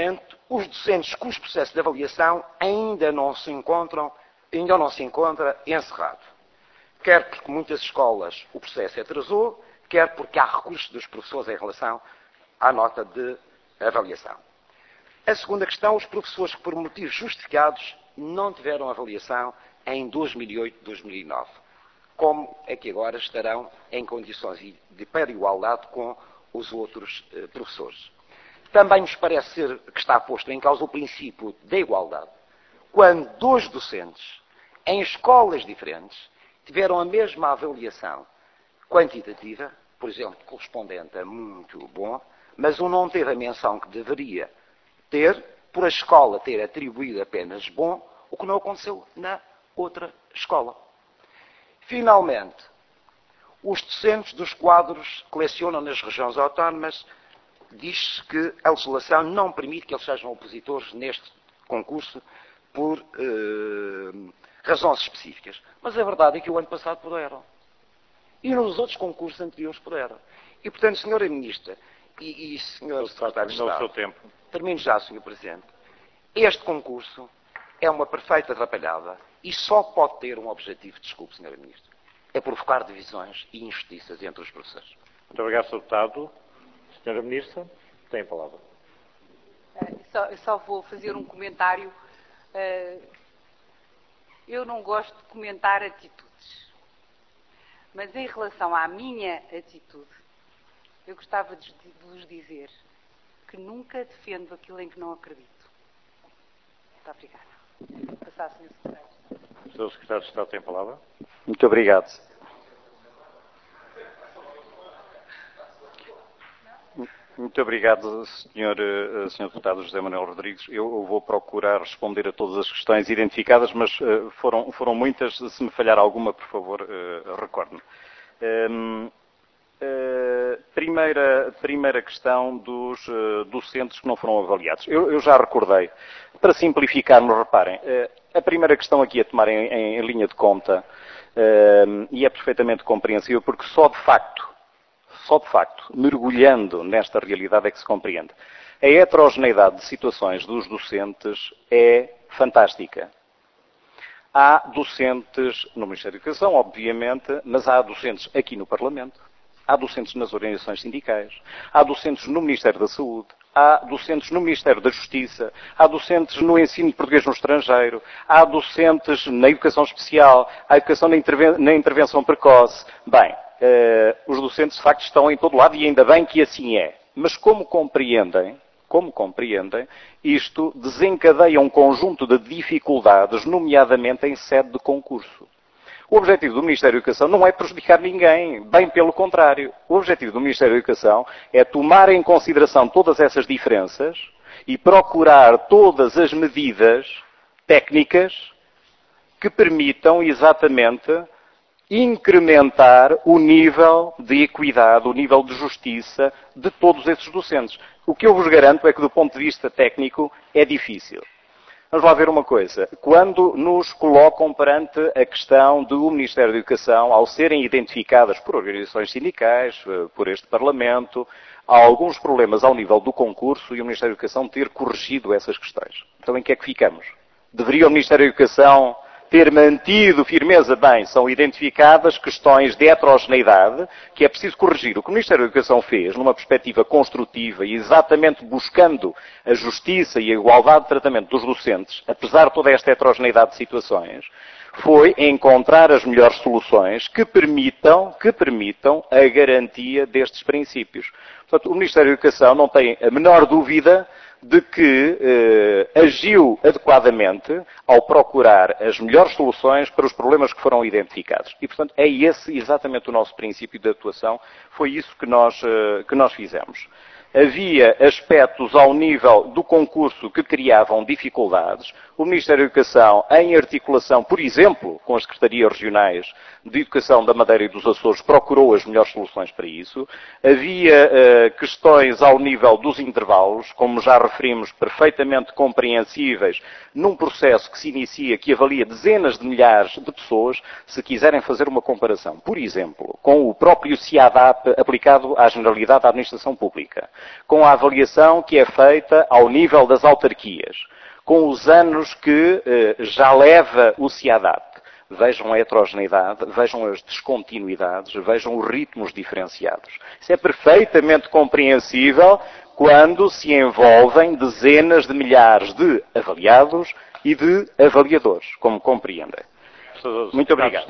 os docentes cujo processo de avaliação ainda não se encontra encerrado. Quer porque muitas escolas o processo atrasou, quer porque há recursos dos professores em relação à nota de avaliação. A segunda questão, os professores que por motivos justificados não tiveram avaliação em 2008-2009. Como é que agora estarão em condições de para-igualdade com os outros professores? Também nos parece ser que está posto em causa o princípio da igualdade. Quando 2 docentes em escolas diferentes tiveram a mesma avaliação quantitativa, por exemplo, correspondente a muito bom, mas um não teve a menção que deveria ter, por a escola ter atribuído apenas bom, o que não aconteceu na outra escola. Finalmente, os docentes dos quadros que lecionam nas regiões autónomas, diz-se que a legislação não permite que eles sejam opositores neste concurso por razões específicas. Mas a verdade é que o ano passado puderam. E nos outros concursos anteriores puderam. E, portanto, Sra. Ministra e Sr. Secretário de Estado, termino já, Sr. Presidente, este concurso é uma perfeita atrapalhada e só pode ter um objetivo, desculpe, Sra. Ministra, é provocar divisões e injustiças entre os professores. Muito obrigado, Sr. Deputado. Sra. Ministra, tem a palavra. Eu só vou fazer um comentário. Eu não gosto de comentar atitudes, mas em relação à minha atitude, eu gostava de vos dizer que nunca defendo aquilo em que não acredito. Muito obrigada. Vou passar ao Sr. Secretário de Estado. O Sr. Secretário de Estado tem a palavra. Muito obrigado. Muito obrigado, Sr. Deputado José Manuel Rodrigues. Eu vou procurar responder a todas as questões identificadas, mas foram muitas. Se me falhar alguma, por favor, recorde-me. Primeira questão dos docentes que não foram avaliados. Eu já recordei. Para simplificarmos, reparem, a primeira questão aqui a tomar em linha de conta, e é perfeitamente compreensível, porque só de facto, mergulhando nesta realidade é que se compreende. A heterogeneidade de situações dos docentes é fantástica. Há docentes no Ministério da Educação, obviamente, mas há docentes aqui no Parlamento, há docentes nas organizações sindicais, há docentes no Ministério da Saúde, há docentes no Ministério da Justiça, há docentes no ensino de português no estrangeiro, há docentes na educação especial, há educação na intervenção precoce. Bem, os docentes de facto estão em todo lado e ainda bem que assim é. Mas como compreendem, isto desencadeia um conjunto de dificuldades, nomeadamente em sede de concurso. O objetivo do Ministério da Educação não é prejudicar ninguém, bem pelo contrário. O objetivo do Ministério da Educação é tomar em consideração todas essas diferenças e procurar todas as medidas técnicas que permitam exatamente incrementar o nível de equidade, o nível de justiça de todos esses docentes. O que eu vos garanto é que, do ponto de vista técnico, é difícil. Vamos lá ver uma coisa. Quando nos colocam perante a questão do Ministério da Educação, ao serem identificadas por organizações sindicais, por este Parlamento, há alguns problemas ao nível do concurso e o Ministério da Educação ter corrigido essas questões. Então, em que é que ficamos? Deveria o Ministério da Educação ter mantido firmeza? Bem, são identificadas questões de heterogeneidade que é preciso corrigir. O que o Ministério da Educação fez, numa perspectiva construtiva e exatamente buscando a justiça e a igualdade de tratamento dos docentes, apesar de toda esta heterogeneidade de situações, foi encontrar as melhores soluções que permitam a garantia destes princípios. Portanto, o Ministério da Educação não tem a menor dúvida de que agiu adequadamente ao procurar as melhores soluções para os problemas que foram identificados. E, portanto, é esse exatamente o nosso princípio de atuação. Foi isso que nós fizemos. Havia aspectos ao nível do concurso que criavam dificuldades. O Ministério da Educação, em articulação, por exemplo, com as Secretarias Regionais de Educação da Madeira e dos Açores, procurou as melhores soluções para isso. Havia questões ao nível dos intervalos, como já referimos, perfeitamente compreensíveis, num processo que se inicia, que avalia dezenas de milhares de pessoas, se quiserem fazer uma comparação, por exemplo, com o próprio CIADAP aplicado à generalidade da administração pública. com a avaliação que é feita ao nível das autarquias, com os anos que já leva o CIADAP. Vejam a heterogeneidade, vejam as descontinuidades, vejam os ritmos diferenciados. Isso é perfeitamente compreensível quando se envolvem dezenas de milhares de avaliados e de avaliadores, como compreendem. Muito obrigado.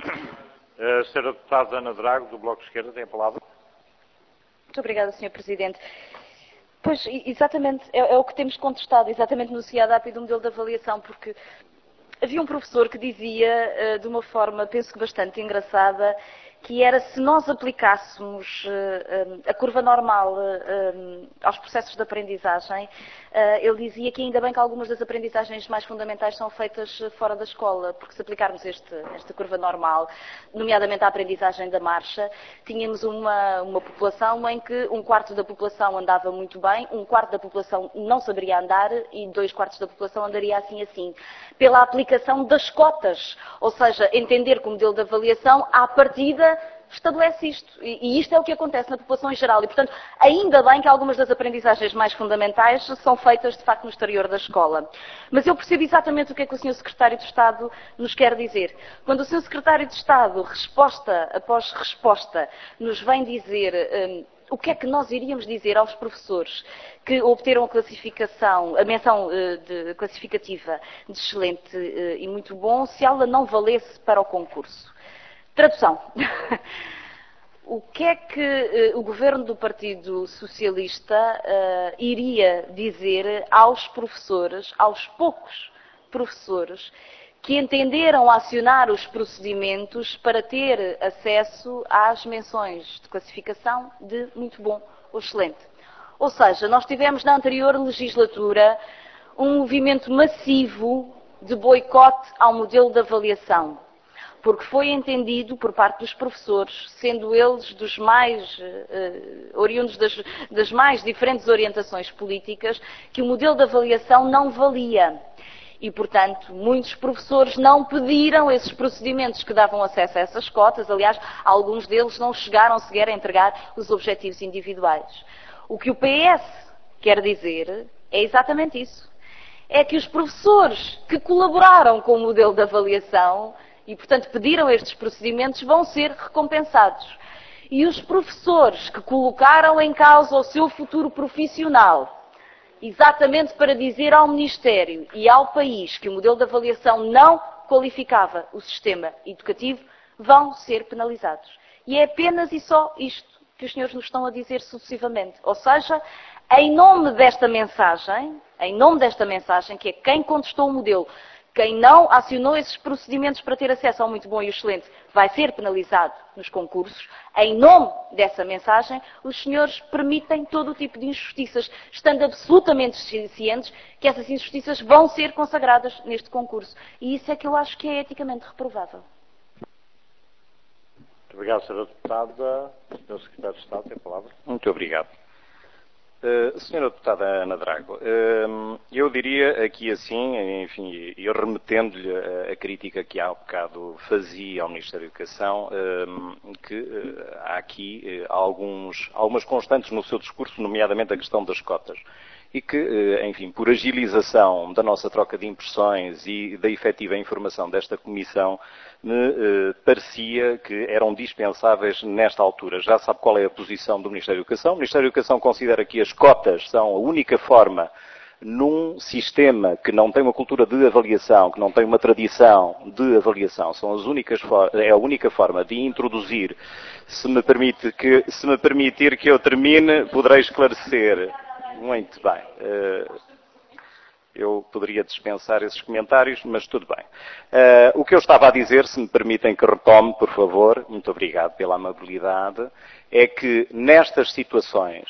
A senhora deputada Ana Drago, do Bloco de Esquerda, tem a palavra. Muito obrigada, Sr. Presidente. Pois, exatamente, é o que temos contestado, exatamente no CIADAP e do modelo de avaliação, porque havia um professor que dizia, de uma forma, penso que bastante engraçada, que era se nós aplicássemos a curva normal aos processos de aprendizagem, ele dizia que ainda bem que algumas das aprendizagens mais fundamentais são feitas fora da escola, porque se aplicarmos esta curva normal, nomeadamente a aprendizagem da marcha, tínhamos uma população em que 1/4 da população andava muito bem, 1/4 da população não saberia andar e 2/4 da população andaria assim. Pela aplicação das cotas, ou seja, entender que o modelo de avaliação, à partida, estabelece isto. E isto é o que acontece na população em geral. E, portanto, ainda bem que algumas das aprendizagens mais fundamentais são feitas, de facto, no exterior da escola. Mas eu percebo exatamente o que é que o Sr. Secretário de Estado nos quer dizer. Quando o Sr. Secretário de Estado, resposta após resposta, nos vem dizer o que é que nós iríamos dizer aos professores que obteram a menção classificativa de excelente e muito bom, se ela não valesse para o concurso. Tradução. O que é que o governo do Partido Socialista iria dizer aos professores, aos poucos professores, que entenderam acionar os procedimentos para ter acesso às menções de classificação de muito bom ou excelente? Ou seja, nós tivemos na anterior legislatura um movimento massivo de boicote ao modelo de avaliação, porque foi entendido por parte dos professores, sendo eles dos mais oriundos das mais diferentes orientações políticas, que o modelo de avaliação não valia. E, portanto, muitos professores não pediram esses procedimentos que davam acesso a essas cotas. Aliás, alguns deles não chegaram sequer a entregar os objetivos individuais. O que o PS quer dizer é exatamente isso. É que os professores que colaboraram com o modelo de avaliação e, portanto, pediram estes procedimentos vão ser recompensados. E os professores que colocaram em causa o seu futuro profissional, exatamente para dizer ao Ministério e ao país que o modelo de avaliação não qualificava o sistema educativo, vão ser penalizados. E é apenas e só isto que os senhores nos estão a dizer sucessivamente. Ou seja, em nome desta mensagem, que é quem contestou o modelo, quem não acionou esses procedimentos para ter acesso ao muito bom e excelente vai ser penalizado nos concursos. Em nome dessa mensagem, os senhores permitem todo o tipo de injustiças, estando absolutamente cientes que essas injustiças vão ser consagradas neste concurso. E isso é que eu acho que é eticamente reprovável. Muito obrigado, Sra. Deputada. Sr. Secretário de Estado, tem a palavra. Muito obrigado. Senhora Deputada Ana Drago, eu diria aqui assim, enfim, e remetendo-lhe a crítica que há bocado fazia ao Ministério da Educação, que há aqui algumas constantes no seu discurso, nomeadamente a questão das cotas. E que, enfim, por agilização da nossa troca de impressões e da efetiva informação desta Comissão, me parecia que eram dispensáveis nesta altura. Já sabe qual é a posição do Ministério da Educação. O Ministério da Educação considera que as cotas são a única forma, num sistema que não tem uma cultura de avaliação, que não tem uma tradição de avaliação, é a única forma de introduzir. Se me permitir que eu termine, poderei esclarecer. Muito bem. Eu poderia dispensar esses comentários, mas tudo bem. O que eu estava a dizer, se me permitem que retome, por favor, muito obrigado pela amabilidade, é que nestas situações,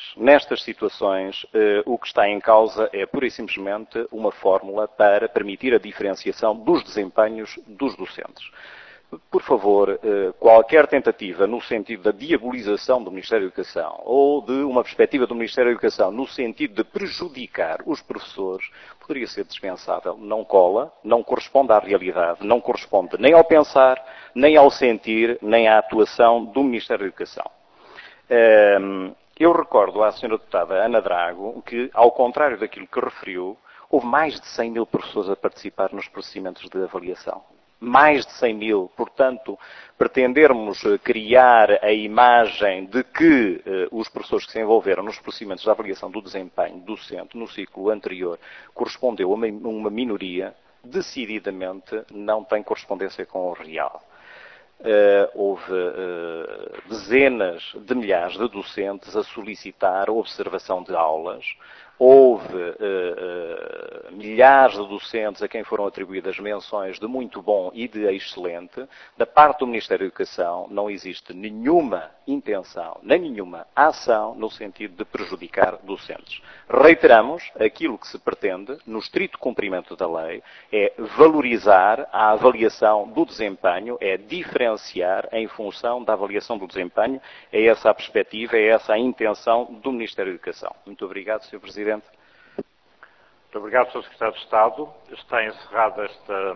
o que está em causa é pura e simplesmente uma fórmula para permitir a diferenciação dos desempenhos dos docentes. Por favor, qualquer tentativa no sentido da diabolização do Ministério da Educação ou de uma perspectiva do Ministério da Educação no sentido de prejudicar os professores poderia ser dispensável. Não cola, não corresponde à realidade, não corresponde nem ao pensar, nem ao sentir, nem à atuação do Ministério da Educação. Eu recordo à Sra. Deputada Ana Drago que, ao contrário daquilo que referiu, houve mais de 100 mil professores a participar nos procedimentos de avaliação. Mais de 100 mil. Portanto, pretendermos criar a imagem de que os professores que se envolveram nos procedimentos de avaliação do desempenho docente no ciclo anterior correspondeu a uma minoria, decididamente não tem correspondência com o real. Houve dezenas de milhares de docentes a solicitar observação de aulas, houve milhares de docentes a quem foram atribuídas menções de muito bom e de excelente. Da parte do Ministério da Educação não existe nenhuma intenção, nem nenhuma ação no sentido de prejudicar docentes. Reiteramos, aquilo que se pretende, no estrito cumprimento da lei, é valorizar a avaliação do desempenho, é diferenciar em função da avaliação do desempenho. É essa a perspectiva, é essa a intenção do Ministério da Educação. Muito obrigado, Sr. Presidente. Muito obrigado, Sr. Secretário de Estado. Está encerrada esta...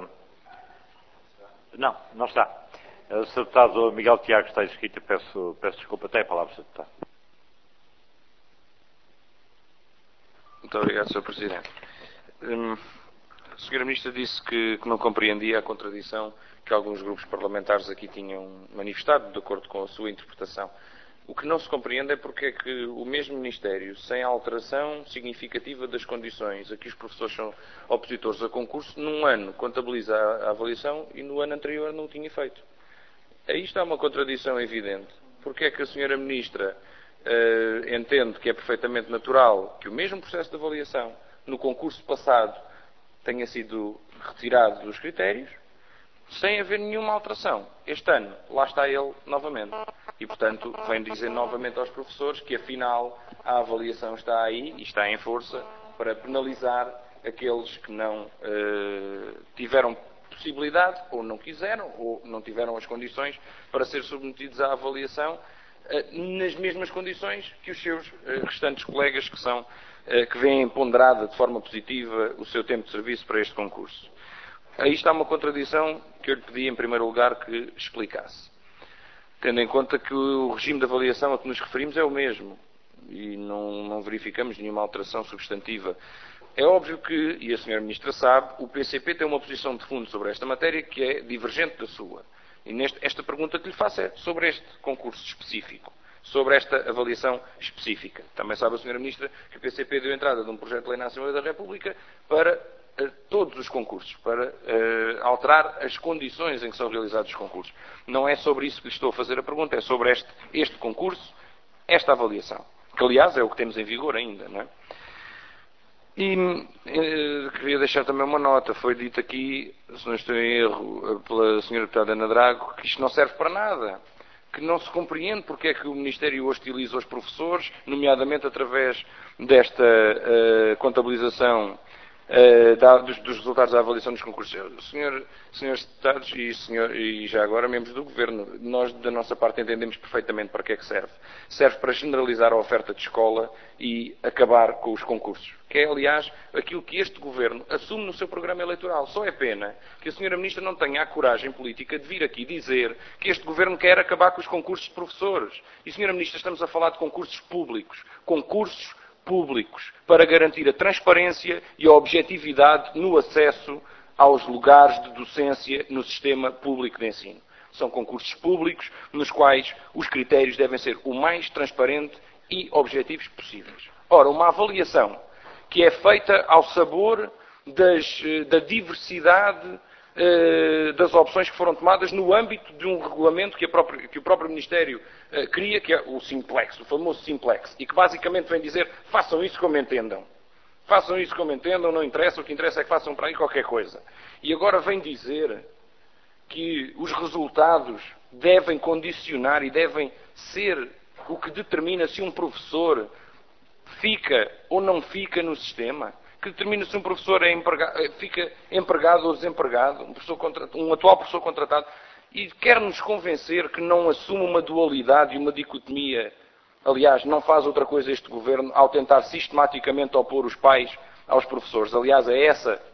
Não está. O Sr. Deputado Miguel Tiago está inscrito. Peço desculpa. Tem a palavra, Sr. Deputado. Muito obrigado, Sr. Presidente. A Sra. Ministra disse que não compreendia a contradição que alguns grupos parlamentares aqui tinham manifestado, de acordo com a sua interpretação. O que não se compreende é porque é que o mesmo Ministério, sem alteração significativa das condições a que os professores são opositores a concurso, num ano contabiliza a avaliação e no ano anterior não o tinha feito. Aí está uma contradição evidente. Porque é que a Sra. Ministra entende que é perfeitamente natural que o mesmo processo de avaliação no concurso passado tenha sido retirado dos critérios, sem haver nenhuma alteração. Este ano, lá está ele novamente. E, portanto, vem dizer novamente aos professores que, afinal, a avaliação está aí e está em força para penalizar aqueles que não tiveram possibilidade, ou não quiseram, ou não tiveram as condições para ser submetidos à avaliação nas mesmas condições que os seus restantes colegas que veem ponderada de forma positiva o seu tempo de serviço para este concurso. Aí está uma contradição que eu lhe pedi, em primeiro lugar, que explicasse. Tendo em conta que o regime de avaliação a que nos referimos é o mesmo e não verificamos nenhuma alteração substantiva. É óbvio que, e a Sra. Ministra sabe, o PCP tem uma posição de fundo sobre esta matéria que é divergente da sua. E esta pergunta que lhe faço é sobre este concurso específico, sobre esta avaliação específica. Também sabe a Sra. Ministra que o PCP deu entrada de um projeto de lei na Assembleia da República para todos os concursos, para alterar as condições em que são realizados os concursos. Não é sobre isso que lhe estou a fazer a pergunta, é sobre este concurso, esta avaliação, que aliás é o que temos em vigor ainda, não é? E queria deixar também uma nota, foi dito aqui, se não estou em erro, pela Sra. Deputada Ana Drago, que isto não serve para nada, que não se compreende porque é que o Ministério hostiliza os professores, nomeadamente através desta contabilização dos resultados da avaliação dos concursos. Senhores deputados e já agora membros do Governo, nós da nossa parte entendemos perfeitamente para que é que serve. Serve para generalizar a oferta de escola e acabar com os concursos, que é aliás aquilo que este Governo assume no seu programa eleitoral. Só é pena que a Sra. Ministra não tenha a coragem política de vir aqui dizer que este Governo quer acabar com os concursos de professores. E Sra. Ministra, estamos a falar de concursos públicos, para garantir a transparência e a objetividade no acesso aos lugares de docência no sistema público de ensino. São concursos públicos nos quais os critérios devem ser o mais transparente e objetivos possíveis. Ora, uma avaliação que é feita ao sabor da diversidade das opções que foram tomadas no âmbito de um regulamento que o próprio Ministério cria, que é o Simplex, o famoso Simplex, e que basicamente vem dizer, façam isso como entendam. Façam isso como entendam, não interessa, o que interessa é que façam para aí qualquer coisa. E agora vem dizer que os resultados devem condicionar e devem ser o que determina se um professor fica ou não fica no sistema, que determina se um professor fica empregado ou desempregado, um atual professor contratado, e quer-nos convencer que não assume uma dualidade e uma dicotomia. Aliás, não faz outra coisa este Governo ao tentar sistematicamente opor os pais aos professores. Aliás, é essa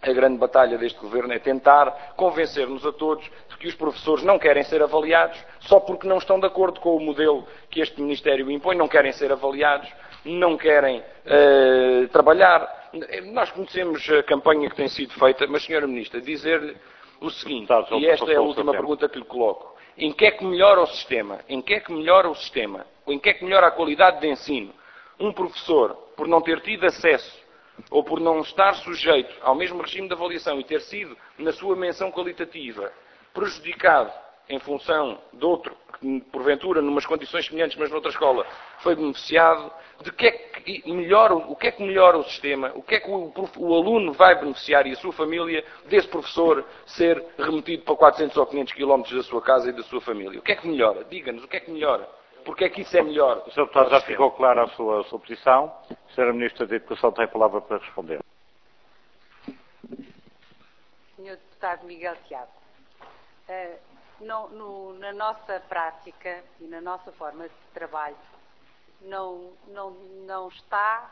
A grande batalha deste Governo é tentar convencer-nos a todos de que os professores não querem ser avaliados só porque não estão de acordo com o modelo que este Ministério impõe, não querem ser avaliados, não querem trabalhar. Nós conhecemos a campanha que tem sido feita, mas, Sra. Ministra, dizer-lhe o seguinte, e esta é a última pergunta que lhe coloco: em que é que melhora o sistema? Em que é que melhora o sistema? Ou em que é que melhora a qualidade de ensino? Um professor, por não ter tido acesso ou por não estar sujeito ao mesmo regime de avaliação e ter sido, na sua menção qualitativa, prejudicado em função de outro, que porventura, numas condições semelhantes, mas noutra escola, foi beneficiado, de que é que melhora, o que é que melhora o sistema, o que é que o aluno vai beneficiar e a sua família desse professor ser remetido para 400 ou 500 quilómetros da sua casa e da sua família? O que é que melhora? Diga-nos, o que é que melhora? Porque é que isso é melhor? Sr. Deputado, já ficou clara a sua posição. A Sra. Ministra da Educação tem a palavra para responder. Sr. Deputado Miguel Tiago, na nossa prática e na nossa forma de trabalho não está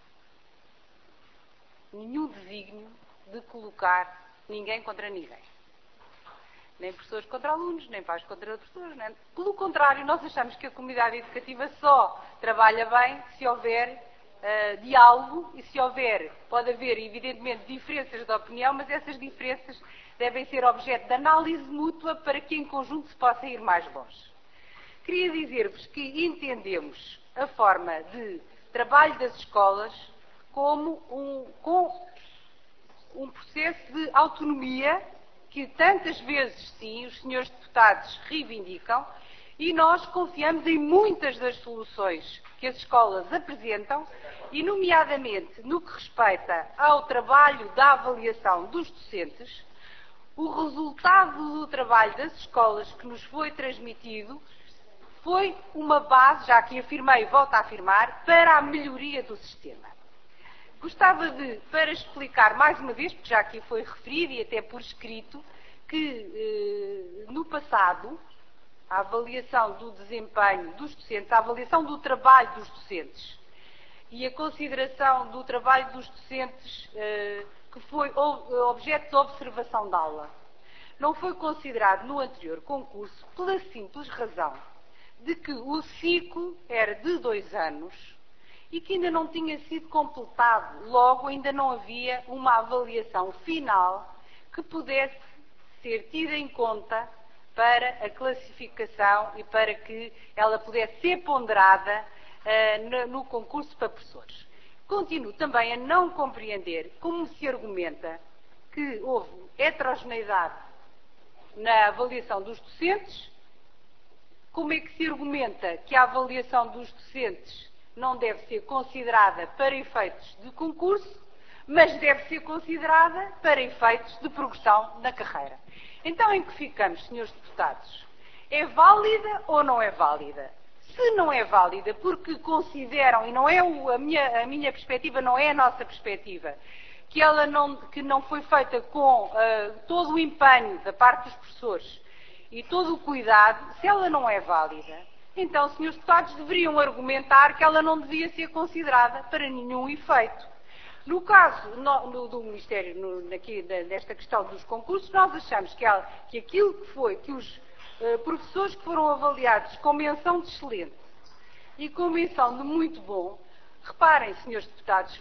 nenhum desígnio de colocar ninguém contra ninguém. Nem professores contra alunos, nem pais contra professores. Nem. Pelo contrário, nós achamos que a comunidade educativa só trabalha bem se houver diálogo e se houver, pode haver evidentemente diferenças de opinião, mas essas diferenças devem ser objeto de análise mútua para que em conjunto se possa ir mais longe. Queria dizer-vos que entendemos a forma de trabalho das escolas como um processo de autonomia que tantas vezes, sim, os senhores deputados reivindicam, e nós confiamos em muitas das soluções que as escolas apresentam, e nomeadamente no que respeita ao trabalho da avaliação dos docentes. O resultado do trabalho das escolas que nos foi transmitido foi uma base, já aqui afirmei e volto a afirmar, para a melhoria do sistema. Gostava de, para explicar mais uma vez, porque já aqui foi referido e até por escrito, que no passado a avaliação do desempenho dos docentes, a avaliação do trabalho dos docentes e a consideração do trabalho dos docentes que foi objeto de observação de aula, não foi considerado no anterior concurso pela simples razão de que o ciclo era de 2 anos e que ainda não tinha sido completado, logo ainda não havia uma avaliação final que pudesse ser tida em conta para a classificação e para que ela pudesse ser ponderada no concurso para professores. Continuo também a não compreender como se argumenta que houve heterogeneidade na avaliação dos docentes, como é que se argumenta que a avaliação dos docentes não deve ser considerada para efeitos de concurso, mas deve ser considerada para efeitos de progressão na carreira. Então, em que ficamos, senhores deputados? É válida ou não é válida? Se não é válida porque consideram, e não é a minha perspectiva, não é a nossa perspectiva, que não foi feita com todo o empenho da parte dos professores e todo o cuidado, se ela não é válida, então, senhores deputados, deveriam argumentar que ela não devia ser considerada para nenhum efeito. No caso do Ministério, nesta questão dos concursos, nós achamos que aquilo que os professores que foram avaliados com menção de excelente e com menção de muito bom, reparem, senhores deputados,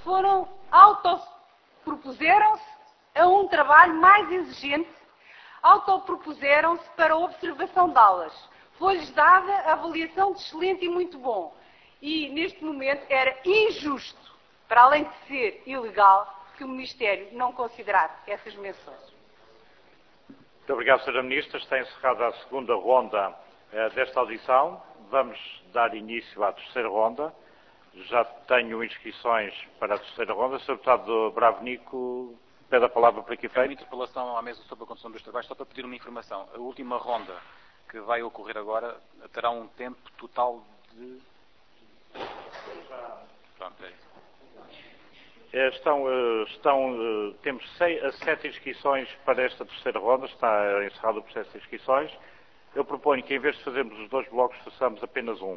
autopropuseram-se a um trabalho mais exigente, autopropuseram-se para a observação de aulas. Foi-lhes dada a avaliação de excelente e muito bom. E, neste momento, era injusto, para além de ser ilegal, que o Ministério não considerasse essas menções. Muito obrigado, Sra. Ministra. Está encerrada a segunda ronda desta audição. Vamos dar início à terceira ronda. Já tenho inscrições para a terceira ronda. Sr. Deputado Bravo Nico, pede a palavra para que efeito. Uma interpelação à mesa sobre a condução dos trabalhos, só para pedir uma informação. A última ronda que vai ocorrer agora terá um tempo total de... Pronto, é isso. Temos 7 inscrições para esta terceira ronda, está encerrado o processo de inscrições. Eu proponho que, em vez de fazermos os 2 blocos, façamos apenas um.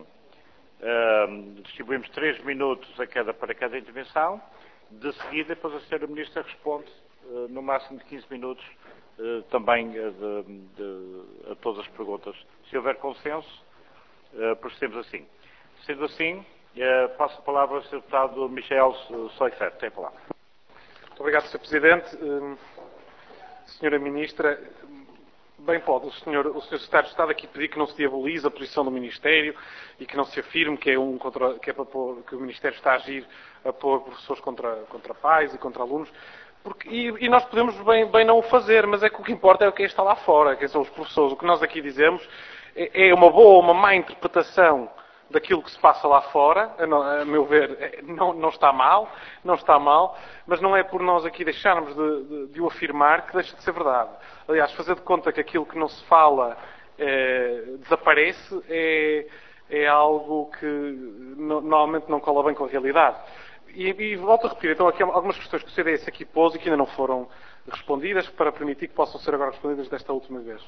Distribuímos 3 minutos para cada intervenção. De seguida, depois a Sra. Ministra responde no máximo de 15 minutos, também a todas as perguntas. Se houver consenso, procedemos assim. Sendo assim, passo a palavra ao Sr. Deputado Michel Soifert. Tem a palavra. Muito obrigado, Sr. Presidente. Senhora Ministra, bem pode o Sr. Secretário de Estado aqui pedir que não se diabolize a posição do Ministério e que não se afirme que que o Ministério está a agir a pôr professores contra pais e contra alunos. E nós podemos bem não o fazer, mas é que o que importa é quem está lá fora, quem são os professores. O que nós aqui dizemos é uma boa ou uma má interpretação daquilo que se passa lá fora, a meu ver, não está mal, mas não é por nós aqui deixarmos de o afirmar que deixa de ser verdade. Aliás, fazer de conta que aquilo que não se fala desaparece é algo que normalmente não cola bem com a realidade. E volto a repetir, então, aqui há algumas questões que o CDS aqui pôs e que ainda não foram respondidas, para permitir que possam ser agora respondidas desta última vez.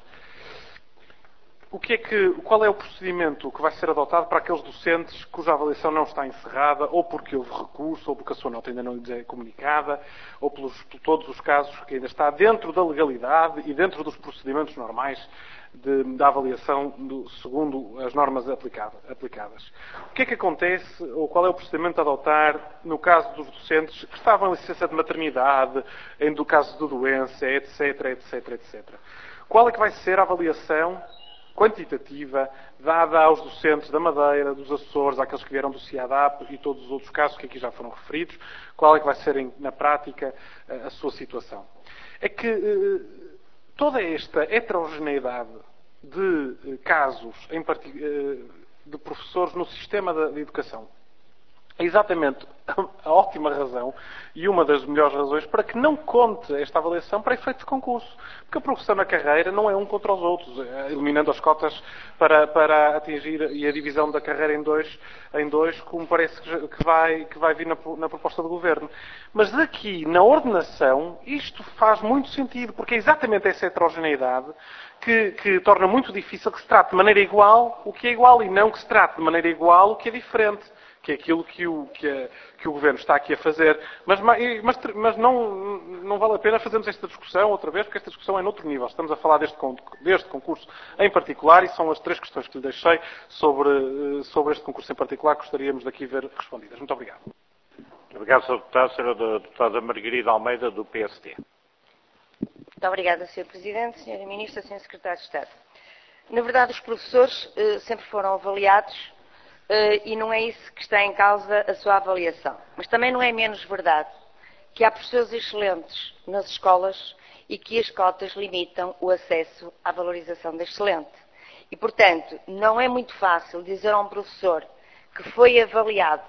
Qual é o procedimento que vai ser adotado para aqueles docentes cuja avaliação não está encerrada, ou porque houve recurso, ou porque a sua nota ainda não lhes é comunicada, ou por todos os casos que ainda está dentro da legalidade e dentro dos procedimentos normais da avaliação segundo as normas aplicadas? O que é que acontece, ou qual é o procedimento a adotar no caso dos docentes que estavam em licença de maternidade, no caso de doença, etc. Qual é que vai ser a avaliação quantitativa dada aos docentes da Madeira, dos Açores, àqueles que vieram do CIADAP e todos os outros casos que aqui já foram referidos? Qual é que vai ser, na prática, a sua situação? É que toda esta heterogeneidade de casos, de professores no sistema de educação, é exatamente a ótima razão e uma das melhores razões para que não conte esta avaliação para efeito de concurso. Porque a progressão na carreira não é um contra os outros, eliminando as cotas para atingir e a divisão da carreira em dois, como parece que vai vir na proposta do Governo. Mas aqui, na ordenação, isto faz muito sentido, porque é exatamente essa heterogeneidade que torna muito difícil que se trate de maneira igual o que é igual e não que se trate de maneira igual o que é diferente, que é aquilo que o Governo está aqui a fazer. Mas não vale a pena fazermos esta discussão outra vez, porque esta discussão é noutro nível. Estamos a falar deste concurso em particular e são as 3 questões que lhe deixei sobre este concurso em particular que gostaríamos daqui ver respondidas. Muito obrigado. Obrigado, Sr. Deputado. Sra. Deputada Margarida Almeida, do PSD. Muito obrigada, Sr. Presidente, Sra. Ministra, Sr. Secretário de Estado. Na verdade, os professores sempre foram avaliados e não é isso que está em causa a sua avaliação. Mas também não é menos verdade que há professores excelentes nas escolas e que as cotas limitam o acesso à valorização da excelente. E, portanto, não é muito fácil dizer a um professor que foi avaliado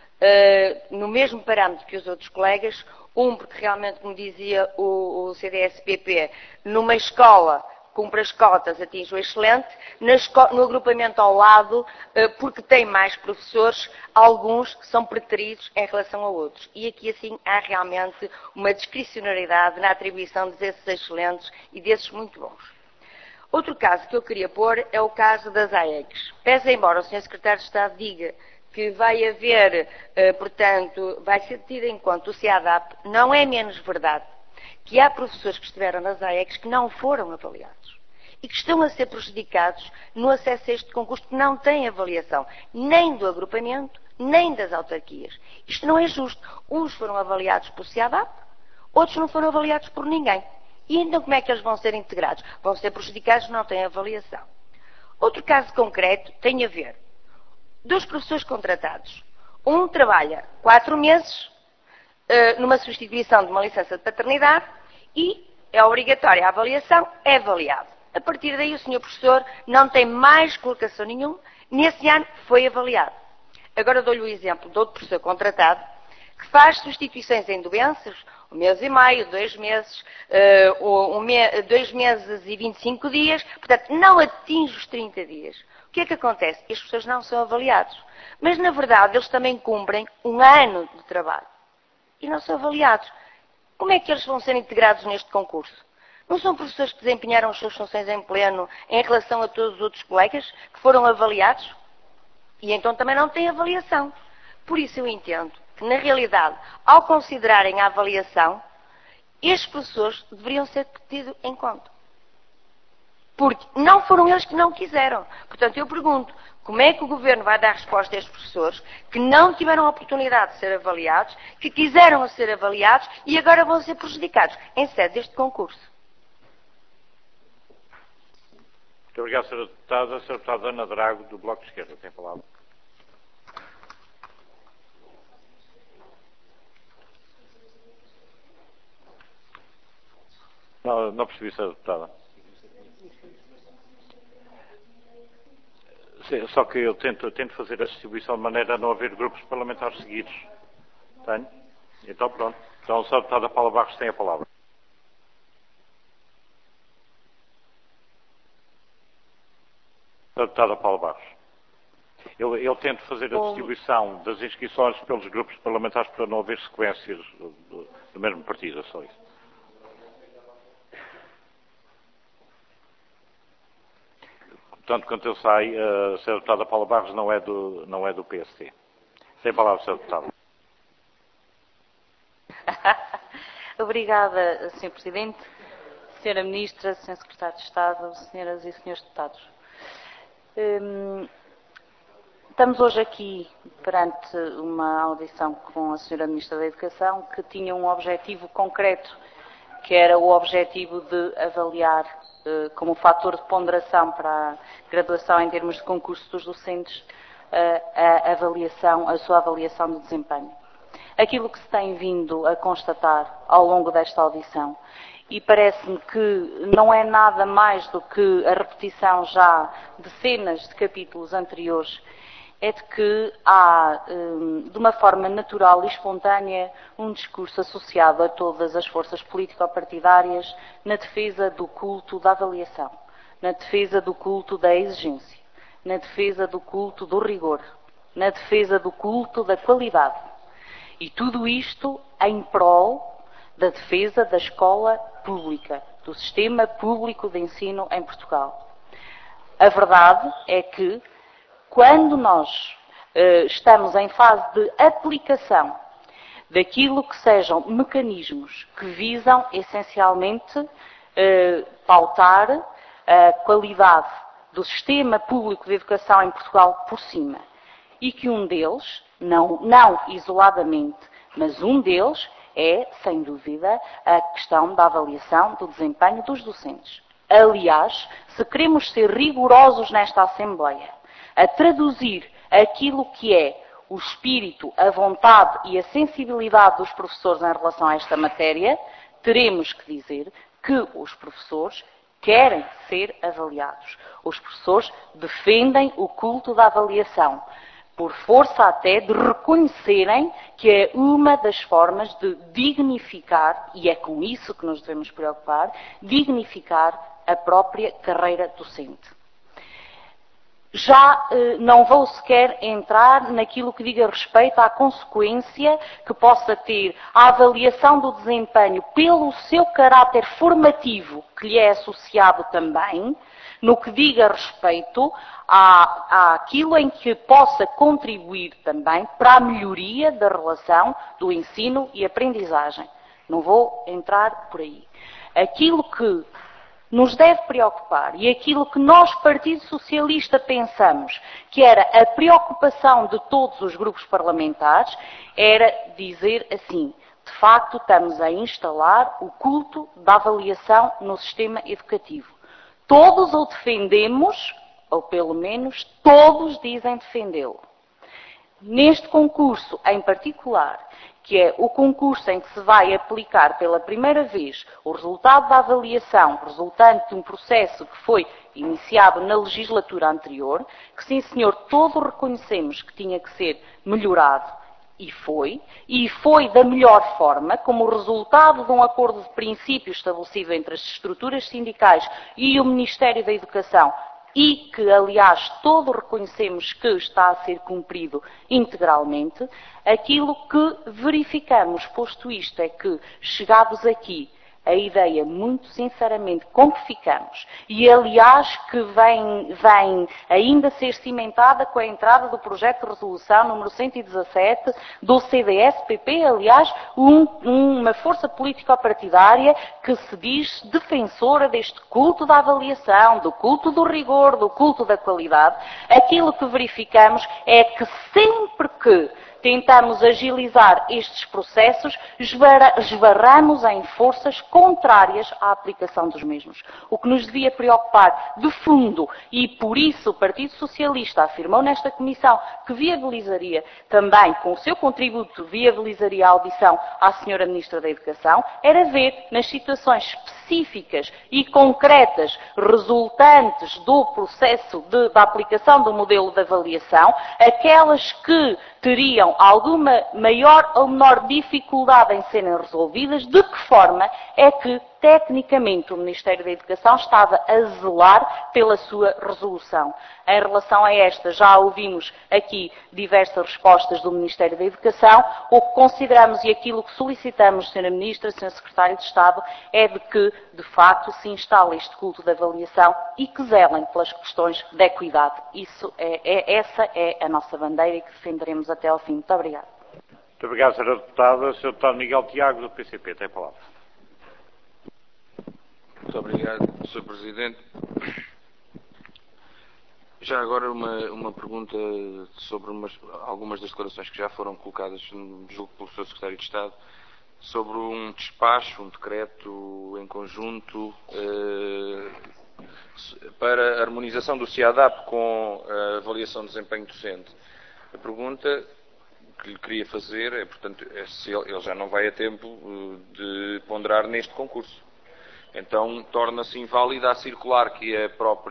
no mesmo parâmetro que os outros colegas, porque realmente, como dizia o CDS-PP, numa escola cumpre as cotas, atinge o excelente, no agrupamento ao lado, porque tem mais professores, alguns que são preteridos em relação a outros. E aqui, assim, há realmente uma discricionariedade na atribuição desses excelentes e desses muito bons. Outro caso que eu queria pôr é o caso das AECs. Pese embora o Sr. Secretário de Estado diga que vai haver, portanto, vai ser tido em conta o CIADAP, não é menos verdade que há professores que estiveram nas AECs que não foram avaliados e que estão a ser prejudicados no acesso a este concurso que não tem avaliação nem do agrupamento, nem das autarquias. Isto não é justo. Uns foram avaliados por CIADAP, outros não foram avaliados por ninguém. E então como é que eles vão ser integrados? Vão ser prejudicados, não têm avaliação. Outro caso concreto tem a ver. 2 professores contratados. Um trabalha 4 meses numa substituição de uma licença de paternidade e é obrigatória a avaliação, é avaliado. A partir daí o senhor professor não tem mais colocação nenhuma, nesse ano foi avaliado. Agora dou-lhe o exemplo de outro professor contratado que faz substituições em doenças, 1 mês e meio, 2 meses, 2 meses e 25 dias, portanto não atinge os 30 dias. O que é que acontece? As pessoas não são avaliados. Mas, na verdade, eles também cumprem 1 ano de trabalho. E não são avaliados. Como é que eles vão ser integrados neste concurso? Não são professores que desempenharam as suas funções em pleno em relação a todos os outros colegas que foram avaliados? E então também não têm avaliação. Por isso eu entendo que, na realidade, ao considerarem a avaliação, estes professores deveriam ser tidos em conta. Porque não foram eles que não quiseram. Portanto, eu pergunto, como é que o Governo vai dar resposta a estes professores que não tiveram a oportunidade de ser avaliados, que quiseram ser avaliados e agora vão ser prejudicados em sede deste concurso? Muito obrigado, Sra. Deputada. A Sra. Deputada Ana Drago, do Bloco de Esquerda, tem a palavra. Não percebi, Sra. Deputada. Sim, só que eu tento fazer a distribuição de maneira a não haver grupos parlamentares seguidos. Tenho? Então pronto. Então a Sra. Deputada Paula Barros tem a palavra. Sra. Deputada Paula Barros. Eu tento fazer a distribuição das inscrições pelos grupos parlamentares para não haver sequências do mesmo partido, é só isso. Portanto, quanto eu sei, a Sra. Deputada Paula Barros não é do PST. Tem a palavra, Sra. Deputada. Obrigada, Sr. Presidente, Sra. Ministra, Sr. Secretário de Estado, Senhoras e Senhores Deputados. Estamos hoje aqui perante uma audição com a Sra. Ministra da Educação que tinha um objetivo concreto, que era o objetivo de avaliar como fator de ponderação para a graduação em termos de concurso dos docentes a sua avaliação de desempenho. Aquilo que se tem vindo a constatar ao longo desta audição, e parece-me que não é nada mais do que a repetição já de cenas de capítulos anteriores, é de que há, de uma forma natural e espontânea, um discurso associado a todas as forças político-partidárias na defesa do culto da avaliação, na defesa do culto da exigência, na defesa do culto do rigor, na defesa do culto da qualidade. E tudo isto em prol da defesa da escola pública, do sistema público de ensino em Portugal. A verdade é que, quando nós estamos em fase de aplicação daquilo que sejam mecanismos que visam essencialmente pautar a qualidade do sistema público de educação em Portugal por cima, e que um deles, não isoladamente, mas um deles é, sem dúvida, a questão da avaliação do desempenho dos docentes. Aliás, se queremos ser rigorosos nesta Assembleia, a traduzir aquilo que é o espírito, a vontade e a sensibilidade dos professores em relação a esta matéria, teremos que dizer que os professores querem ser avaliados. Os professores defendem o culto da avaliação, por força até de reconhecerem que é uma das formas de dignificar, e é com isso que nos devemos preocupar, dignificar a própria carreira docente. Já não vou sequer entrar naquilo que diga respeito à consequência que possa ter a avaliação do desempenho pelo seu caráter formativo, que lhe é associado também, no que diga respeito àquilo em que possa contribuir também para a melhoria da relação do ensino e aprendizagem. Não vou entrar por aí. Aquilo que nos deve preocupar e aquilo que nós, Partido Socialista, pensamos que era a preocupação de todos os grupos parlamentares, era dizer assim: de facto estamos a instalar o culto da avaliação no sistema educativo. Todos o defendemos, ou pelo menos todos dizem defendê-lo. Neste concurso em particular, que é o concurso em que se vai aplicar pela primeira vez o resultado da avaliação resultante de um processo que foi iniciado na legislatura anterior, que sim senhor, todos reconhecemos que tinha que ser melhorado, e foi da melhor forma, como resultado de um acordo de princípio estabelecido entre as estruturas sindicais e o Ministério da Educação, e que, aliás, todos reconhecemos que está a ser cumprido integralmente. Aquilo que verificamos, posto isto, é que, chegados aqui, a ideia, muito sinceramente, com que ficamos, e aliás que vem ainda ser cimentada com a entrada do projeto de resolução número 117 do CDS-PP, aliás, uma força político-partidária que se diz defensora deste culto da avaliação, do culto do rigor, do culto da qualidade. Aquilo que verificamos é que sempre que tentamos agilizar estes processos, esbarramos em forças contrárias à aplicação dos mesmos. O que nos devia preocupar de fundo, e por isso o Partido Socialista afirmou nesta Comissão que viabilizaria também, com o seu contributo, viabilizaria a audição à Sra. Ministra da Educação, era ver nas situações específicas e concretas resultantes do processo da aplicação do modelo de avaliação, aquelas que teriam alguma maior ou menor dificuldade em serem resolvidas, de que forma é que, tecnicamente, o Ministério da Educação estava a zelar pela sua resolução. Em relação a esta, já ouvimos aqui diversas respostas do Ministério da Educação. O que consideramos e aquilo que solicitamos, Sra. Ministra, Sr. Secretário de Estado, é de que, de facto, se instale este culto de avaliação e que zelem pelas questões da equidade. Essa é a nossa bandeira e que defenderemos até ao fim. Muito obrigada. Muito obrigado, Sra. Deputada. Sr. Deputado Miguel Tiago, do PCP, tem a palavra. Muito obrigado, Sr. Presidente. Já agora uma pergunta sobre algumas das declarações que já foram colocadas, julgo, pelo Sr. Secretário de Estado, sobre um despacho, um decreto em conjunto para a harmonização do CIADAP com a avaliação de desempenho docente. A pergunta que lhe queria fazer é, portanto, se ele já não vai a tempo de ponderar neste concurso. Então, torna-se inválida a circular que a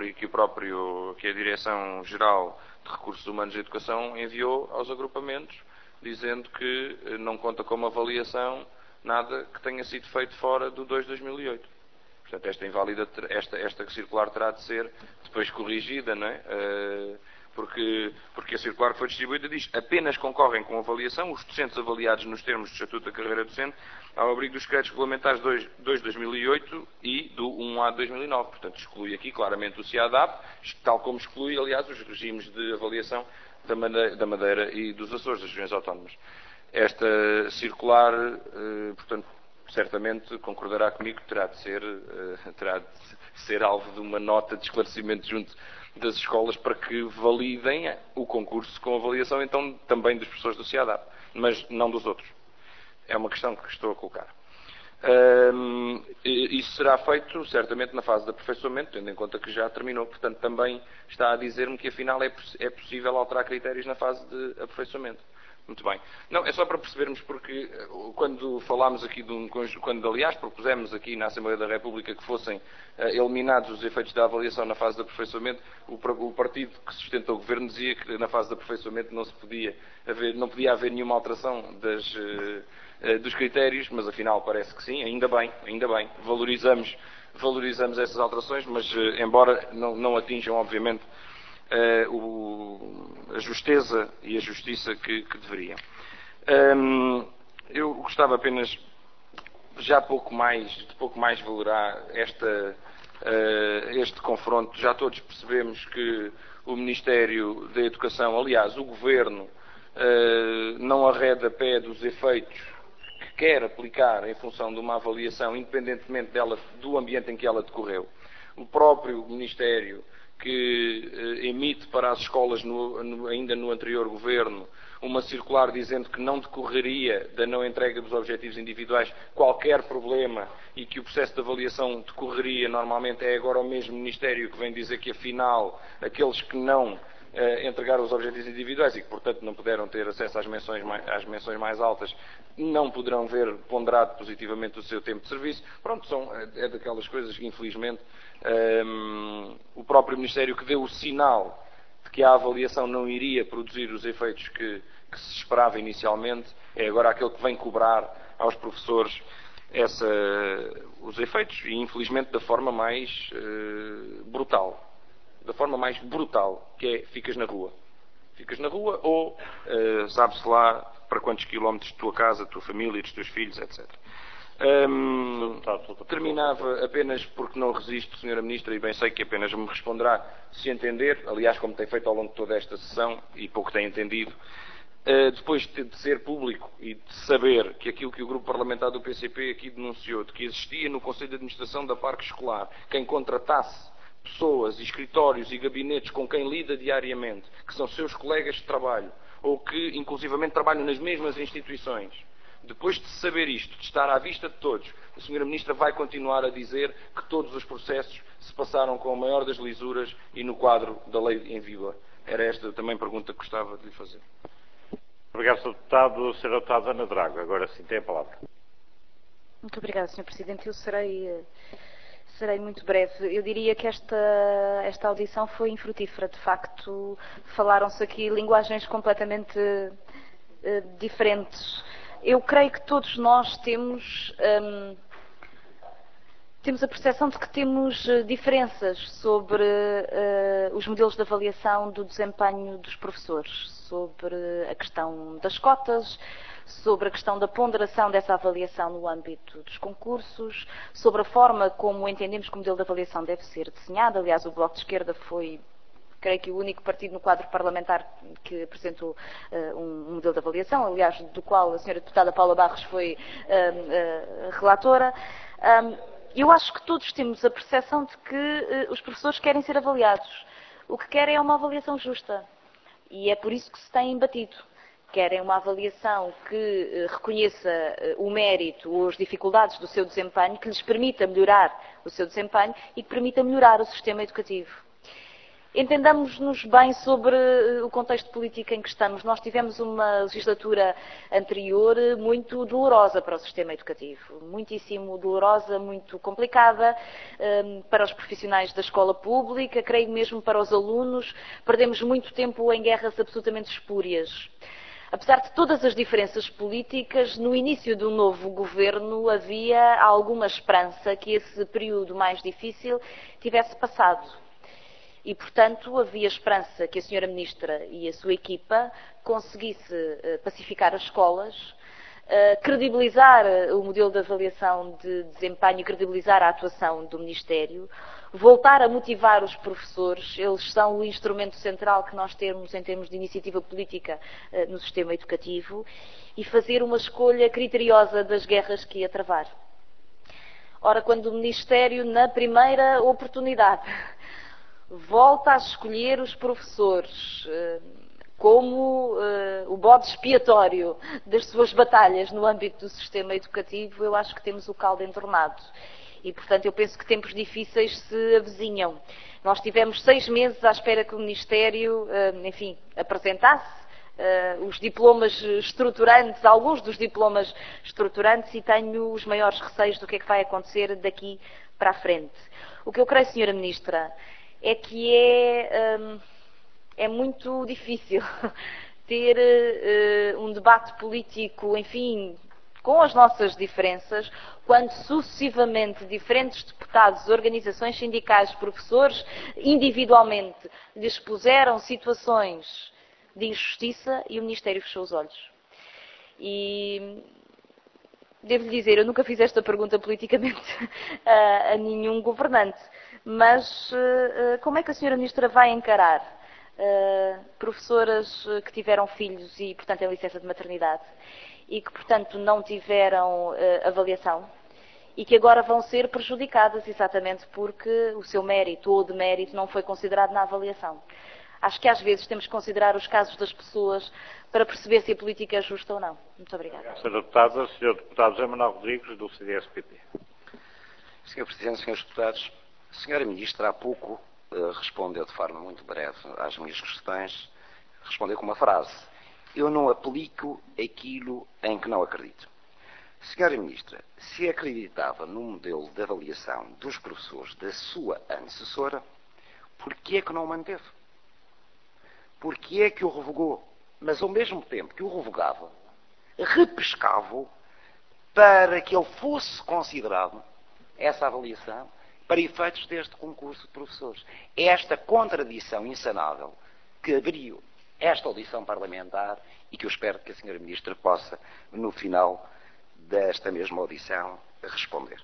Direção-Geral de Recursos Humanos e Educação enviou aos agrupamentos, dizendo que não conta como avaliação nada que tenha sido feito fora do 2 de 2008. Portanto, esta circular terá de ser depois corrigida, não é? Porque a circular que foi distribuída diz apenas concorrem com avaliação os docentes avaliados nos termos do Estatuto da Carreira Docente ao abrigo dos decretos regulamentares 2 de 2008 e do 1A de 2009. Portanto, exclui aqui claramente o CIADAP, tal como exclui, aliás, os regimes de avaliação da Madeira e dos Açores, das regiões autónomas. Esta circular, portanto, certamente concordará comigo que terá de ser alvo de uma nota de esclarecimento junto das escolas para que validem o concurso com avaliação, então, também dos professores do CIADAP, mas não dos outros. É uma questão que estou a colocar. Isso será feito, certamente, na fase de aperfeiçoamento, tendo em conta que já terminou. Portanto, também está a dizer-me que, afinal, é possível alterar critérios na fase de aperfeiçoamento. Muito bem. Não, é só para percebermos, porque quando falámos aqui quando aliás propusemos aqui na Assembleia da República que fossem eliminados os efeitos da avaliação na fase de aperfeiçoamento, o partido que sustenta o Governo dizia que na fase de aperfeiçoamento não podia haver nenhuma alteração dos critérios, mas afinal parece que sim, ainda bem, valorizamos essas alterações, mas embora não atinjam, obviamente, a justeza e a justiça que deveriam. Eu gostava apenas, já pouco mais valorar este confronto. Já todos percebemos que o Ministério da Educação, aliás, o Governo, não arreda pé dos efeitos que quer aplicar em função de uma avaliação, independentemente do ambiente em que ela decorreu. O próprio Ministério que emite para as escolas, ainda no anterior Governo, uma circular dizendo que não decorreria da não entrega dos objetivos individuais qualquer problema e que o processo de avaliação decorreria normalmente. É agora o mesmo Ministério que vem dizer que, afinal, aqueles que não entregaram os objetivos individuais e que, portanto, não puderam ter acesso às menções mais altas, não poderão ver ponderado positivamente o seu tempo de serviço. Pronto, é daquelas coisas que, infelizmente, o próprio Ministério que deu o sinal de que a avaliação não iria produzir os efeitos que se esperava inicialmente, é agora aquele que vem cobrar aos professores os efeitos, e infelizmente da forma mais brutal. Da forma mais brutal, que é ficas na rua. Ficas na rua ou sabe-se lá para quantos quilómetros de tua casa, da tua família, dos teus filhos, etc. Terminava apenas porque não resisto, Sra. Ministra, e bem sei que apenas me responderá se entender, aliás, como tem feito ao longo de toda esta sessão e pouco tem entendido, depois de ser público e de saber que aquilo que o Grupo Parlamentar do PCP aqui denunciou, de que existia no Conselho de Administração da Parque Escolar quem contratasse pessoas, escritórios e gabinetes com quem lida diariamente, que são seus colegas de trabalho, ou que inclusivamente trabalham nas mesmas instituições. Depois de saber isto, de estar à vista de todos, a Sra. Ministra vai continuar a dizer que todos os processos se passaram com a maior das lisuras e no quadro da lei em vigor. Era esta também a pergunta que gostava de lhe fazer. Obrigado, Sr. Deputado. Sra. Deputada Ana Drago, agora sim tem a palavra. Muito obrigada, Sr. Presidente. Eu serei muito breve. Eu diria que esta audição foi infrutífera. De facto, falaram-se aqui linguagens completamente diferentes. Eu creio que todos nós temos a percepção de que temos diferenças sobre os modelos de avaliação do desempenho dos professores, sobre a questão das cotas, sobre a questão da ponderação dessa avaliação no âmbito dos concursos, sobre a forma como entendemos que o modelo de avaliação deve ser desenhado. Aliás, o Bloco de Esquerda foi, creio que, o único partido no quadro parlamentar que apresentou um modelo de avaliação, aliás, do qual a Sra. Deputada Paula Barros foi relatora. Eu acho que todos temos a percepção de que os professores querem ser avaliados. O que querem é uma avaliação justa. E é por isso que se têm batido. Querem uma avaliação que reconheça o mérito ou as dificuldades do seu desempenho, que lhes permita melhorar o seu desempenho e que permita melhorar o sistema educativo. Entendamos-nos bem sobre o contexto político em que estamos. Nós tivemos uma legislatura anterior muito dolorosa para o sistema educativo. Muitíssimo dolorosa, muito complicada para os profissionais da escola pública, creio mesmo para os alunos. Perdemos muito tempo em guerras absolutamente espúrias. Apesar de todas as diferenças políticas, no início do novo governo havia alguma esperança que esse período mais difícil tivesse passado. E, portanto, havia esperança que a Sra. Ministra e a sua equipa conseguisse pacificar as escolas, credibilizar o modelo de avaliação de desempenho e credibilizar a atuação do Ministério, voltar a motivar os professores, eles são o instrumento central que nós temos em termos de iniciativa política no sistema educativo, e fazer uma escolha criteriosa das guerras que ia travar. Ora, quando o Ministério, na primeira oportunidade, volta a escolher os professores como o bode expiatório das suas batalhas no âmbito do sistema educativo, eu acho que temos o caldo entornado. E, portanto, eu penso que tempos difíceis se avizinham. Nós tivemos 6 meses à espera que o Ministério, apresentasse os diplomas estruturantes, alguns dos diplomas estruturantes, e tenho os maiores receios do que é que vai acontecer daqui para a frente. O que eu creio, Sra. Ministra, é que é muito difícil ter um debate político, enfim, com as nossas diferenças, quando sucessivamente diferentes deputados, organizações sindicais, professores, individualmente, lhes puseram situações de injustiça e o Ministério fechou os olhos. E devo dizer, eu nunca fiz esta pergunta politicamente a nenhum governante, mas como é que a Sra. Ministra vai encarar professoras que tiveram filhos e, portanto, em licença de maternidade e que, portanto, não tiveram avaliação e que agora vão ser prejudicadas exatamente porque o seu mérito ou demérito não foi considerado na avaliação? Acho que às vezes temos que considerar os casos das pessoas para perceber se a política é justa ou não. Muito obrigada. Sra. Deputada, Sr. Deputado José Manuel Rodrigues, do CDS-PP. Sr. Presidente, Srs. Deputados, a Sra. Ministra há pouco respondeu de forma muito breve às minhas questões, respondeu com uma frase: eu não aplico aquilo em que não acredito. Sra. Ministra, se acreditava no modelo de avaliação dos professores da sua antecessora, por que é que não o manteve? Por que é que o revogou? Mas ao mesmo tempo que o revogava, repescava-o para que ele fosse considerado, essa avaliação, para efeitos deste concurso de professores. É esta contradição insanável que abriu esta audição parlamentar e que eu espero que a Sra. Ministra possa, no final desta mesma audição, responder.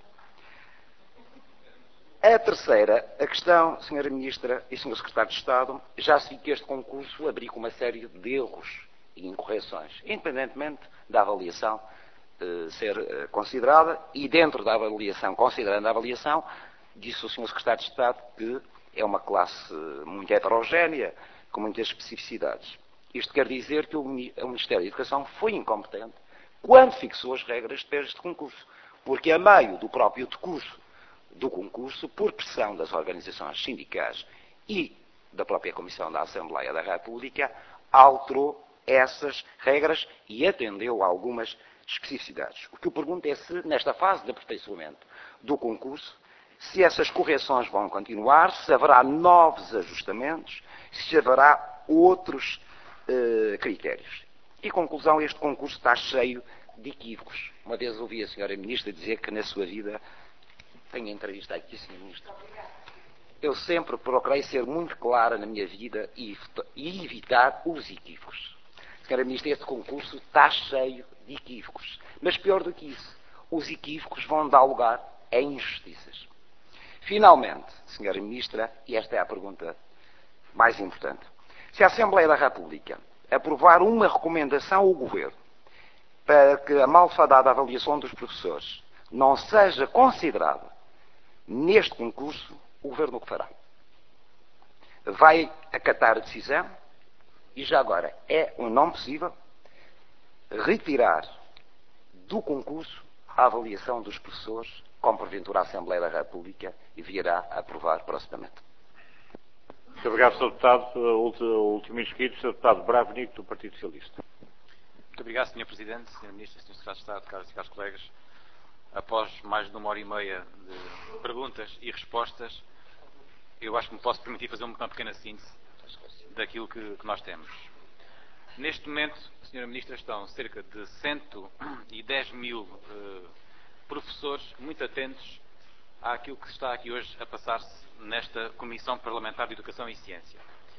A terceira, a questão, Sra. Ministra e Sr. Secretário de Estado, já se viu que este concurso abriu uma série de erros e incorreções, independentemente da avaliação ser considerada, e dentro da avaliação, considerando a avaliação, disse o Sr. Secretário de Estado que é uma classe muito heterogénea, com muitas especificidades. Isto quer dizer que o Ministério da Educação foi incompetente quando fixou as regras para este concurso, porque a meio do próprio decurso do concurso, por pressão das organizações sindicais e da própria Comissão da Assembleia da República, alterou essas regras e atendeu a algumas especificidades. O que eu pergunto é se, nesta fase de aperfeiçoamento do concurso, se essas correções vão continuar, se haverá novos ajustamentos, se haverá outros critérios. E, conclusão, este concurso está cheio de equívocos. Uma vez ouvi a Sra. Ministra dizer que na sua vida, tenho entrevista aqui, Sra. Ministra, eu sempre procurei ser muito clara na minha vida e evitar os equívocos. Sra. Ministra, este concurso está cheio de equívocos. Mas pior do que isso, os equívocos vão dar lugar a injustiças. Finalmente, Sra. Ministra, e esta é a pergunta mais importante, se a Assembleia da República aprovar uma recomendação ao Governo para que a malfadada avaliação dos professores não seja considerada neste concurso, o Governo o que fará? Vai acatar a decisão e, já agora, é ou não possível retirar do concurso a avaliação dos professores, como porventura a Assembleia da República virá a aprovar proximamente. Muito obrigado, Sr. Deputado. O último inscrito, Sr. Deputado Bravo Nico, do Partido Socialista. Muito obrigado, Sr. Presidente, Sr. Ministro, Sr. Secretário de Estado, caros e caros colegas. Após mais de 1h30 de perguntas e respostas, eu acho que me posso permitir fazer uma pequena síntese daquilo que nós temos. Neste momento, Sra. Ministra, estão cerca de 110 mil professores muito atentos àquilo que está aqui hoje a passar-se nesta Comissão Parlamentar de Educação e Ciência.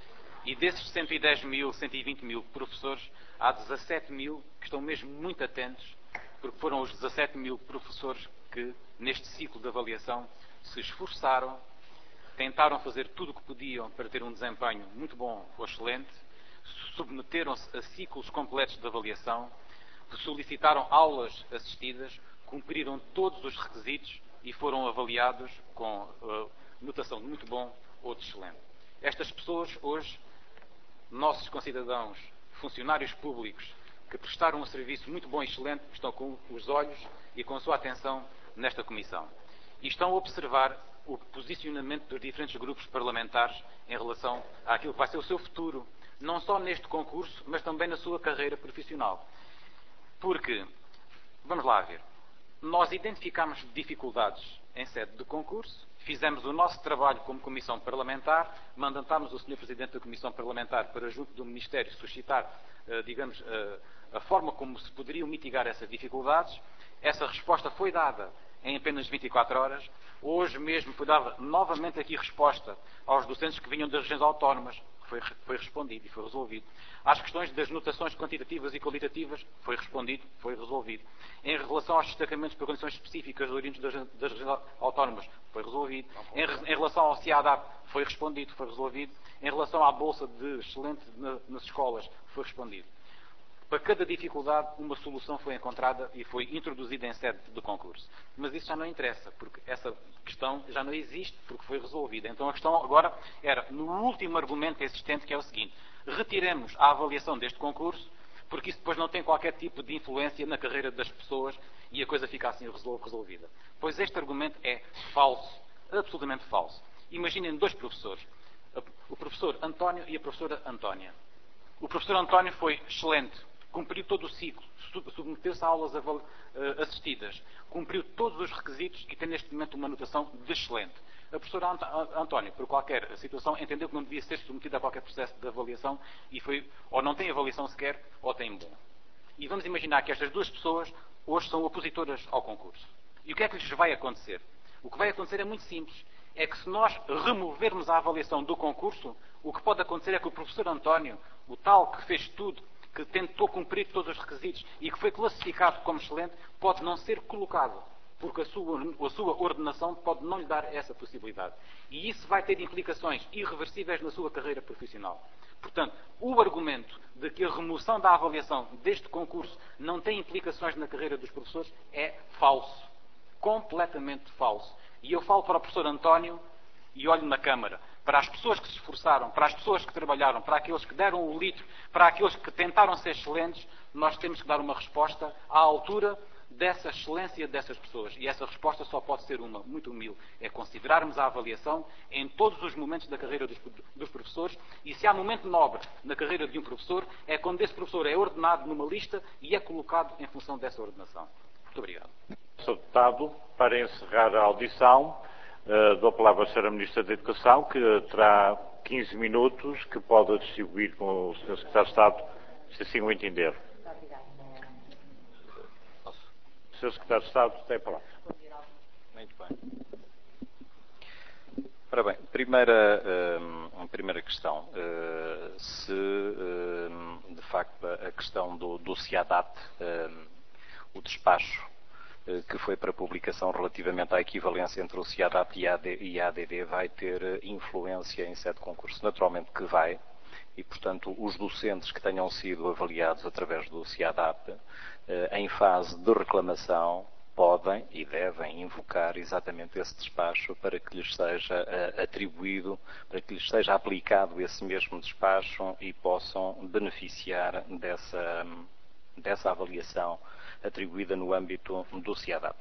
E desses 110 mil, 120 mil professores, há 17 mil que estão mesmo muito atentos, porque foram os 17 mil professores que, neste ciclo de avaliação, se esforçaram, tentaram fazer tudo o que podiam para ter um desempenho muito bom ou excelente, submeteram-se a ciclos completos de avaliação, solicitaram aulas assistidas, cumpriram todos os requisitos e foram avaliados com notação de muito bom ou de excelente. Estas pessoas hoje, nossos concidadãos, funcionários públicos, que prestaram um serviço muito bom e excelente, estão com os olhos e com a sua atenção nesta Comissão. E estão a observar o posicionamento dos diferentes grupos parlamentares em relação àquilo que vai ser o seu futuro, não só neste concurso, mas também na sua carreira profissional. Porque, vamos lá ver, nós identificámos dificuldades em sede de concurso, fizemos o nosso trabalho como Comissão Parlamentar, mandatámos o Sr. Presidente da Comissão Parlamentar para, junto do Ministério, suscitar, digamos, a forma como se poderiam mitigar essas dificuldades. Essa resposta foi dada em apenas 24 horas. Hoje mesmo foi dada novamente aqui resposta aos docentes que vinham das regiões autónomas. Foi respondido e foi resolvido. Às questões das notações quantitativas e qualitativas, foi respondido, foi resolvido. Em relação aos destacamentos por condições específicas de oriundos das regiões autónomas, foi resolvido. Em relação ao CIADAP, foi respondido, foi resolvido. Em relação à Bolsa de Excelente nas escolas, foi respondido. Para cada dificuldade, uma solução foi encontrada e foi introduzida em sede de concurso. Mas isso já não interessa, porque essa questão já não existe, porque foi resolvida. Então a questão agora era, no último argumento existente, que é o seguinte: retiremos a avaliação deste concurso, porque isso depois não tem qualquer tipo de influência na carreira das pessoas e a coisa fica assim resolvida. Pois este argumento é falso, absolutamente falso. Imaginem dois professores, o professor António e a professora Antónia. O professor António foi excelente, cumpriu todo o ciclo, submeteu-se a aulas assistidas, cumpriu todos os requisitos e tem neste momento uma notação de excelente. A professora António, por qualquer situação, entendeu que não devia ser submetida a qualquer processo de avaliação e foi, ou não tem avaliação sequer, ou tem bom. E vamos imaginar que estas duas pessoas hoje são opositoras ao concurso. E o que é que lhes vai acontecer? O que vai acontecer é muito simples. É que se nós removermos a avaliação do concurso, o que pode acontecer é que o professor António, o tal que fez tudo, que tentou cumprir todos os requisitos e que foi classificado como excelente, pode não ser colocado, porque a sua ordenação pode não lhe dar essa possibilidade. E isso vai ter implicações irreversíveis na sua carreira profissional. Portanto, o argumento de que a remoção da avaliação deste concurso não tem implicações na carreira dos professores é falso. Completamente falso. E eu falo para o professor António e olho na Câmara. Para as pessoas que se esforçaram, para as pessoas que trabalharam, para aqueles que deram o litro, para aqueles que tentaram ser excelentes, nós temos que dar uma resposta à altura dessa excelência dessas pessoas. E essa resposta só pode ser uma, muito humilde. É considerarmos a avaliação em todos os momentos da carreira dos professores, e se há momento nobre na carreira de um professor, é quando esse professor é ordenado numa lista e é colocado em função dessa ordenação. Muito obrigado. Sr. Deputado, para encerrar a audição, dou a palavra à Sra. Ministra da Educação, que terá 15 minutos, que pode distribuir com o Sr. Secretário de Estado, se assim o entender. Sr. Secretário de Estado, tem a palavra. Muito bem. Ora bem, primeira questão. Se, de facto, a questão do CIADAT, o despacho que foi para publicação relativamente à equivalência entre o CIADAT e a ADD vai ter influência em sede de concurso. Naturalmente que vai, e, portanto, os docentes que tenham sido avaliados através do CIADAT, em fase de reclamação, podem e devem invocar exatamente esse despacho para que lhes seja atribuído, para que lhes seja aplicado esse mesmo despacho e possam beneficiar dessa avaliação atribuída no âmbito do CIADAT.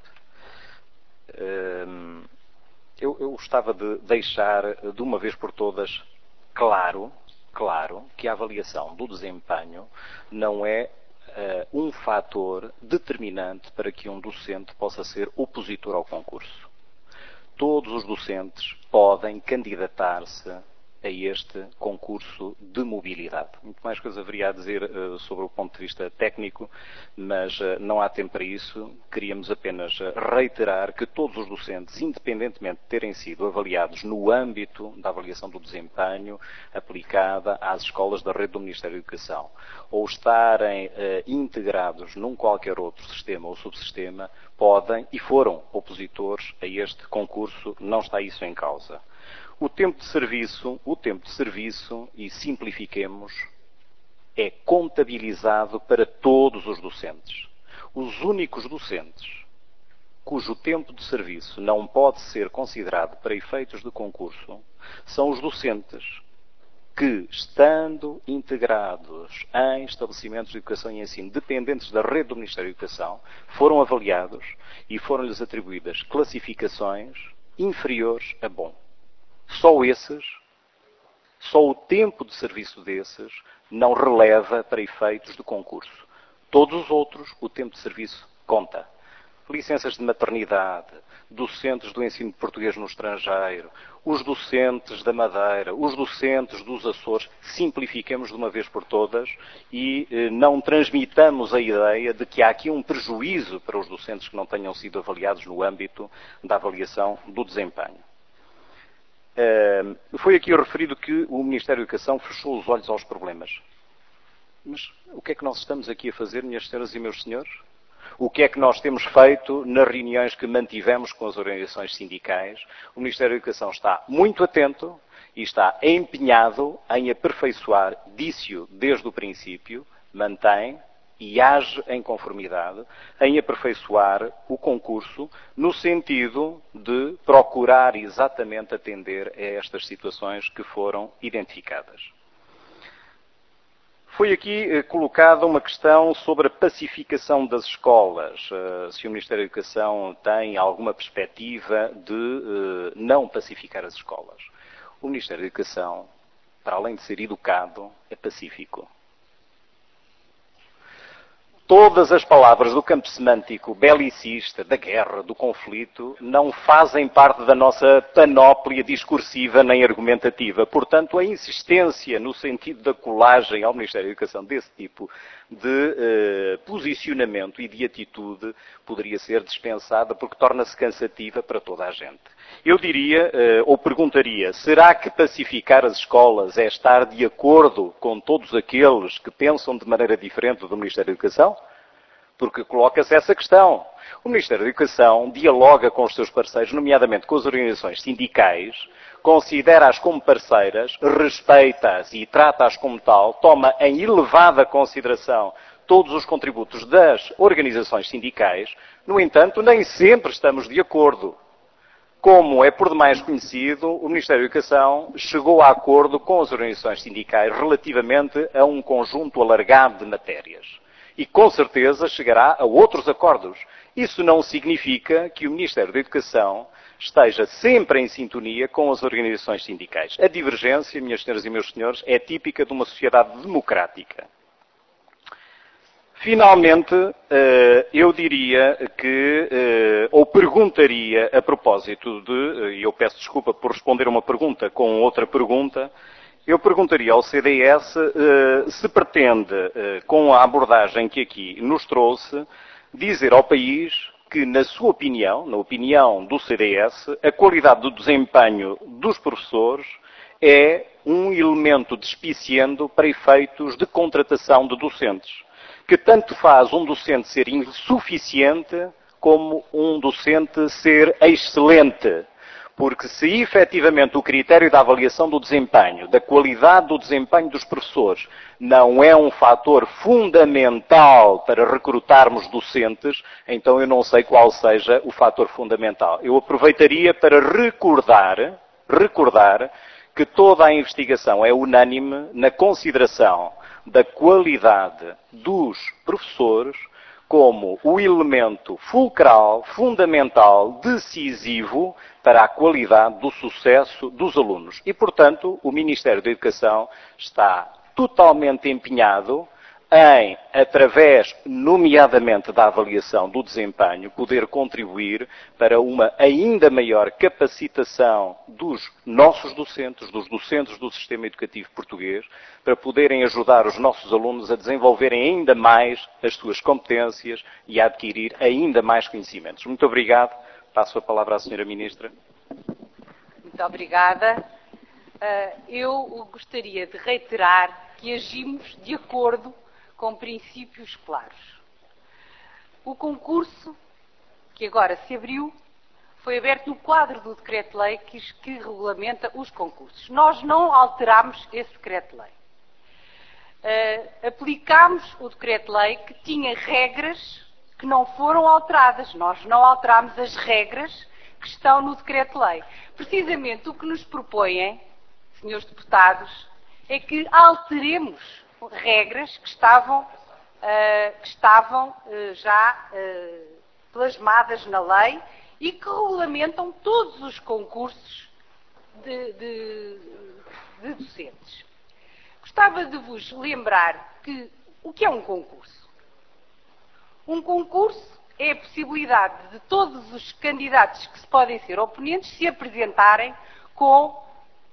Eu gostava de deixar de uma vez por todas claro que a avaliação do desempenho não é um fator determinante para que um docente possa ser opositor ao concurso. Todos os docentes podem candidatar-se a este concurso de mobilidade. Muito mais coisa haveria a dizer sobre o ponto de vista técnico, mas não há tempo para isso. Queríamos apenas reiterar que todos os docentes, independentemente de terem sido avaliados no âmbito da avaliação do desempenho aplicada às escolas da rede do Ministério da Educação, ou estarem integrados num qualquer outro sistema ou subsistema, podem e foram opositores a este concurso, não está isso em causa. O tempo de serviço, e simplifiquemos, é contabilizado para todos os docentes. Os únicos docentes cujo tempo de serviço não pode ser considerado para efeitos de concurso são os docentes que, estando integrados em estabelecimentos de educação e ensino dependentes da rede do Ministério da Educação, foram avaliados e foram-lhes atribuídas classificações inferiores a bom. Só o tempo de serviço desses não releva para efeitos de concurso. Todos os outros, o tempo de serviço conta. Licenças de maternidade, docentes do ensino de português no estrangeiro, os docentes da Madeira, os docentes dos Açores, simplifiquemos de uma vez por todas e não transmitamos a ideia de que há aqui um prejuízo para os docentes que não tenham sido avaliados no âmbito da avaliação do desempenho. Foi aqui referido que o Ministério da Educação fechou os olhos aos problemas. Mas o que é que nós estamos aqui a fazer, minhas senhoras e meus senhores? O que é que nós temos feito nas reuniões que mantivemos com as organizações sindicais? O Ministério da Educação está muito atento e está empenhado em aperfeiçoar, disse-o desde o princípio, mantém e age em conformidade, em aperfeiçoar o concurso, no sentido de procurar exatamente atender a estas situações que foram identificadas. Foi aqui colocada uma questão sobre a pacificação das escolas. Se o Ministério da Educação tem alguma perspectiva de não pacificar as escolas. O Ministério da Educação, para além de ser educado, é pacífico. Todas as palavras do campo semântico belicista, da guerra, do conflito, não fazem parte da nossa panóplia discursiva nem argumentativa. Portanto, a insistência no sentido da colagem ao Ministério da Educação desse tipo de posicionamento e de atitude poderia ser dispensada porque torna-se cansativa para toda a gente. Eu diria, ou perguntaria, será que pacificar as escolas é estar de acordo com todos aqueles que pensam de maneira diferente do Ministério da Educação? Porque coloca-se essa questão. O Ministério da Educação dialoga com os seus parceiros, nomeadamente com as organizações sindicais, considera-as como parceiras, respeita-as e trata-as como tal, toma em elevada consideração todos os contributos das organizações sindicais. No entanto, nem sempre estamos de acordo. Como é por demais conhecido, o Ministério da Educação chegou a acordo com as organizações sindicais relativamente a um conjunto alargado de matérias. E com certeza chegará a outros acordos. Isso não significa que o Ministério da Educação esteja sempre em sintonia com as organizações sindicais. A divergência, minhas senhoras e meus senhores, é típica de uma sociedade democrática. Finalmente, eu diria que, ou perguntaria a propósito de, e eu peço desculpa por responder a uma pergunta com outra pergunta, eu perguntaria ao CDS se pretende, com a abordagem que aqui nos trouxe, dizer ao país que, na sua opinião, na opinião do CDS, a qualidade do desempenho dos professores é um elemento despiciendo para efeitos de contratação de docentes. Que tanto faz um docente ser insuficiente como um docente ser excelente. Porque se efetivamente o critério da avaliação do desempenho, da qualidade do desempenho dos professores, não é um fator fundamental para recrutarmos docentes, então eu não sei qual seja o fator fundamental. Eu aproveitaria para recordar que toda a investigação é unânime na consideração da qualidade dos professores como o elemento fulcral, fundamental, decisivo para a qualidade do sucesso dos alunos. E, portanto, o Ministério da Educação está totalmente empenhado em, através, nomeadamente, da avaliação do desempenho, poder contribuir para uma ainda maior capacitação dos nossos docentes, dos docentes do sistema educativo português, para poderem ajudar os nossos alunos a desenvolverem ainda mais as suas competências e a adquirir ainda mais conhecimentos. Muito obrigado. Passo a palavra à Sra. Ministra. Muito obrigada. Eu gostaria de reiterar que agimos de acordo com princípios claros. O concurso que agora se abriu foi aberto no quadro do decreto-lei que regulamenta os concursos. Nós não alterámos esse decreto-lei. Aplicámos o decreto-lei que tinha regras que não foram alteradas. Nós não alterámos as regras que estão no decreto-lei. Precisamente o que nos propõem, senhores deputados, é que alteremos regras que estavam já plasmadas na lei e que regulamentam todos os concursos de docentes. Gostava de vos lembrar que o que é um concurso? Um concurso é a possibilidade de todos os candidatos que se podem ser oponentes se apresentarem com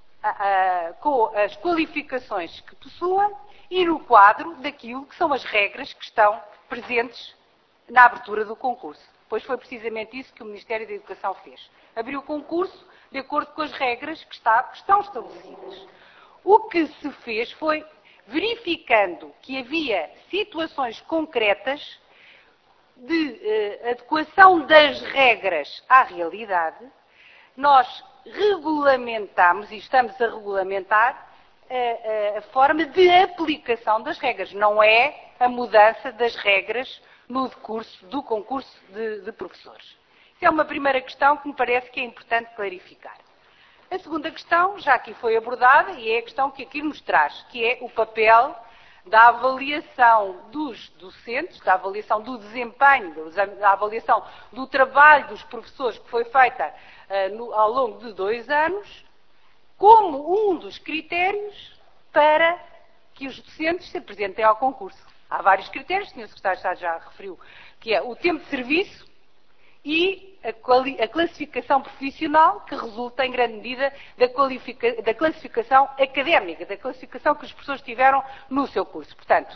as qualificações que possuam e no quadro daquilo que são as regras que estão presentes na abertura do concurso. Pois foi precisamente isso que o Ministério da Educação fez. Abriu o concurso de acordo com as regras que estão estabelecidas. O que se fez foi, verificando que havia situações concretas de adequação das regras à realidade, nós regulamentámos e estamos a regulamentar a forma de aplicação das regras. Não é a mudança das regras no decurso do concurso de professores. Isso é uma primeira questão que me parece que é importante clarificar. A segunda questão, já aqui foi abordada, e é a questão que aqui nos traz, que é o papel da avaliação dos docentes, da avaliação do desempenho, da avaliação do trabalho dos professores que foi feita ao longo de 2 anos, como um dos critérios para que os docentes se apresentem ao concurso. Há vários critérios, o Sr. Secretário de Estado já referiu, que é o tempo de serviço e a classificação profissional, que resulta em grande medida da classificação académica, da classificação que os professores tiveram no seu curso. Portanto,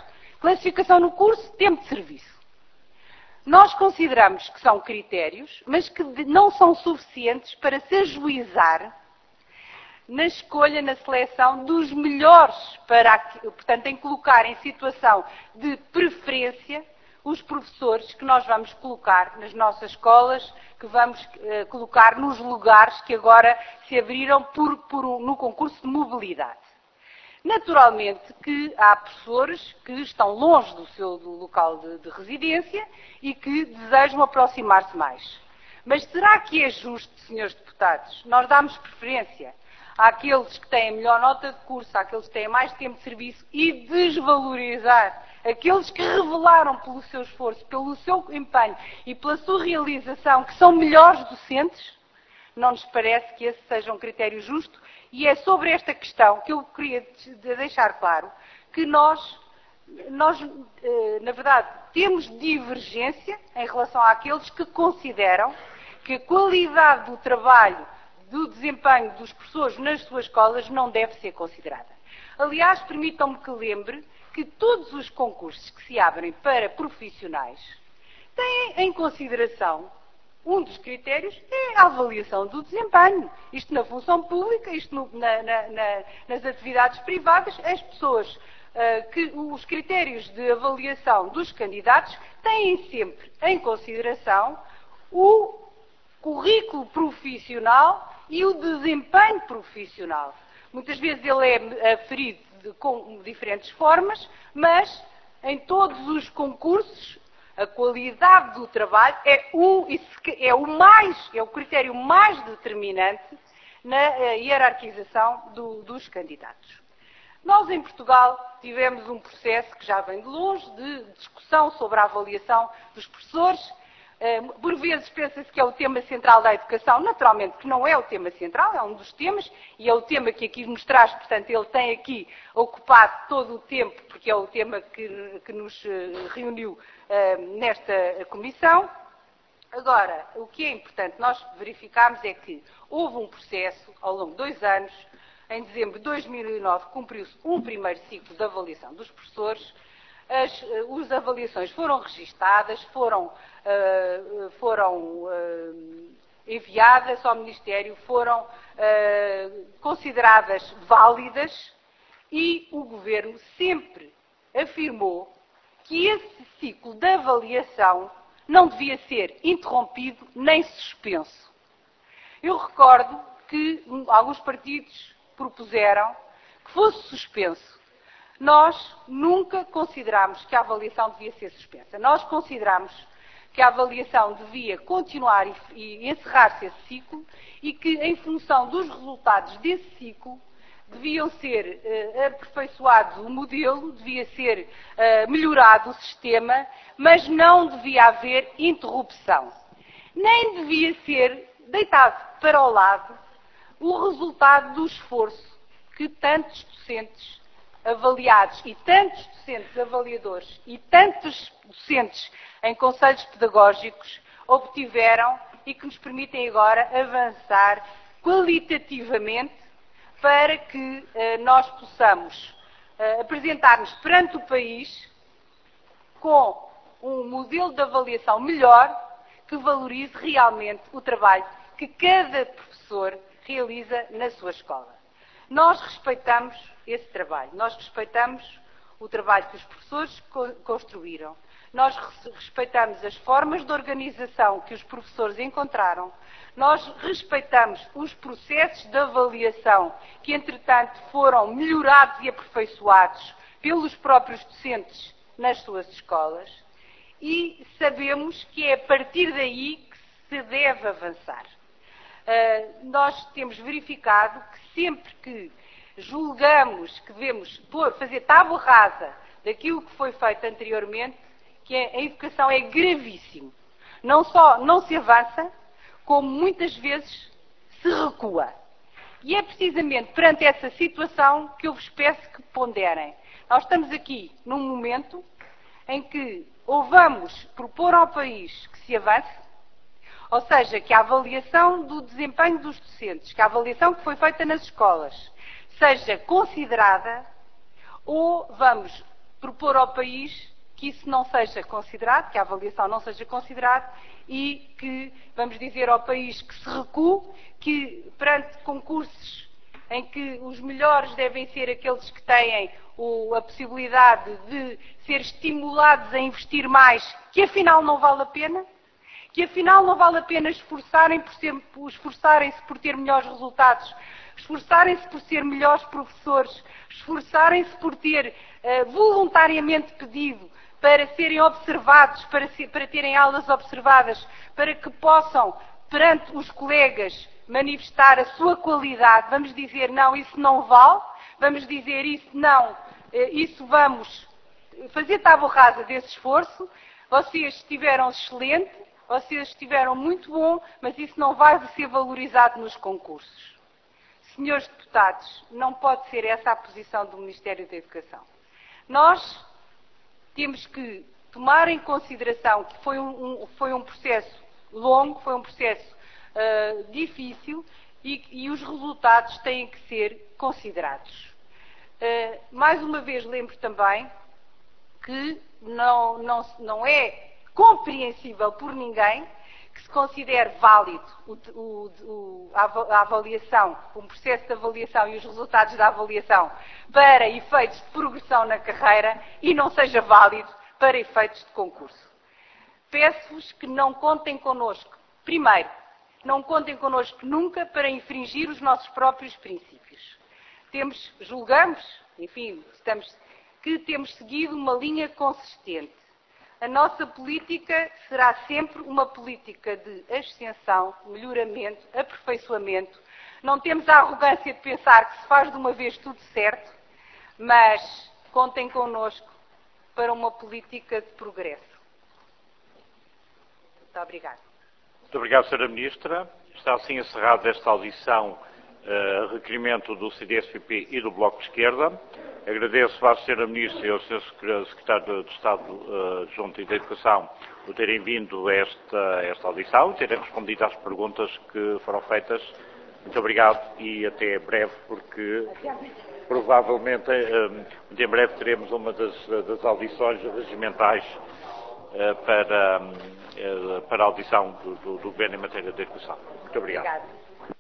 Classificação no curso, tempo de serviço. Nós consideramos que são critérios, mas que não são suficientes para se ajuizar na escolha, na seleção dos melhores, portanto, em colocar em situação de preferência os professores que nós vamos colocar nas nossas escolas, que vamos colocar nos lugares que agora se abriram no concurso de mobilidade. Naturalmente que há professores que estão longe do seu local de residência e que desejam aproximar-se mais. Mas será que é justo, senhores deputados, nós damos preferência àqueles que têm a melhor nota de curso, àqueles que têm mais tempo de serviço e desvalorizar aqueles que revelaram pelo seu esforço, pelo seu empenho e pela sua realização que são melhores docentes? Não nos parece que esse seja um critério justo e é sobre esta questão que eu queria deixar claro que nós, na verdade, temos divergência em relação àqueles que consideram que a qualidade do trabalho, do desempenho dos professores nas suas escolas não deve ser considerada. Aliás, permitam-me que lembre que todos os concursos que se abrem para profissionais têm em consideração um dos critérios é a avaliação do desempenho. Isto na função pública, isto nas atividades privadas, as pessoas, os critérios de avaliação dos candidatos têm sempre em consideração o currículo profissional e o desempenho profissional. Muitas vezes ele é aferido com diferentes formas, mas em todos os concursos a qualidade do trabalho é o critério mais determinante na hierarquização dos candidatos. Nós, em Portugal, tivemos um processo que já vem de longe, de discussão sobre a avaliação dos professores. Por vezes pensa-se que é o tema central da educação, naturalmente que não é o tema central, é um dos temas, e é o tema que aqui nos traz, portanto ele tem aqui ocupado todo o tempo, porque é o tema que nos reuniu nesta comissão. Agora, o que é importante nós verificarmos é que houve um processo ao longo de 2 anos, em dezembro de 2009 cumpriu-se um primeiro ciclo de avaliação dos professores. As avaliações foram registadas, foram enviadas ao Ministério, foram consideradas válidas e o Governo sempre afirmou que esse ciclo de avaliação não devia ser interrompido nem suspenso. Eu recordo que alguns partidos propuseram que fosse suspenso. Nós nunca considerámos que a avaliação devia ser suspensa. Nós consideramos que a avaliação devia continuar e encerrar-se esse ciclo e que, em função dos resultados desse ciclo, deviam ser aperfeiçoados o modelo, devia ser melhorado o sistema, mas não devia haver interrupção. Nem devia ser deitado para o lado o resultado do esforço que tantos docentes avaliados e tantos docentes avaliadores e tantos docentes em conselhos pedagógicos obtiveram e que nos permitem agora avançar qualitativamente para que nós possamos apresentar-nos perante o país com um modelo de avaliação melhor que valorize realmente o trabalho que cada professor realiza na sua escola. Nós respeitamos esse trabalho, nós respeitamos o trabalho que os professores construíram, nós respeitamos as formas de organização que os professores encontraram, nós respeitamos os processos de avaliação que, entretanto, foram melhorados e aperfeiçoados pelos próprios docentes nas suas escolas e sabemos que é a partir daí que se deve avançar. Nós temos verificado que sempre que julgamos que devemos fazer tábua rasa daquilo que foi feito anteriormente, que a educação é gravíssimo. Não só não se avança, como muitas vezes se recua. E é precisamente perante essa situação que eu vos peço que ponderem. Nós estamos aqui num momento em que ou vamos propor ao país que se avance, ou seja, que a avaliação do desempenho dos docentes, que a avaliação que foi feita nas escolas, seja considerada, ou vamos propor ao país que isso não seja considerado, que a avaliação não seja considerada e que, vamos dizer ao país que se recue, que perante concursos em que os melhores devem ser aqueles que têm a possibilidade de ser estimulados a investir mais, que afinal não vale a pena, que afinal não vale a pena esforçarem-se por ter melhores resultados, esforçarem-se por ser melhores professores, esforçarem-se por ter voluntariamente pedido para serem observados, para terem aulas observadas, para que possam, perante os colegas, manifestar a sua qualidade. Vamos dizer, não, isso não vale. Vamos dizer, isso não, isso vamos fazer tábua rasa desse esforço. Vocês estiveram excelente, vocês estiveram muito bom, mas isso não vai ser valorizado nos concursos. Senhores deputados, não pode ser essa a posição do Ministério da Educação. Nós temos que tomar em consideração que foi um processo longo, foi um processo difícil e os resultados têm que ser considerados. Mais uma vez lembro também que não é compreensível por ninguém que se considere válido a avaliação, o processo de avaliação e os resultados da avaliação para efeitos de progressão na carreira e não seja válido para efeitos de concurso. Peço-vos que não contem connosco. Primeiro, não contem connosco nunca para infringir os nossos próprios princípios. Julgamos, enfim, que temos seguido uma linha consistente. A nossa política será sempre uma política de ascensão, melhoramento, aperfeiçoamento. Não temos a arrogância de pensar que se faz de uma vez tudo certo, mas contem connosco para uma política de progresso. Muito obrigada. Muito obrigado, Sra. Ministra. Está assim encerrada esta audição a requerimento do CDS-PP e do Bloco de Esquerda. Agradeço à Sra. Ministra e ao Sr. Secretário de Estado Adjunto da Educação por terem vindo a esta audição e terem respondido às perguntas que foram feitas. Muito obrigado e até breve, porque provavelmente muito em breve teremos uma das audições regimentais para a audição do Governo em matéria de educação. Muito obrigado.